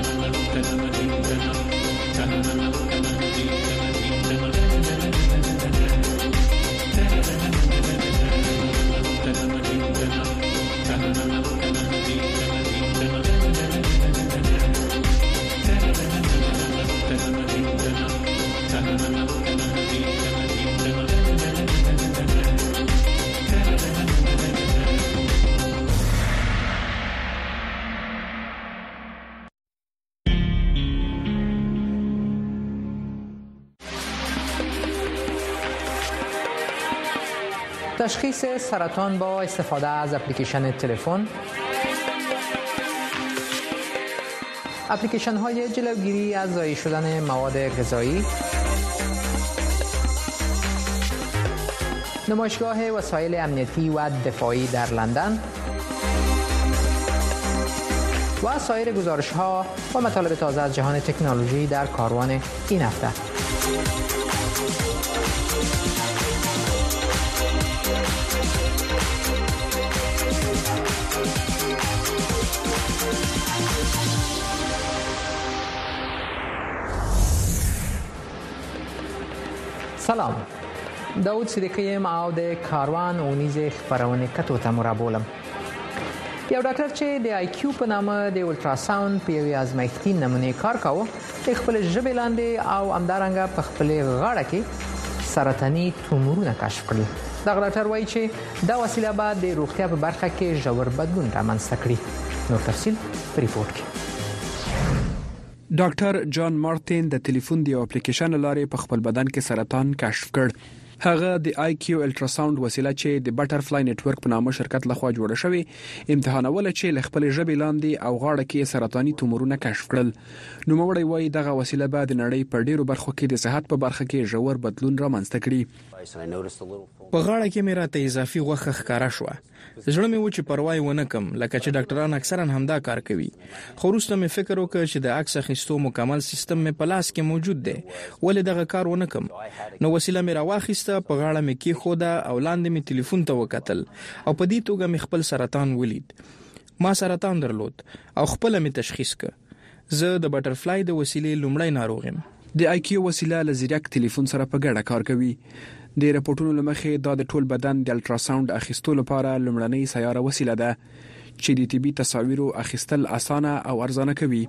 تشخیص سرطان با استفاده از اپلیکیشن تلفن، اپلیکیشن های جلوگیری از ضایع شدن مواد غذایی، نمایشگاه وسایل امنیتی و دفاعی در لندن و سایر گزارش ها و مطالب تازه از جهان تکنولوژی در کاروان این هفته. سلام، داود صدیقی ام او د کاروان اونیز خبرونه کتو ته مرابولم. یو ډاکټر چې د آی کیو په نامه د الټراساوند په یوې ازمایښتي نمونې کار کاوه، د خپل ژبې لاندې او همدارنګه په خپل غاړه کې سرطاني تومورونه کشف کړل. دا ډاکټر وایي چې دا وسیله به د روغتیا په برخه کې ژور بدلون رامنځته کړي. نور تفصیل په ریپورت کې. ډاکټر جان مارټین د ټلیفون دی اپلیکیشن لارې په خپل بدن کې سرطان کشف کړ. هغه د آی کیو الټراساوند وسیله چې د بټرفلای نتورک په نامه شرکت لخوا جوړه شوې امتحانول چې ل خپل ژبې لاندې او غاړه کې سرطاني تومورونه کشف کړل. نو موړی وایي دغه وسیله به د نړۍ په ډیرو برخو کې د صحت په برخه کې ژور بدلون رامنځته کړي. په غاړه کې مې راته اضافي غوښه ښکارا شوه. زړه مې و چې پروايي ونه کم، لکه چې ډاکټران اکثرا همدا کار کوي. خو وروسته مې فکر وکړ چې د عکس اخیستو مکمل سیستم مې په لاس کې موجود دی، ولې دغه کار ونه کم. نو وسیله مې راواخیسته، په غاړه مې کېښوده او لاندې مې ټلیفون ته وکتل او په دې توګه مې خپل سرطان ولید. ما سرطان درلود او خپل مې تشخیص کړ. زه د بټرفلای د وسیلې لومړی ناروغ یم. د آی کیو وسیله له زیرک ټلیفون سره په ګډه کار کوي. د راپورټونو لمخې دا د ټول بدن د الټراساوند اخیستو لپاره لومړنۍ سیاره وسیله ده چې د طبي تصاویرو اخیستل اسانه او ارزانه کوي.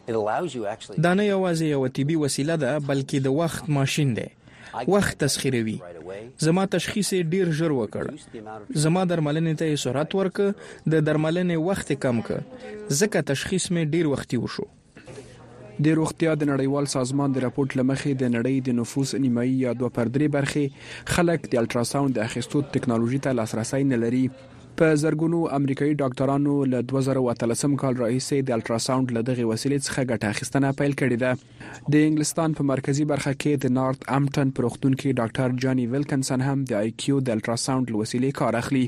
دا نه یوازې یو طبي وسیله ده بلکې د وخت ماشين دی. وخت تسخیروي. زما تشخیص ډیر ژر وکړ. زما درملنې ته سرعت ورک، د درملنې وخت کم کړ، ځکه تشخیص مې ډیر وختي وشو. د روغتیا د نړیوال سازمان د راپورټ لمخې د نړۍ د نفوس نیمایي یا دوه پر درې برخې خلک د الټراساوند د اخیستو ټکنالوژي ته لاسرسي نه لري. په زرګونو امریکایي ډاکټرانو له دوه زره اتلسم کال راهیسې د الټراساوند له دغه وسیلې څخه ګټه اخیستنه پیل کړې ده. د انګلستان په مرکزی برخه کې د نارت امپټن پروختون کې ډاکټر جانی ویلکنسن هم د آی کیو د الټراساوند وسیلې کار اخلي.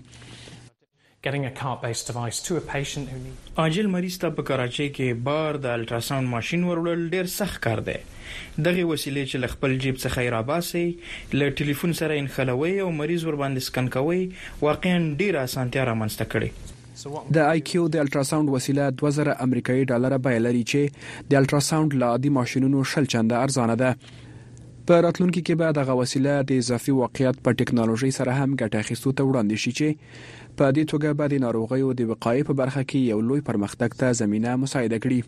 عاجل مریض ته په کراچۍ کې بار د الټراساوند ماشين ورول ډیر سخت کار دی. دغه وسیلې چې ل خپل جیب څخه یې راباسي، له ټلیفون سره انخلوي او مریض ور باندې سکن کوي، واقعا ډیر اسانتیا رامنځته کړي. د آی کیو د الټراساوند وسیله دوه زره امریکایي ډالر بیه لري چې د الټراساوند لا عادي ماشينونو شل چنده ارزانه ده. په راتلونکي کې به دغه وسیله د اضافي واقعیت په ټکنالوژي سره هم ګټه اخیستو ته وړاندې شي چې په دې توګه به د ناروغیو د وقایې په برخه کې یو لوی پرمختګ ته زمینه مساعده کړي.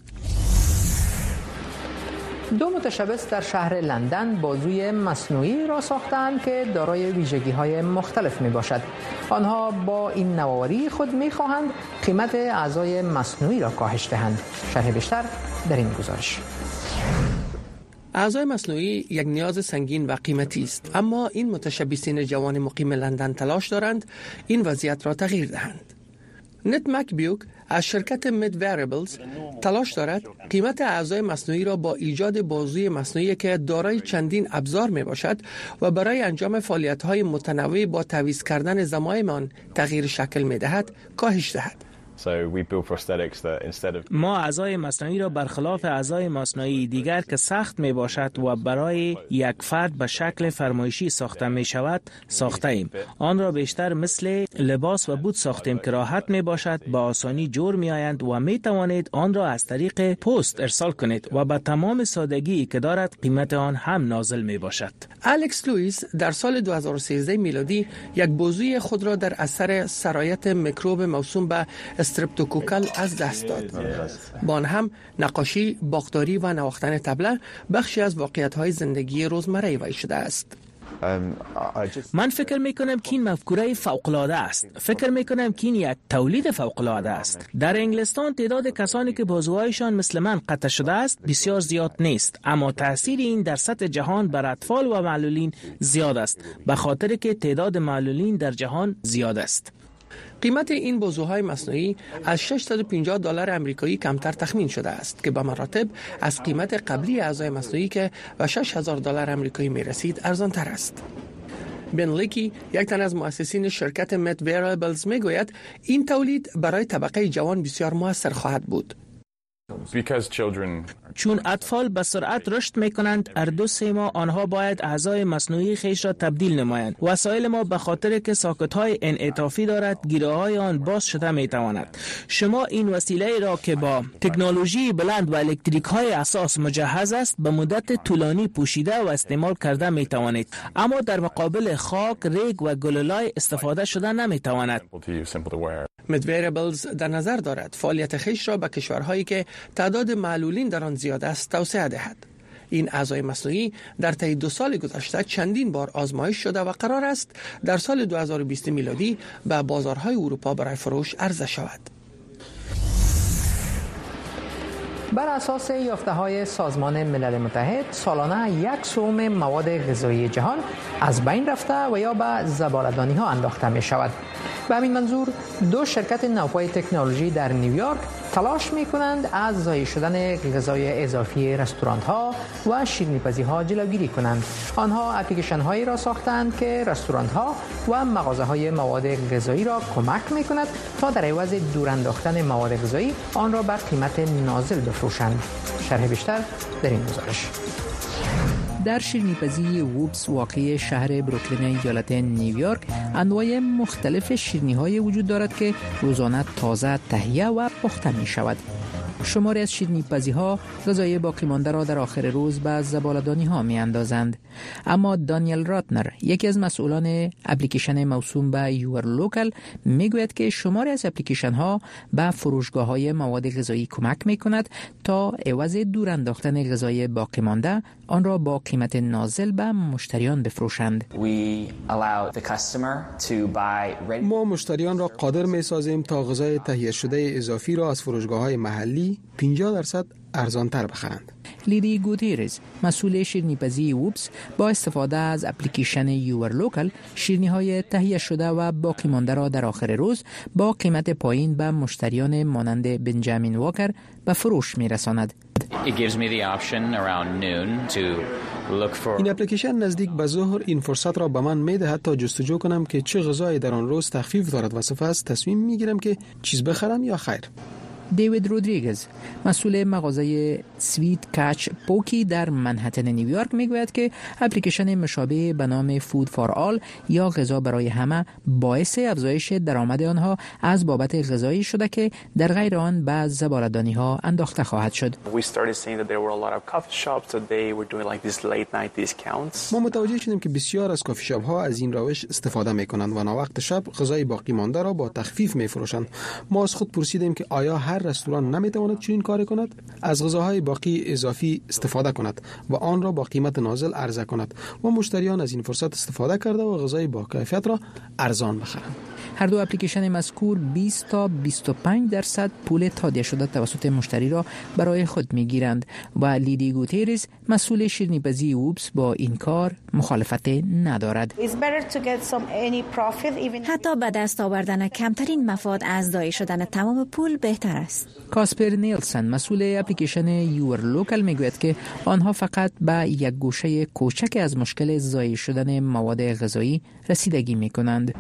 دو متشبث در شهر لندن بازوی مصنوعی را ساختند که دارای ویژگی‌های مختلف میباشد. آنها با این نوآوری خود میخواهند قیمت اعضای مصنوعی را کاهش دهند. شرح بیشتر در این گزارش. اعضای مصنوعی یک نیاز سنگین و قیمتی است، اما این متشبثین جوان مقیم لندن تلاش دارند این وضعیت را تغییر دهند. نت مکبیوک از شرکت مد ویریبلز تلاش دارد قیمت اعضای مصنوعی را با ایجاد بازوی مصنوعی که دارای چندین ابزار می باشد و برای انجام فعالیت‌های متنوع با تعویض کردن زمایمان تغییر شکل می دهد کاهش دهد. ما اعضای مصنوعی را برخلاف اعضای مصنوعی دیگر که سخت می باشد و برای یک فرد به شکل فرمایشی ساخته می شود ساخته ایم. آن را بیشتر مثل لباس و بوت ساختیم که راحت می باشد، با آسانی جور می آیند و می توانید آن را از طریق پست ارسال کنید و به تمام سادگی که دارد قیمت آن هم نازل می باشد. الکس لوئیس در سال دو هزار و سیزده میلادی یک بازوی خود را در اثر سرایت میکروب موسوم به استرپتوکوکل از دست داد. با آن هم نقاشی، باغداری و نواختن طبله بخشی از واقعیت‌های زندگی روزمره وی شده است. من فکر میکنم که این مفکوره فوق‌العاده است. فکر میکنم که این یک تولید فوق‌العاده است. در انگلستان تعداد کسانی که بازوهایشان مثل من قطع شده است بسیار زیاد نیست، اما تاثیر این در سطح جهان بر اطفال و معلولین زیاد است، به خاطر که تعداد معلولین در جهان زیاد است. قیمت این بازوهای مصنوعی از ششصد و پنجاه دلار آمریکایی کمتر تخمین شده است که به مراتب از قیمت قبلی اعضای مصنوعی که به شش هزار دلار آمریکایی می رسید ارزان تر است. بن لیکی یک تن از مؤسسین شرکت مد ویریبلز می گوید این تولید برای طبقه جوان بسیار موثر خواهد بود. چون اطفال به سرعت رشد می کنند، هر دو سه ماه آنها باید اعضای مصنوعی خیش را تبدیل نمایند. وسایل ما به خاطر که ساکت های انعطافی دارد گیره های آن باز شده می تواند. شما این وسیله را که با تکنولوژی بلند و الکتریک های اساس مجهز است به مدت طولانی پوشیده و استعمال کرده می توانید، اما در مقابل خاک، ریگ و گلولای استفاده شده نمی تواند. مد ویریبلز در نظر دارد فعالیت خیش را به کشورهایی که تعداد معلولین در آن زیاد است توسعه دهد. این اعضای مصنوعی در طی دو سال گذشته چندین بار آزمایش شده و قرار است در سال دو هزار و بیست میلادی به بازارهای اروپا برای فروش عرضه شود. بر اساس یافته‌های سازمان ملل متحد سالانه یک سوم مواد غذایی جهان از بین رفته و یا به زباله‌دانی‌ها انداخته می‌شود. به همین منظور دو شرکت نوپای تکنولوژی در نیویورک تلاش می‌کنند از ضایع شدن غذای اضافی رستوران‌ها و شیرینی‌پزی‌ها جلوگیری کنند. آنها اپلیکیشن‌هایی را ساختند که رستوران‌ها و مغازه‌های مواد غذایی را کمک می‌کند تا در عوض دور انداختن مواد غذایی آن را بر قیمت نازل بفروشند. شرح بیشتر در این گزارش. در شیرینی‌پزی ووبس واقع شهر بروکلین ایالت نیویورک انواع مختلف شیرینی‌های وجود دارد که روزانه تازه تهیه و پخته می‌شود. شماری از شیرینی‌پزی‌ها غذای باقی مانده را در آخر روز به زباله‌دانی‌ها می‌اندازند. اما دانیل راتنر، یکی از مسئولان اپلیکیشن موسوم به یور لوکال، میگوید که شماری از اپلیکیشن‌ها به فروشگاه‌های مواد غذایی کمک می‌کند تا عوض دور انداختن غذای باقی مانده آن را با قیمت نازل به مشتریان بفروشند. ما مشتریان را قادر می‌سازیم تا غذای تهیه شده اضافی را از فروشگاه‌های محلی پنجاه درصد ارزان‌تر بخرند. لیدی گوتیرز، مسئول شیرینی‌پزی ووبس، با استفاده از اپلیکیشن یور لوکال شیرینی‌های تهیه شده و باقی مانده را در آخر روز با قیمت پایین به مشتریان مانند بنجامین واکر به فروش می‌رساند. این اپلیکیشن نزدیک به ظهر این فرصت را به من می‌دهد تا جستجو کنم که چه غذایی در آن روز تخفیف دارد و سپس تصمیم می‌گیرم که چیز بخرم یا خیر. دیوید رودریگز مسئول مغازه سویت کچ پوکی در منهتن نیویورک میگوید که اپلیکیشن مشابه به نام فود فار آل یا غذا برای همه باعث افزایش درآمد آنها از بابت غذایی شده که در غیر آن به زباله‌دانی ها انداخته خواهد شد. ما متوجه شدیم که بسیار از کافی شاپ ها از این روش استفاده می کنند و وقت شب غذای باقی مانده را با تخفیف می فروشند. ما از خود پرسیدیم که آیا هر رستوران نمی تواند چنین کاری کند؟ از غذاهای باقی اضافی استفاده کند و آن را با قیمت نازل عرضه کند و مشتریان از این فرصت استفاده کرده و غذای با کیفیت را ارزان بخرند. هر دو اپلیکیشن مذکور بیست تا بیست و پنج درصد پول تادیه شده توسط مشتری را برای خود میگیرند و لیدی گوتیرز مسئول شیرینی‌پزی ووبس با این کار مخالفت ندارد. حتی به دست آوردن کمترین مفاد از ضایع شدن تمام پول بهتر است. کاسپر نیلسن مسئول اپلیکیشن یور لوکال میگوید که آنها فقط به یک گوشه کوچک از مشکل ضایع شدن مواد غذایی رسیدگی میکنند.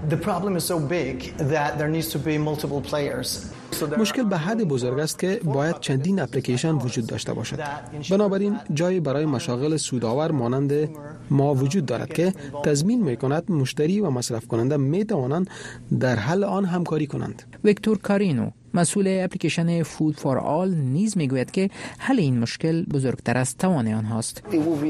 مشکل به حد بزرگ است که باید چندین اپلیکیشن وجود داشته باشد. بنابراین جایی برای مشاغل سودآور مانند ما وجود دارد که تضمین میکند مشتری و مصرف کننده می توانند در حل آن همکاری کنند. ویکتور کارینو مسئول اپلیکیشن فود فار آل نیز میگوید که حل این مشکل بزرگتر از توان آنهاست.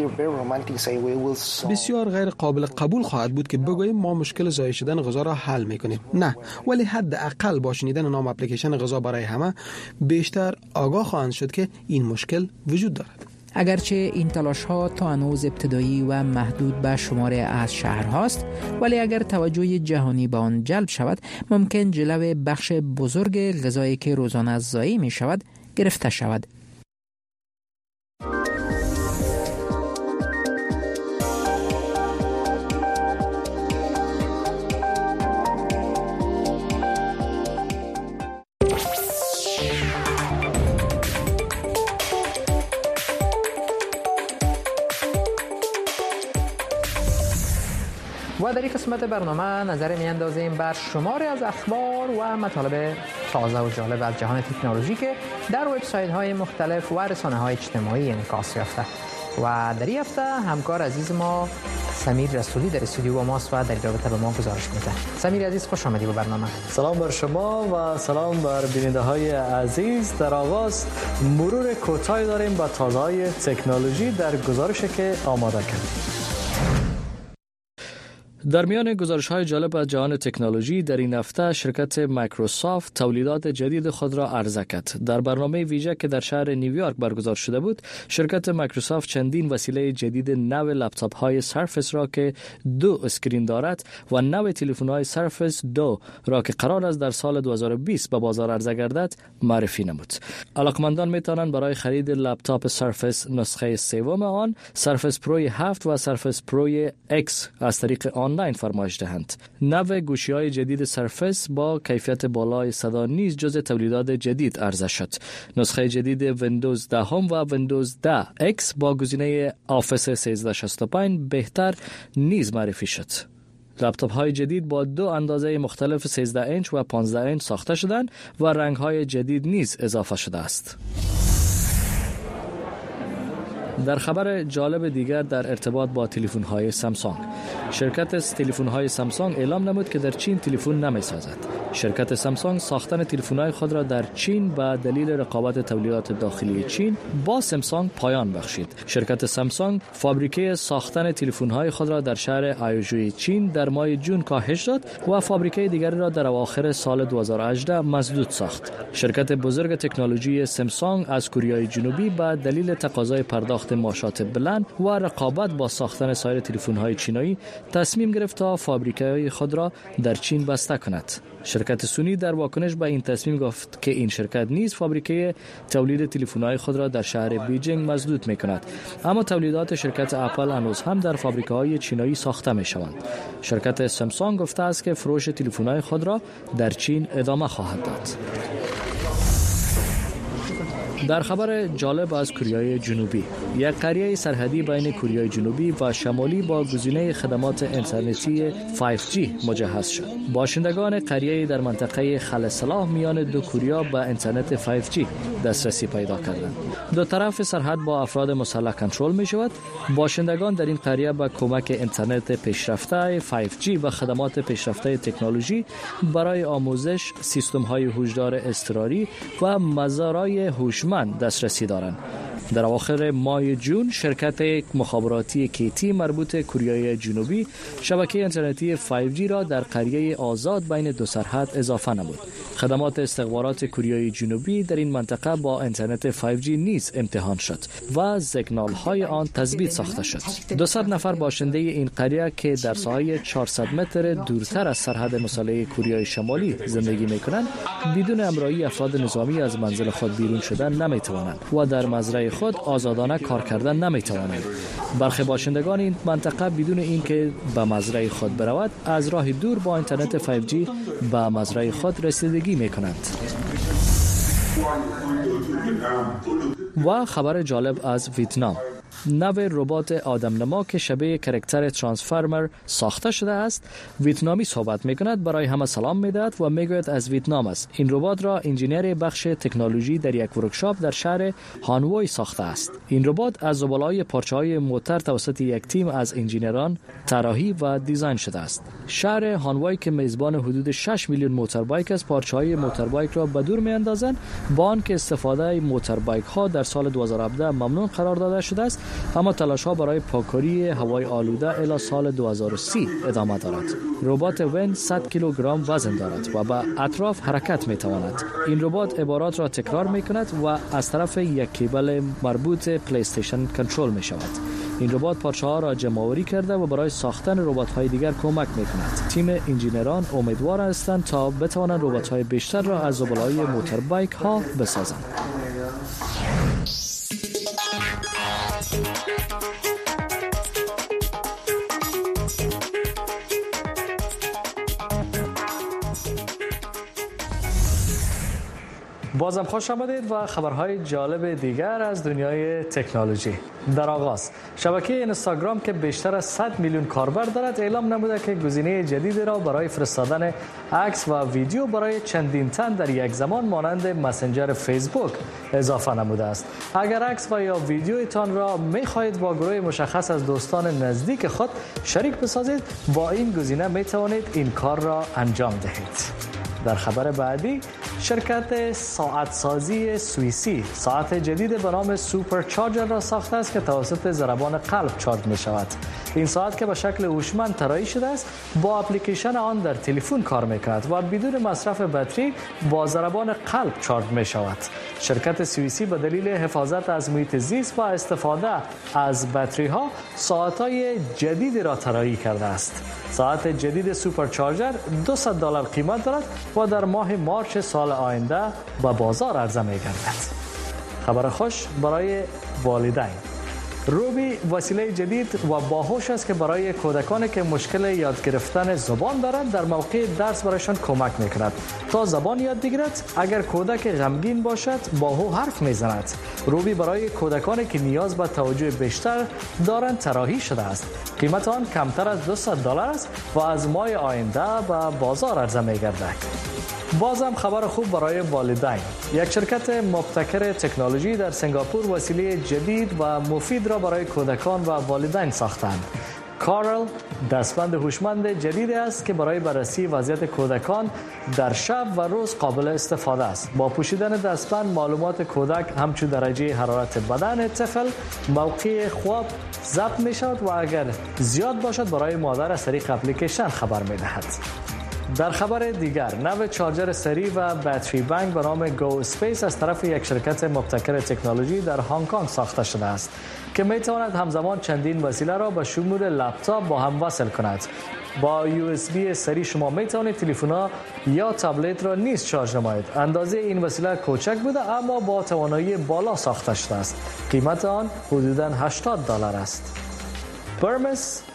بسیار غیر قابل قبول خواهد بود که بگوییم ما مشکل ضایع شدن غذا را حل میکنیم. نه، ولی حداقل با شنیدن نام اپلیکیشن غذا برای همه بیشتر آگاه خواهند شد که این مشکل وجود دارد. اگرچه این تلاش ها تا هنوز ابتدایی و محدود به شمار از شهرهاست، ولی اگر توجه جهانی به آن جلب شود ممکن جلو بخش بزرگ غذایی که روزانه ضایع می شود گرفته شود. و در این قسمت برنامه نظر میاندازیم بر شماری از اخبار و مطالب تازه و جالب از جهان تکنولوژی که در وبسایت های مختلف و رسانه های اجتماعی انعکاس یافته. و در این هفته همکار عزیز ما سمیر رسولی در استودیو با ماست و در رابطه به ما گزارش میده. سمیر عزیز خوش آمدی به برنامه. سلام بر شما و سلام بر بیننده های عزیز. در آغاز مرور کوتاهی داریم با تازه های تکنولوژی در گزارشی که آماده کردیم. در میان گزارش‌های جالب از جهان تکنولوژی در این هفته شرکت مایکروسافت تولیدات جدید خود را عرضه کرد. در برنامه ویژه که در شهر نیویورک برگزار شده بود، شرکت مایکروسافت چندین وسیله جدید نو لپتاپ‌های سرفس را که دو اسکرین دارد و نو تلفن‌های سرفس دو را که قرار است در سال دو هزار و بیست به بازار عرضه گردد معرفی نمود. علاقمندان می‌توانند برای خرید لپتاپ سرفس نسخه سوم آن، سرفس پرو هفت و سرفس پرو اکس از طریق آنلاین فرمایش دهند. نو گوشی‌های جدید سرفس با کیفیت بالای صدا نیز جزء تولیدات جدید عرضه شد. نسخه جدید ویندوز ده و ویندوز ده اکس با گزینه آفیس سیزده شصت و پنج بهتر نیز معرفی شد. لپتاپ های جدید با دو اندازه مختلف سیزده اینچ و پانزده اینچ ساخته شدند و رنگ های جدید نیز اضافه شده است. در خبر جالب دیگر در ارتباط با تلفن‌های سامسونگ، شرکت تلفن‌های سامسونگ اعلام نمود که در چین تلفن نمی‌سازد. شرکت سامسونگ ساختن تلفن‌های خود را در چین به دلیل رقابت تولیدات داخلی چین با سامسونگ پایان بخشید. شرکت سامسونگ فابریکه ساختن تلفن‌های خود را در شهر آیوژوی چین در ماه جون کاهش داد و فابریکه دیگری را در اواخر سال دو هزار و هجده مسدود ساخت. شرکت بزرگ تکنولوژی سامسونگ از کره جنوبی به دلیل تقاضای پرداخت معاشات بلند و رقابت با ساختن سایر تلفن‌های چینایی تصمیم گرفت تا فابریکه‌های خود را در چین بسته کند. شرکت سونی در واکنش به این تصمیم گفت که این شرکت نیز فابریکه تولید تلفن‌های خود را در شهر بیجینگ مسدود می‌کند، اما تولیدات شرکت اپل هنوز هم در فابریکه‌های چینایی ساخته می‌شوند. شرکت سامسونگ گفته است که فروش تلفن‌های خود را در چین ادامه خواهد داد. در خبر جالب از کره جنوبی، یک قریه سرحدی بین کره جنوبی و شمالی با گزینه خدمات اینترنتی پنج جی مجهز شد. باشندگان قریه در منطقه خل صلاح میان دو کره به اینترنت پنج جی دسترسی پیدا کردند. دو طرف سرحد با افراد مسلح کنترل می شود. باشندگان در این قریه با کمک اینترنت پیشرفته پنج جی و خدمات پیشرفته تکنولوژی برای آموزش، سیستم های هوشدار اضطراری و مزارای هوشمند دسترسی دارند. در اواخر ماه جون شرکت مخابراتی کیتی مربوط کره جنوبی شبکه اینترنتی پنج جی را در قریه آزاد بین دو سرحد اضافه نمود. خدمات استخبارات کره جنوبی در این منطقه با اینترنت پنج جی نیز امتحان شد و سیگنال های آن تثبیت ساخته شد. دویست نفر باشنده این قریه که در ساحه چهارصد متر دورتر از سرحد مسلح کره شمالی زندگی می‌کنند بدون همراهی افراد نظامی از منزل خود بیرون شدن نمی‌توانند و در مزرعه خود آزادانه کار کردن نمی‌توانند. برخی باشندگان این منطقه بدون اینکه به مزرعه خود برود از راه دور با اینترنت پنج جی به مزرعه خود رسیدگی می‌کنند. و خبر جالب از ویتنام، نوع ربات آدمنما که شبیه کرکتر ترانسفورمر ساخته شده است ویتنامی صحبت میکند، برای همه سلام میدهد و میگوید از ویتنام است. این ربات را انجینیر بخش تکنولوژی در یک ورکشاپ در شهر هانوی ساخته است. این ربات از زباله‌های پارچه‌های موتر توسط یک تیم از انجینران طراحی و دیزاین شده است. شهر هانوی که میزبان حدود شش میلیون موتوربایک است، پارچه‌های موتوربایک را به دور میاندازند، با آنکه استفاده موتوربایک ها در سال دو هزار و هفده ممنوع قرار داده شده است، اما تلاش ها برای پاککاری هوای آلوده الی سال دو هزار و سی ادامه دارد. ربات وین صد کیلوگرم وزن دارد و به اطراف حرکت می تواند. این ربات عبارات را تکرار می کند و از طرف یک کیبل مربوط پلی استیشن کنترل می شود. این ربات پارچه ها را جمع آوری کرده و برای ساختن ربات های دیگر کمک می کند. تیم انجینران امیدوار هستند تا بتوانند ربات های بیشتر را از زباله‌های موتوربایک ها بسازند. بازم خوش آمدید و خبرهای جالب دیگر از دنیای تکنولوژی. در آغاز شبکه اینستاگرام که بیشتر از صد میلیون کاربر دارد اعلام نموده که گزینه جدیدی را برای فرستادن عکس و ویدیو برای چندین تن در یک زمان مانند مسنجر فیسبوک اضافه نموده است. اگر عکس و یا ویدیویتان را می‌خواهید با گروه مشخص از دوستان نزدیک خود شریک بسازید، با این گزینه می‌توانید این کار را انجام دهید. در خبر بعدی شرکت ساعت سازی سوئیسی ساعت جدید به نام سوپر چارجر را ساخته است که توسط ضربان قلب چارج می شود. این ساعت که به شکل هوشمند طراحی شده است با اپلیکیشن آن در تلفن کار می کند و بدون مصرف باتری با ضربان قلب چارج می شود. شرکت سوئیسی به دلیل حفاظت از محیط زیست و استفاده از باتری ها ساعت های جدیدی را طراحی کرده است. ساعت جدید سوپر چارجر دویست دلار قیمت دارد و در ماه مارچ سال آینده به بازار عرضه می گردد. خبر خوش برای والدین. روبی وسیله جدید و باهوش است که برای کودکانی که مشکل یاد گرفتن زبان دارند در موقع درس برایشان کمک می‌کند تا زبان یاد بگیرد. اگر کودک غمگین باشد با او حرف می‌زند. روبی برای کودکانی که نیاز به توجه بیشتر دارند طراحی شده است. قیمت آن کمتر از دویست دلار است و از ماه آینده به بازار عرضه می‌گردد. بازم خبر خوب برای والدین. یک شرکت مبتکر تکنولوژی در سنگاپور وسیله جدید و مفید را برای کودکان و والدین ساختند. کارل دستبند هوشمند جدید است که برای بررسی وضعیت کودکان در شب و روز قابل استفاده است. با پوشیدن دستبند معلومات کودک همچون درجه حرارت بدن طفل، موقع خواب ضبط می شود و اگر زیاد باشد برای مادر از طریق اپلیکیشن خبر می دهد. در خبر دیگر نوع چارجر سریع و باتری بانک به نام گو اسپیس از طرف یک شرکت مبتکر تکنولوژی در هنگ کنگ ساخته شده است که می تواند همزمان چندین وسیله را به شمول لپتاپ با هم وصل کند. با یو اس بی سریع شما می توانید تلفن یا تبلت را نیز شارژ نمایید. اندازه این وسیله کوچک بوده اما با توانایی بالا ساخته شده است. قیمت آن حدوداً هشتاد دلار است. برمس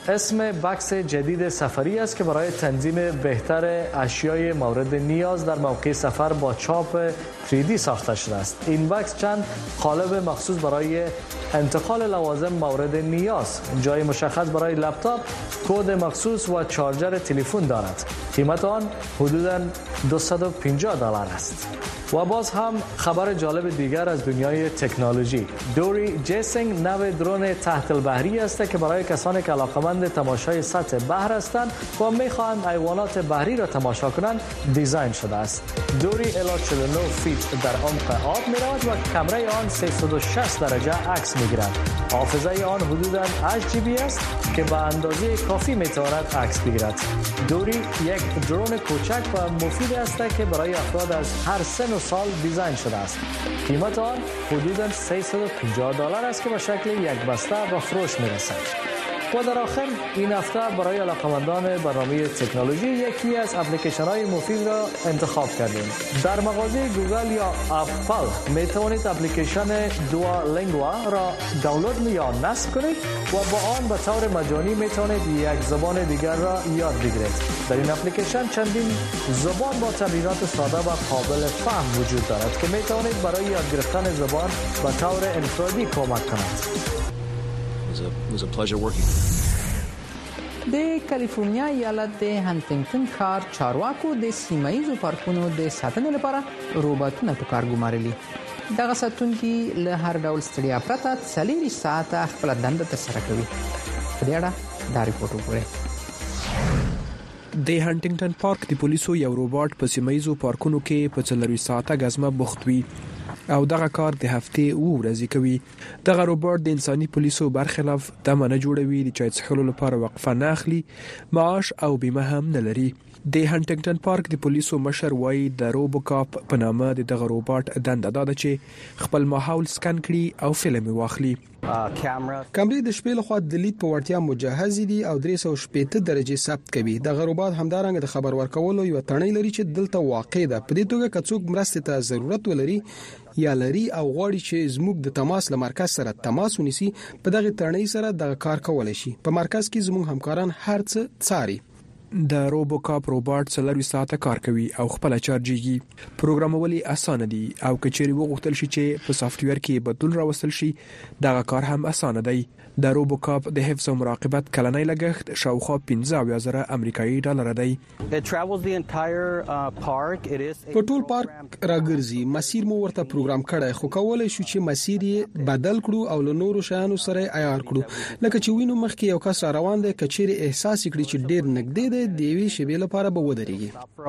اسم بکس جدید سفری است که برای تنظیم بهتر اشیای مورد نیاز در موقع سفر با چاپ تری دی ساخته شده است. این بکس چند قالب مخصوص برای انتقال لوازم مورد نیاز، جای مشخص برای لپتاپ، کد مخصوص و چارجر تلفن دارد. قیمت آن حدوداً دویست و پنجاه دلار است. و باز هم خبر جالب دیگر از دنیای تکنولوژی. دوری جیسینگ نوع درون تحت البحری است که برای کسانی که علاقمند تماشای سطح بحر هستند و می‌خواهند حیوانات بحری را تماشا کنند دیزاین شده است. دوری الی چهل و نه فیت در عمق آب می‌رود و کامرای آن سیصد و شصت درجه عکس می‌گیرد. حافظه آن حدوداً هشت جی بی است که به اندازه کافی می‌تواند عکس بگیرد. دوری یک درون کوچک و مفید است که برای افراد از هر سن و سال دیزاین شده است. قیمت آن حدوداً سیصد و پنجاه دلار است که به شکل یک بسته به فروش می‌رسد. و در آخر این هفته برای علاقه‌مندان برنامه تکنولوژی یکی از اپلیکیشن‌های مفید را انتخاب کردیم. در مغازه گوگل یا اپل می توانید اپلیکیشن دوالینگوا را دانلود یا نصب کنید و با آن به طور مجانی می توانید یک زبان دیگر را یاد بگیرید. در این اپلیکیشن چندین زبان با تمرینات ساده و قابل فهم وجود دارد که می توانید برای یاد گرفتن زبان به طور انفرادی کمک کند. It was a pleasure working. د کالیفورنیا ایالت د هانټینګټن ښار چارواکو د سیمایي پارکونو د ساتنې لپاره روبوټونه په کار ګمارلي. دغه ساتونکي له هر ډول ستړیا پرته څلور ساعته خپل دنده ترسره کوي. په دې اړه دا ریپورت وګورئ. د هانټینګټن پارک د پولیسو یو روبوټ په سیمایي پارکونو کې په څلور ساعته غزمه بوخت وي او دغه کار د هفته او ورځې کوي. دغه روبوټ د انساني پولیسو برخلاف دمه نه جوړوي، د چای څښلو لپاره وقفه نه اخلي، معاش او بیمه هم نه لري. د هانټینګټن پارک د پولیسو مشر وایي د روبوکاپ په نامه د دغه روبوټ دنده دا ده چې خپل ماحول سکن کړي او فلم واخلي. کمرې د شپې لخوا د لید په وړتیا مجهز دي او درې سوه شپږ درجه ثبت کوي. دغه روبوټ همدارنګه د خبر ورکولو یو تڼۍ لري چې دلته واقع ده. په دې توګه که څوک مرستې ته ضرورت ولري یا لري او غواړي چې زموږ د تماس له مرکز سره تماس ونیسي، په دغه تڼۍ سره دغه کار کولای شي. په مرکز کې زموږ همکاران هر څه څاري. د روبوکاپ روبوټ څلور ساعته کار کوي او خپل چارجيږي. پروګرامول یې اسانه دي او کچېری وغوښتل شي چې په سافټ ویر کې بدلون راوستل شي، دغه کار هم اسانه دی. د روبوکاپ د حفظ او مراقبت کلنۍ لګښت شاوخوا پنځه اویا زره امریکایي ډالر دی. په ټول پارک راګرځي. مسیر مو ورته پروګرام کړی، خو کولای شو چې مسیر یې بدل کړو او له نورو شیانو سره عیار کړو. لکه چې وینو مخکې یو کس روان دی، کچېری احساس کړي چې ډیر نږدې دی، دیوی شبې لپاره به ودرېږي.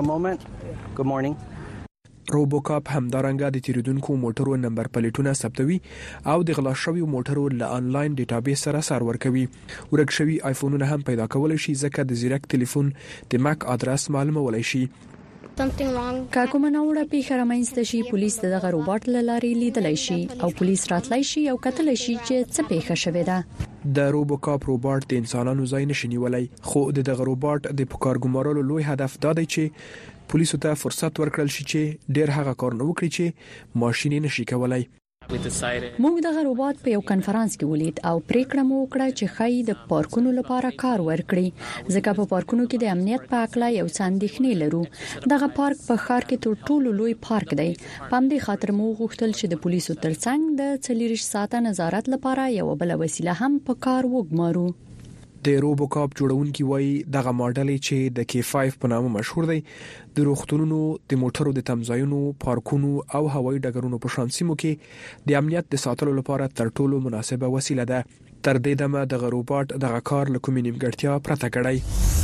روبوکاپ همدارنګه د تیریدونکو موټرو نمبر پلیټونه ثبتوي او د غلا شویو موټرو له انلاین ډیټابیس سره سر ورکوي. ورک شوی آیفونونه هم پیدا کولای شي ځکه د زیرک ټلیفون د ماک ادرس معلومولای شي. که کومه ناوړه پیښه رامنځته شي، پولیس دغه روبوټ له لارې لیدلای شي او پولیس راتلای شي او کتلای شي چې څه پیښه شوې ده. د روبوکاپ روبوټ د انسانانو ځای نشي نیولای، خو د دغه روبوټ د پکارګمارلو لوی هدف دا دی چې پولیسو ته فرصت ورکړل شي چې ډیر هغه کار نه وکړي چې ماشين نشي کولای. موږ دغه روبوټ په یو کنفرانس کې ولید او پریکړه مو وکړه چې خای د پارکونو لپاره کار ورکړي، ځکه په پارکونو کې د امنیت په اړه یو څه اندېښنې لرو. دغه پارک په ښار کې تر ټولو لوی پارک دی. په همدې خاطر مو غوښتل چې د پولیسو ترڅنګ د څلور ساعته نظارت لپاره یو بل وسیله هم په کار وګمارو. د روبوکاپ جوړونکي وایي دغه ماډل چې د کی پنځه په نامه مشهور دی د روغتونونو، د موټرو د تمځایونو، پارکونو او هوایي ډګرونو په شان سیمو کې د امنیت د ساتلو لپاره تر ټولو مناسبه وسیله ده. تر دې دمه دغه روبوټ دغه کار له کومې نیمګړتیا پرته کړی.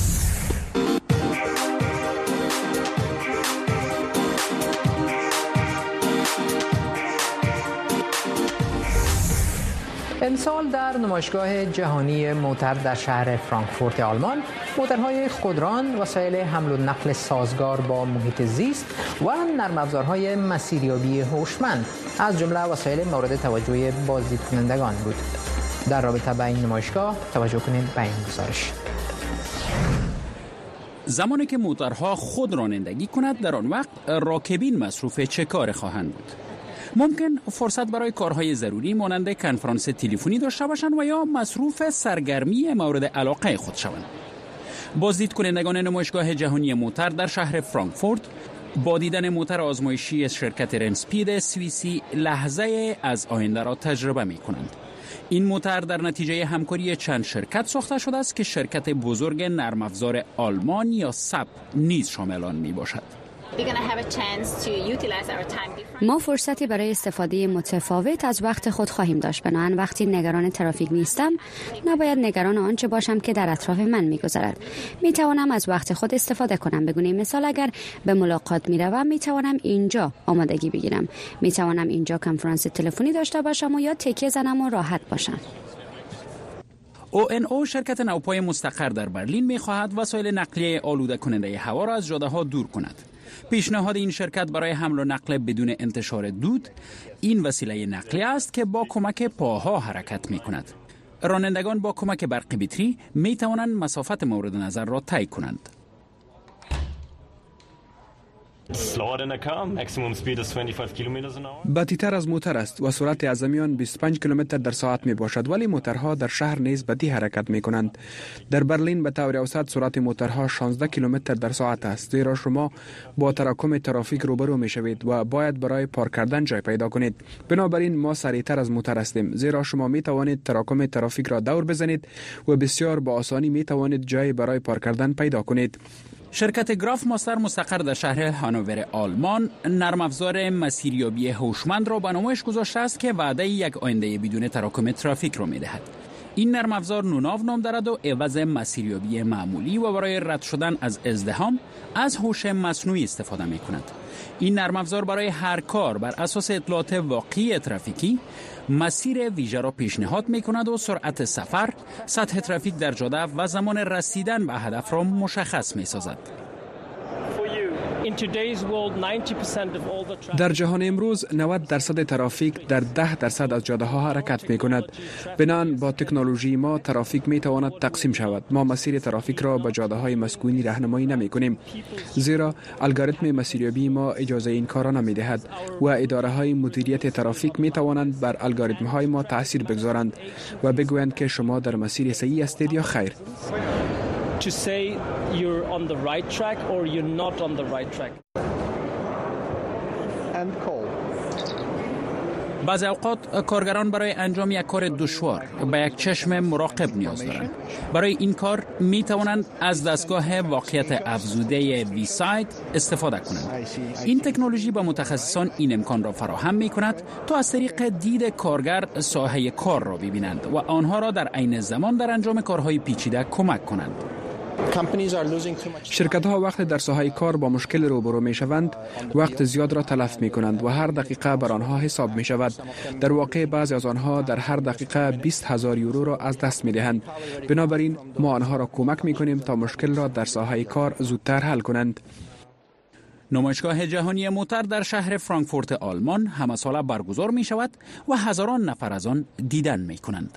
امسال در نمایشگاه جهانی موتر در شهر فرانکفورت آلمان، موترهای خودران، وسایل حمل و نقل سازگار با محیط زیست و نرم افزارهای مسیریابی هوشمند از جمله وسایل مورد توجه بازدید کنندگان بود. در رابطه با این نمایشگاه توجه کنید به این گزارش. زمانی که موترها خود رانندگی کند، در آن وقت راکبین مصروف چه کار خواهند بود؟ ممکن فرصت برای کارهای ضروری مانند کنفرانس تلفنی داشته باشند و یا مصروف سرگرمی مورد علاقه خود شوند. بازدید کنندگان نمایشگاه جهانی موتر در شهر فرانکفورت با دیدن موتر آزمایشی شرکت رنسپید سوئیسی لحظه از آینده را تجربه می کنند. این موتر در نتیجه همکاری چند شرکت ساخته شده است که شرکت بزرگ نرم افزار آلمان یا ساپ نیز شامل آن می باشد. ما فرصتی برای استفاده متفاوت از وقت خود خواهیم داشت. بنابراین وقتی نگران ترافیک نیستم، نباید نگران آنچه باشم که در اطراف من می‌گذرد. می‌توانم از وقت خود استفاده کنم. به گونه مثال اگر به ملاقات می‌روم، می‌توانم اینجا آمادگی بگیرم. می‌توانم اینجا کنفرانس تلفنی داشته باشم و یا تکیه زنم و راحت باشم. او ان او شرکت نوپای مستقر در برلین می‌خواهد وسایل نقلیه آلوده کننده هوا را از جاده‌ها دور کند. پیشنهاد این شرکت برای حمل و نقل بدون انتشار دود این وسیله نقلیه است که با کمک پاها حرکت می کند. رانندگان با کمک برق بطری می توانند مسافت مورد نظر را طی کنند. بطی‌تر از موتر است و سرعت اعظمی بیست و پنج کیلومتر در ساعت می باشد، ولی موترها در شهر نیز بدی حرکت می کنند. در برلین به طور اوسط سرعت موترها شانزده کیلومتر در ساعت است، زیرا شما با تراکم ترافیک روبرو می شوید و باید برای پارک کردن جای پیدا کنید. بنابراین ما سریعتر از موتر هستیم، زیرا شما می توانید تراکم ترافیک را دور بزنید و بسیار با آسانی می توانید جای برای پارک کردن پیدا کنید. شرکت گراف ماستر مستقر در شهر هانوور آلمان نرم افزار مسیریابی هوشمند را به نمایش گذاشته است که وعده یک آینده بدون تراکم ترافیک را می‌دهد. این نرم افزار نوناو نام دارد و عوض مسیریابی معمولی و برای رد شدن از ازدحام از هوش مصنوعی استفاده می‌کند. این نرم افزار برای هر کار بر اساس اطلاعات واقعی ترافیکی مسیر ویژه را پیشنهاد می‌کند و سرعت سفر، سطح ترافیک در جاده و زمان رسیدن به هدف را مشخص می‌سازد. در جهان امروز نود درصد ترافیک در ده درصد از جاده ها حرکت می کند. بنان با تکنولوژی ما ترافیک می تواند تقسیم شود. ما مسیر ترافیک را به جاده های مسکونی راهنمایی نمی کنیم، زیرا الگوریتم مسیریابی ما اجازه این کار را نمی دهد و اداره های مدیریت ترافیک می توانند بر الگوریتم های ما تاثیر بگذارند و بگویند که شما در مسیر صحیح هستید یا خیر. To say you're on the right track or you're not on the right track. And call. بعضی اوقات کارگران برای انجام یک کار دشوار به یک چشم مراقب نیاز دارند. برای این کار می توانند از دستگاه واقعیت افزوده ویساید استفاده کنند. این تکنولوژی به متخصصان این امکان را فراهم می کند تا از طریق دید کارگر ساحه کار را ببینند و آنها را در عین زمان در انجام کارهای پیچیده کمک کنند. شرکت ها وقت در ساحه کار با مشکل روبرو می شوند، وقت زیاد را تلف می کنند و هر دقیقه بر آنها حساب می شود. در واقع بعضی از آنها در هر دقیقه بیست هزار یورو را از دست می دهند. بنابراین ما آنها را کمک می کنیم تا مشکل را در ساحه کار زودتر حل کنند. نمایشگاه جهانی موتر در شهر فرانکفورت آلمان همه ساله برگزار می شود و هزاران نفر از آن دیدن می کنند.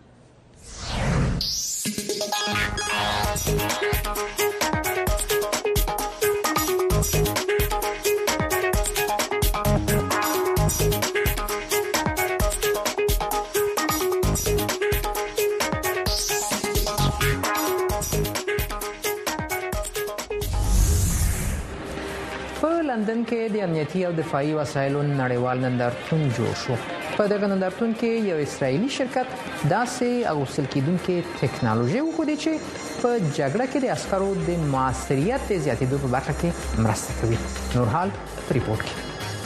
په لندن کې د امنیتي او دفاعي وسایلو نړیوال نندارتون جوړ شو. په دغه نندارتون کې یو اسرائیلي شرکت داسې اغوستل کېدونکې ټکنالوژي وښودې چې په جګړه کې د عسکرو د موثریت د زیاتېدو په برخه کې مرسته کوي. نورحال په ریپورټ کې.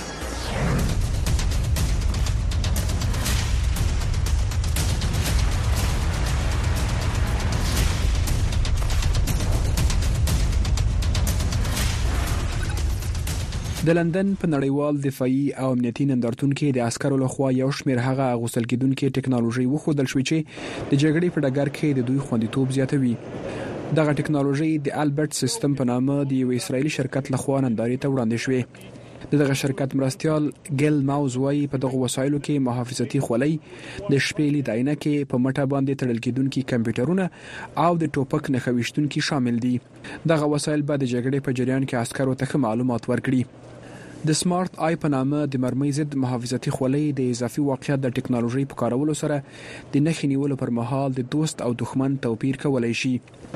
د لندن په نړیوال دفاعي او امنیتي نندارتون کې د عسکرو لخوا یو شمېر هغه اغوستل کېدونکې ټکنالوژي وښودل شوې چې د جګړې په ډګر کې د دوی خوندیتوب زیاتوي. دغه ټکنالوژي د البرت سیستم په نامه د یو اسرائیلي شرکت لخوا نندارې ته وړاندې شوې. د دغه شرکت مرستیال ګل ماوز وايي په دغه وسایلو کې محافظتي خولۍ، د شپې لید عینکې، په مټه باندې تړل کېدونکي کمپیوټرونه او د ټوپک نښه ویشتونکي شامل دي. دغه وسایل به د جګړې په جریان کې عسکرو ته ښه معلومات ورکړي. د سمارټ آی په نامه د مرمۍ ضد محافظتي خولۍ د اضافي واقعیت د ټکنالوژي په کارولو سره د نښې نیولو پر مهال د دوست او دښمن توپیر کولای شي.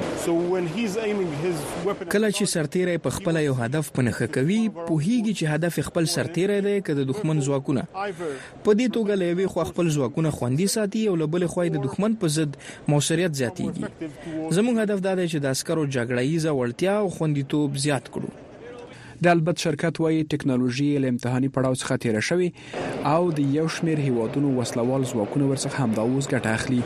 کله چې سرتیری په خپل یو هدف په نښه کوي پوهیږي چې هدف خپل سرتیری دی که د دښمن ځواکونه. په دې توګه له یوې خوا خپل ځواکونه خوندي ساتي او له بلې خوا د دښمن په ضد موثریت زیاتیږي. زموږ هدف دا دی چې د عسکرو جګړه ییزه وړتیا او خوندیتوب زیات کړو. د البت شرکت وايي ټکنالوژي له امتحاني پړاو څخه تیر شوی او د یو شمېر هیوادونو وسلوال ځواکونه ورڅخه همدا اوس ګټه اخلي.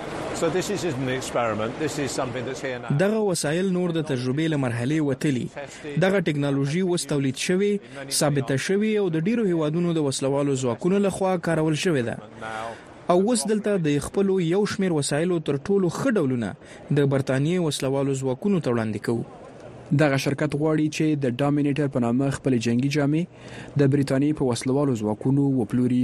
دغه وسایل نور د تجربې له مرحلې وتلي. دغه ټکنالوژي اوس تولید شوی، ثابته شوی او د ډیرو هیوادونو د وسلوالو ځواکونو لخوا کارول شوی ده. او اوس دلته د خپل یو شمېر وسایلو تر ټولو ښه ډولونه د برتانیې وسلوالو ځواکونو ته وړاندې کوو. دغه شرکت غواړي چې د ډامینیټر په نامه خپل جنگي جامې د بریتانیې په وسلوالو ځواکونو وپلوري.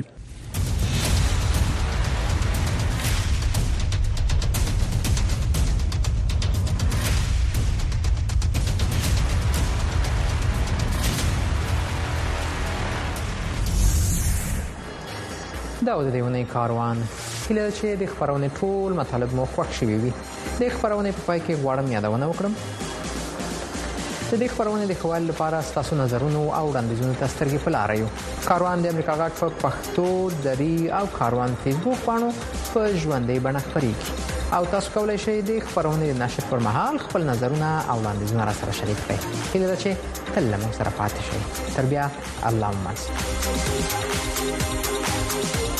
دا و د دیونی کاروان هیله چې د خبرونه ټول مطالب مو خوښ شوي وي. د خبرونه په پای کې غواړم یادونه وکړم د دې خبرونه د خوال لپاره تاسو نظرونه او وړاندیزونه تاسو ته په لار یو. کاروان د امریکا غاټ په پښتو دری او کاروان فیسبوک باندې په ژوندۍ بڼه خبرېږي او تاسو کولای شئ د خبرونه نشر پر مهال خپل نظرونه او وړاندیزونه را سره شریک کړئ. هیله چې تل موږ سره پاتې شئ. تر بیا الله مو